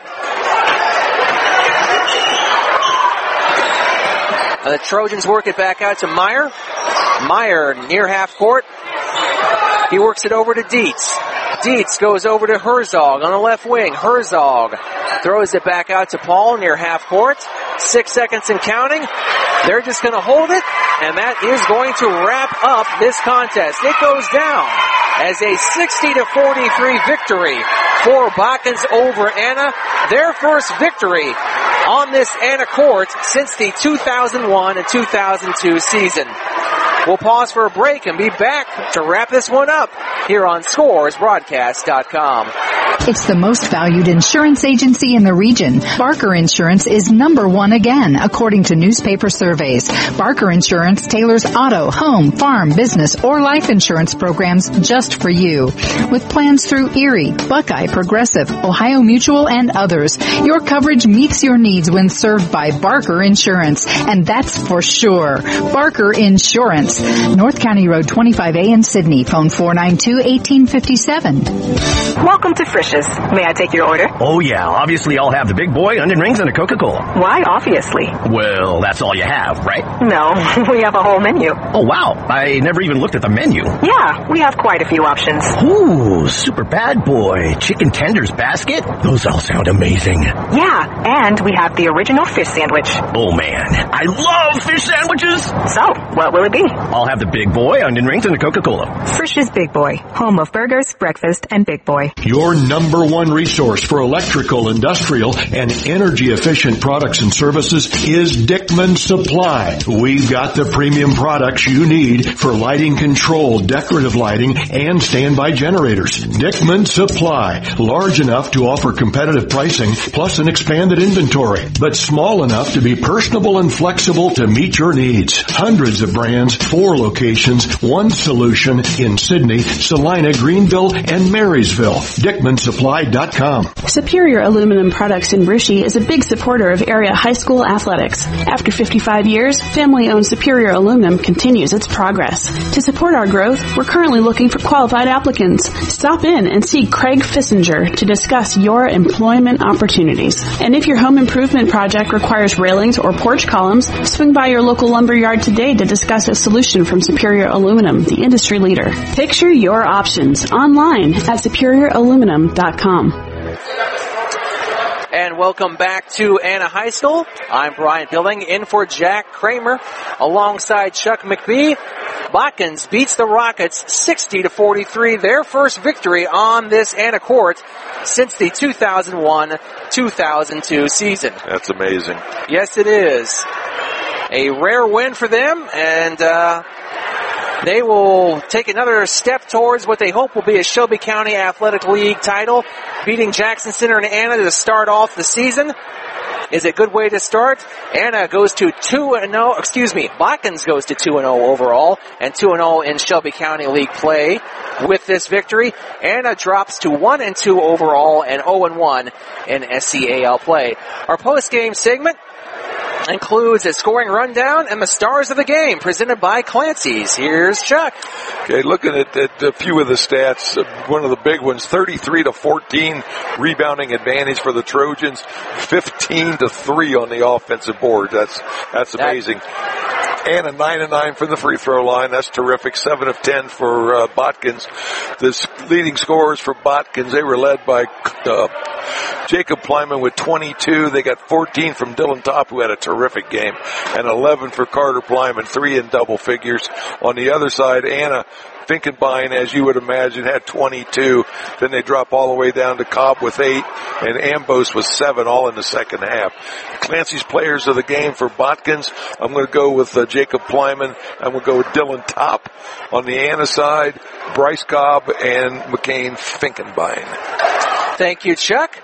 Speaker 15: The Trojans work it back out to Meyer. Meyer near half court. He works it over to Dietz. Dietz goes over to Herzog on the left wing. Herzog throws it back out to Paul near half court. Six seconds and counting. They're just going to hold it, and that is going to wrap up this contest. It goes down as a sixty to forty-three victory for Watkins over Anna. Their first victory on this Anna court since the two thousand one and two thousand two season. We'll pause for a break and be back to wrap this one up here on Scores Broadcast dot com.
Speaker 6: It's the most valued insurance agency in the region. Barker Insurance is number one again, according to newspaper surveys. Barker Insurance tailors auto, home, farm, business, or life insurance programs just for you. With plans through Erie, Buckeye, Progressive, Ohio Mutual, and others, your coverage meets your needs when served by Barker Insurance, and that's for sure. Barker Insurance. North County Road twenty-five A in Sydney. Phone four nine two, one eight five seven.
Speaker 3: Welcome to Frisch's. May I take your order?
Speaker 4: Oh, yeah. Obviously, I'll have the big boy, onion rings, and a Coca-Cola.
Speaker 3: Why obviously?
Speaker 4: Well, that's all you have, right?
Speaker 3: No, we have a whole menu.
Speaker 4: Oh, wow. I never even looked at the menu.
Speaker 3: Yeah, we have quite a few options.
Speaker 4: Ooh, super bad boy. Chicken tenders basket? Those all sound amazing.
Speaker 3: Yeah, and we have the original fish sandwich.
Speaker 4: Oh, man. I love fish sandwiches.
Speaker 3: So, what will it be?
Speaker 4: I'll have the big boy, onion rings, and a Coca-Cola.
Speaker 3: Frisch's Big Boy, home of burgers, breakfast, and Big Boy.
Speaker 10: Your number one resource for electrical, industrial, and energy-efficient products and services is Dickman Supply. We've got the premium products you need for lighting control, decorative lighting, and standby generators. Dickman Supply, large enough to offer competitive pricing plus an expanded inventory, but small enough to be personable and flexible to meet your needs. Hundreds of brands, four locations, one solution in Sydney, Salina, Greenville, and Marysville. Dickman Supply dot com.
Speaker 2: Superior Aluminum Products in Brushy is a big supporter of area high school athletics. After fifty-five years, family-owned Superior Aluminum continues its progress. To support our growth, we're currently looking for qualified applicants. Stop in and see Craig Fissinger to discuss your employment opportunities. And if your home improvement project requires railings or porch columns, swing by your local lumber yard today to discuss a solution from Superior Aluminum, the industry leader. Picture your options online at superior aluminum dot com.
Speaker 15: And welcome back to Anna High School. I'm Brian Billing, in for Jack Kramer, alongside Chuck McBee. Botkins beats the Rockets sixty to forty-three, their first victory on this Anna court since the two thousand one two thousand two season.
Speaker 13: That's amazing.
Speaker 15: Yes, it is. A rare win for them, and uh, they will take another step towards what they hope will be a Shelby County Athletic League title, beating Jackson Center and Anna to start off the season. Is a good way to start. Anna goes to two and oh, excuse me, Botkins goes to two and oh overall, and two and oh in Shelby County League play with this victory. Anna drops to one and two overall and oh and one in S C A L play. Our post-game segment includes a scoring rundown and the stars of the game presented by Clancy's. Here's Chuck.
Speaker 13: Okay, looking at, at a few of the stats, one of the big ones, thirty-three to fourteen rebounding advantage for the Trojans, fifteen to three on the offensive board. That's that's amazing. And a nine and nine from the free throw line. That's terrific. seven of ten for uh, Botkins. The leading scorers for Botkins, they were led by uh, Jacob Plyman with twenty-two. They got fourteen from Dylan Top, who had a terrific game, and eleven for Carter Plyman, three in double figures. On the other side, Anna Finkenbein, as you would imagine, had twenty-two. Then they drop all the way down to Cobb with eight, and Ambos with seven, all in the second half. Clancy's players of the game for Botkins, I'm going to go with uh, Jacob Plyman. I'm going to go with Dylan Top. On the Anna side, Bryce Cobb and McCain Finkenbein.
Speaker 15: Thank you, Chuck.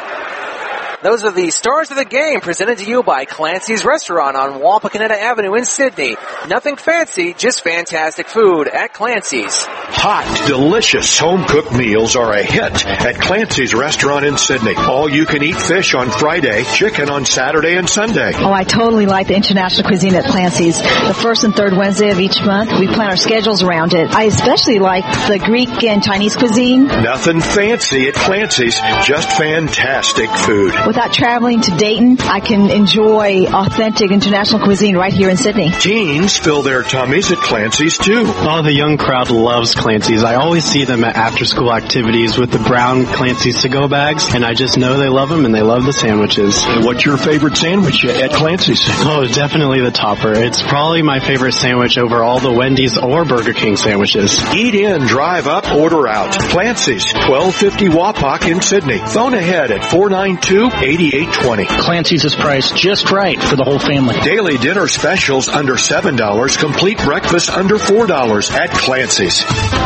Speaker 15: Those are the stars of the game presented to you by Clancy's Restaurant on Wapakoneta Avenue in Sydney. Nothing fancy, just fantastic food at Clancy's.
Speaker 10: Hot, delicious home-cooked meals are a hit at Clancy's Restaurant in Sydney. All-you-can-eat fish on Friday, chicken on Saturday and Sunday.
Speaker 17: Oh, I totally like the international cuisine at Clancy's. The first and third Wednesday of each month, we plan our schedules around it. I especially like the Greek and Chinese cuisine.
Speaker 10: Nothing fancy at Clancy's, just fantastic food.
Speaker 17: Without traveling to Dayton, I can enjoy authentic international cuisine right here in Sydney.
Speaker 10: Teens fill their tummies at Clancy's too.
Speaker 18: Oh, the young crowd loves Clancy's. I always see them at after-school activities with the brown Clancy's to-go bags, and I just know they love them and they love the sandwiches.
Speaker 10: And what's your favorite sandwich at Clancy's?
Speaker 18: Oh, definitely the topper. It's probably my favorite sandwich over all the Wendy's or Burger King sandwiches.
Speaker 10: Eat in, drive up, order out. Clancy's, twelve fifty Wapak in Sydney. Phone ahead at four nine two, eighty-eight twenty.
Speaker 19: Clancy's is priced just right for the whole family.
Speaker 10: Daily dinner specials under seven dollars. Complete breakfast under four dollars at Clancy's.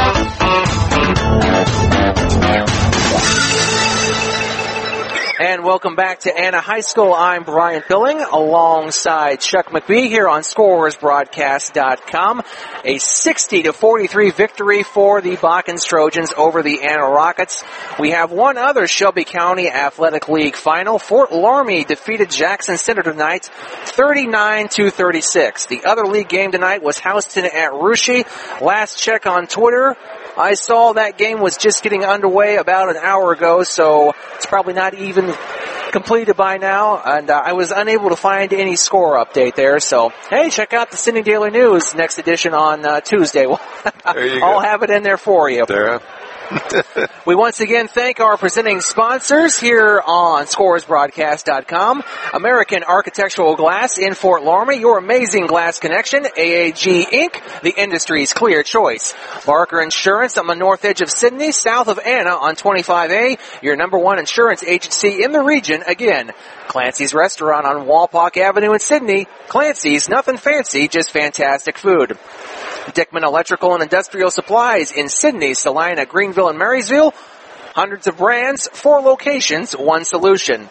Speaker 15: And welcome back to Anna High School. I'm Brian Billing alongside Chuck McBee here on Scorers Broadcast dot com. A sixty to forty-three victory for the Botkins Trojans over the Anna Rockets. We have one other Shelby County Athletic League final. Fort Loramie defeated Jackson Center tonight, thirty-nine to thirty-six. The other league game tonight was Houston at Russia. Last check on Twitter, I saw that game was just getting underway about an hour ago, so it's probably not even completed by now, and uh, I was unable to find any score update there, so hey, check out the Sydney Daily News next edition on uh, Tuesday.
Speaker 13: There you
Speaker 15: I'll
Speaker 13: go.
Speaker 15: have it in there for you.
Speaker 13: There.
Speaker 15: We once again thank our presenting sponsors here on Scores Broadcast dot com. American Architectural Glass in Fort Loramie, your amazing glass connection. A A G Incorporated, the industry's clear choice. Barker Insurance on the north edge of Sydney, south of Anna on twenty-five A, your number one insurance agency in the region. Again, Clancy's Restaurant on Walpock Avenue in Sydney. Clancy's, nothing fancy, just fantastic food. Dickman Electrical and Industrial Supplies in Sydney, Salina, Greenville, and Marysville. Hundreds of brands, four locations, one solution.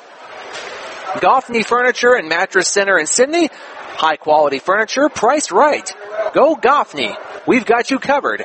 Speaker 15: Goffney Furniture and Mattress Center in Sydney. High quality furniture, priced right. Go Goffney. We've got you covered.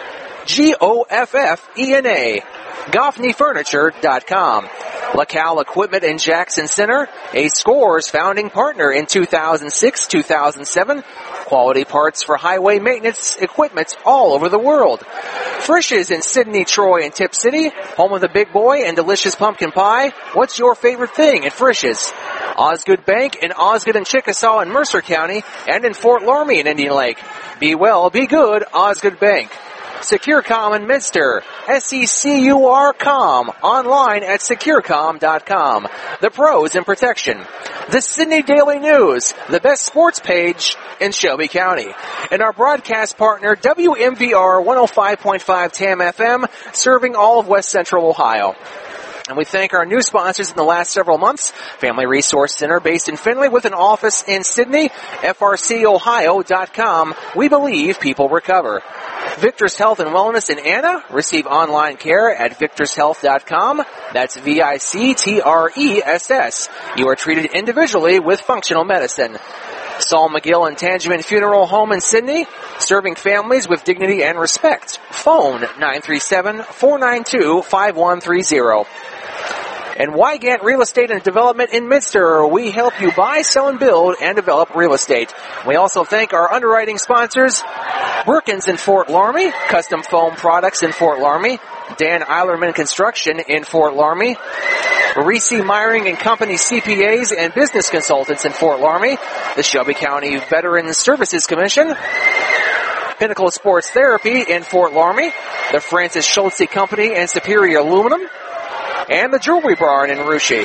Speaker 15: G O F F E N A. Goffney Furniture dot com. LaCal Equipment in Jackson Center, a Scores founding partner in two thousand six two thousand seven. Quality parts for highway maintenance equipment all over the world. Frisch's in Sydney, Troy, and Tip City, home of the big boy and delicious pumpkin pie. What's your favorite thing at Frisch's? Osgood Bank in Osgood and Chickasaw in Mercer County, and in Fort Loramie in Indian Lake. Be well, be good, Osgood Bank. SecureCom in Minster, S E C U R com, online at SecureCom dot com. The pros in protection. The Sydney Daily News, the best sports page in Shelby County. And our broadcast partner, W M V R one oh five point five T A M F M, serving all of West Central Ohio. And we thank our new sponsors in the last several months. Family Resource Center based in Findlay with an office in Sydney, F R C Ohio dot com. We believe people recover. Victor's Health and Wellness in Anna. Receive online care at Victors Health dot com. That's V I C T R E S S. You are treated individually with functional medicine. Saul McGill and Tangeman Funeral Home in Sydney, serving families with dignity and respect. Phone nine three seven, four nine two, five one three zero. And Wygant Real Estate and Development in Minster. We help you buy, sell, and build and develop real estate. We also thank our underwriting sponsors, Workins in Fort Loramie, Custom Foam Products in Fort Loramie, Dan Eilerman Construction in Fort Loramie, Reese Myring and Company C P As and Business Consultants in Fort Loramie, the Shelby County Veterans Services Commission, Pinnacle Sports Therapy in Fort Loramie, the Francis Schultze Company and Superior Aluminum, and the Jewelry Barn in Russia.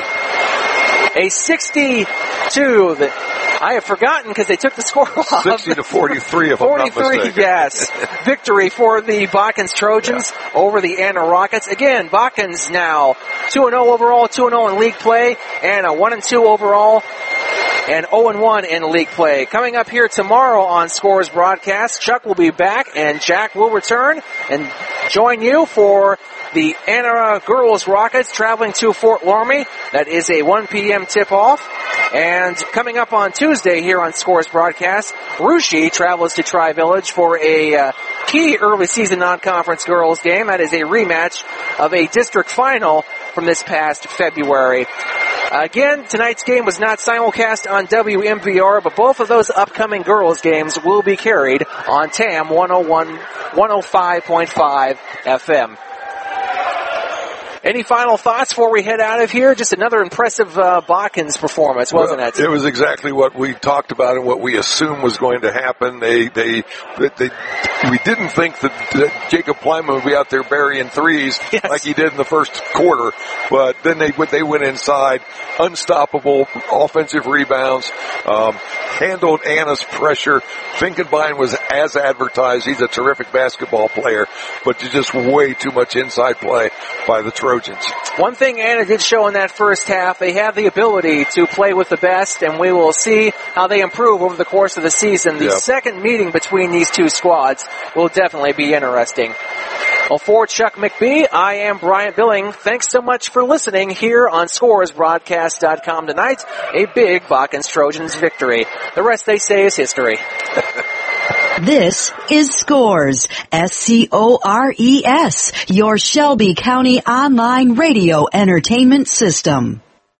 Speaker 15: A sixty-two that I have forgotten because they took the score off.
Speaker 13: sixty to forty-three, if I'm not mistaken.
Speaker 15: forty-three, yes. Victory for the Botkins Trojans yeah. over the Anna Rockets. Again, Botkins now two and oh overall, two and oh in league play, and a one and two overall, and oh and one in league play. Coming up here tomorrow on Scores Broadcast, Chuck will be back, and Jack will return and join you for the Anna Girls Rockets traveling to Fort Loramie. That is a one p.m. tip-off. And coming up on Tuesday here on Scores Broadcast, Russia travels to Tri-Village for a uh, key early season non-conference girls game. That is a rematch of a district final from this past February. Again, tonight's game was not simulcast on W M V R, but both of those upcoming girls games will be carried on T A M one oh one, one oh five point five F M. Any final thoughts before we head out of here? Just another impressive uh, Botkins performance, wasn't
Speaker 13: well,
Speaker 15: it?
Speaker 13: It was exactly what we talked about and what we assumed was going to happen. They, they, they, we didn't think that, that Jacob Plyman would be out there burying threes yes. like he did in the first quarter, but then they they went inside, unstoppable offensive rebounds, um, handled Anna's pressure. Finkenbein was as advertised. He's a terrific basketball player, but just way too much inside play by the Trojans.
Speaker 15: One thing Anna did show in that first half, they have the ability to play with the best, and we will see how they improve over the course of the season. The yep. second meeting between these two squads will definitely be interesting. Well, for Chuck McBee, I am Bryant Billing. Thanks so much for listening here on Scores Broadcast dot com tonight. A big Botkins Trojans victory. The rest, they say, is history.
Speaker 1: This is Scores, S C O R E S, your Shelby County online radio entertainment system.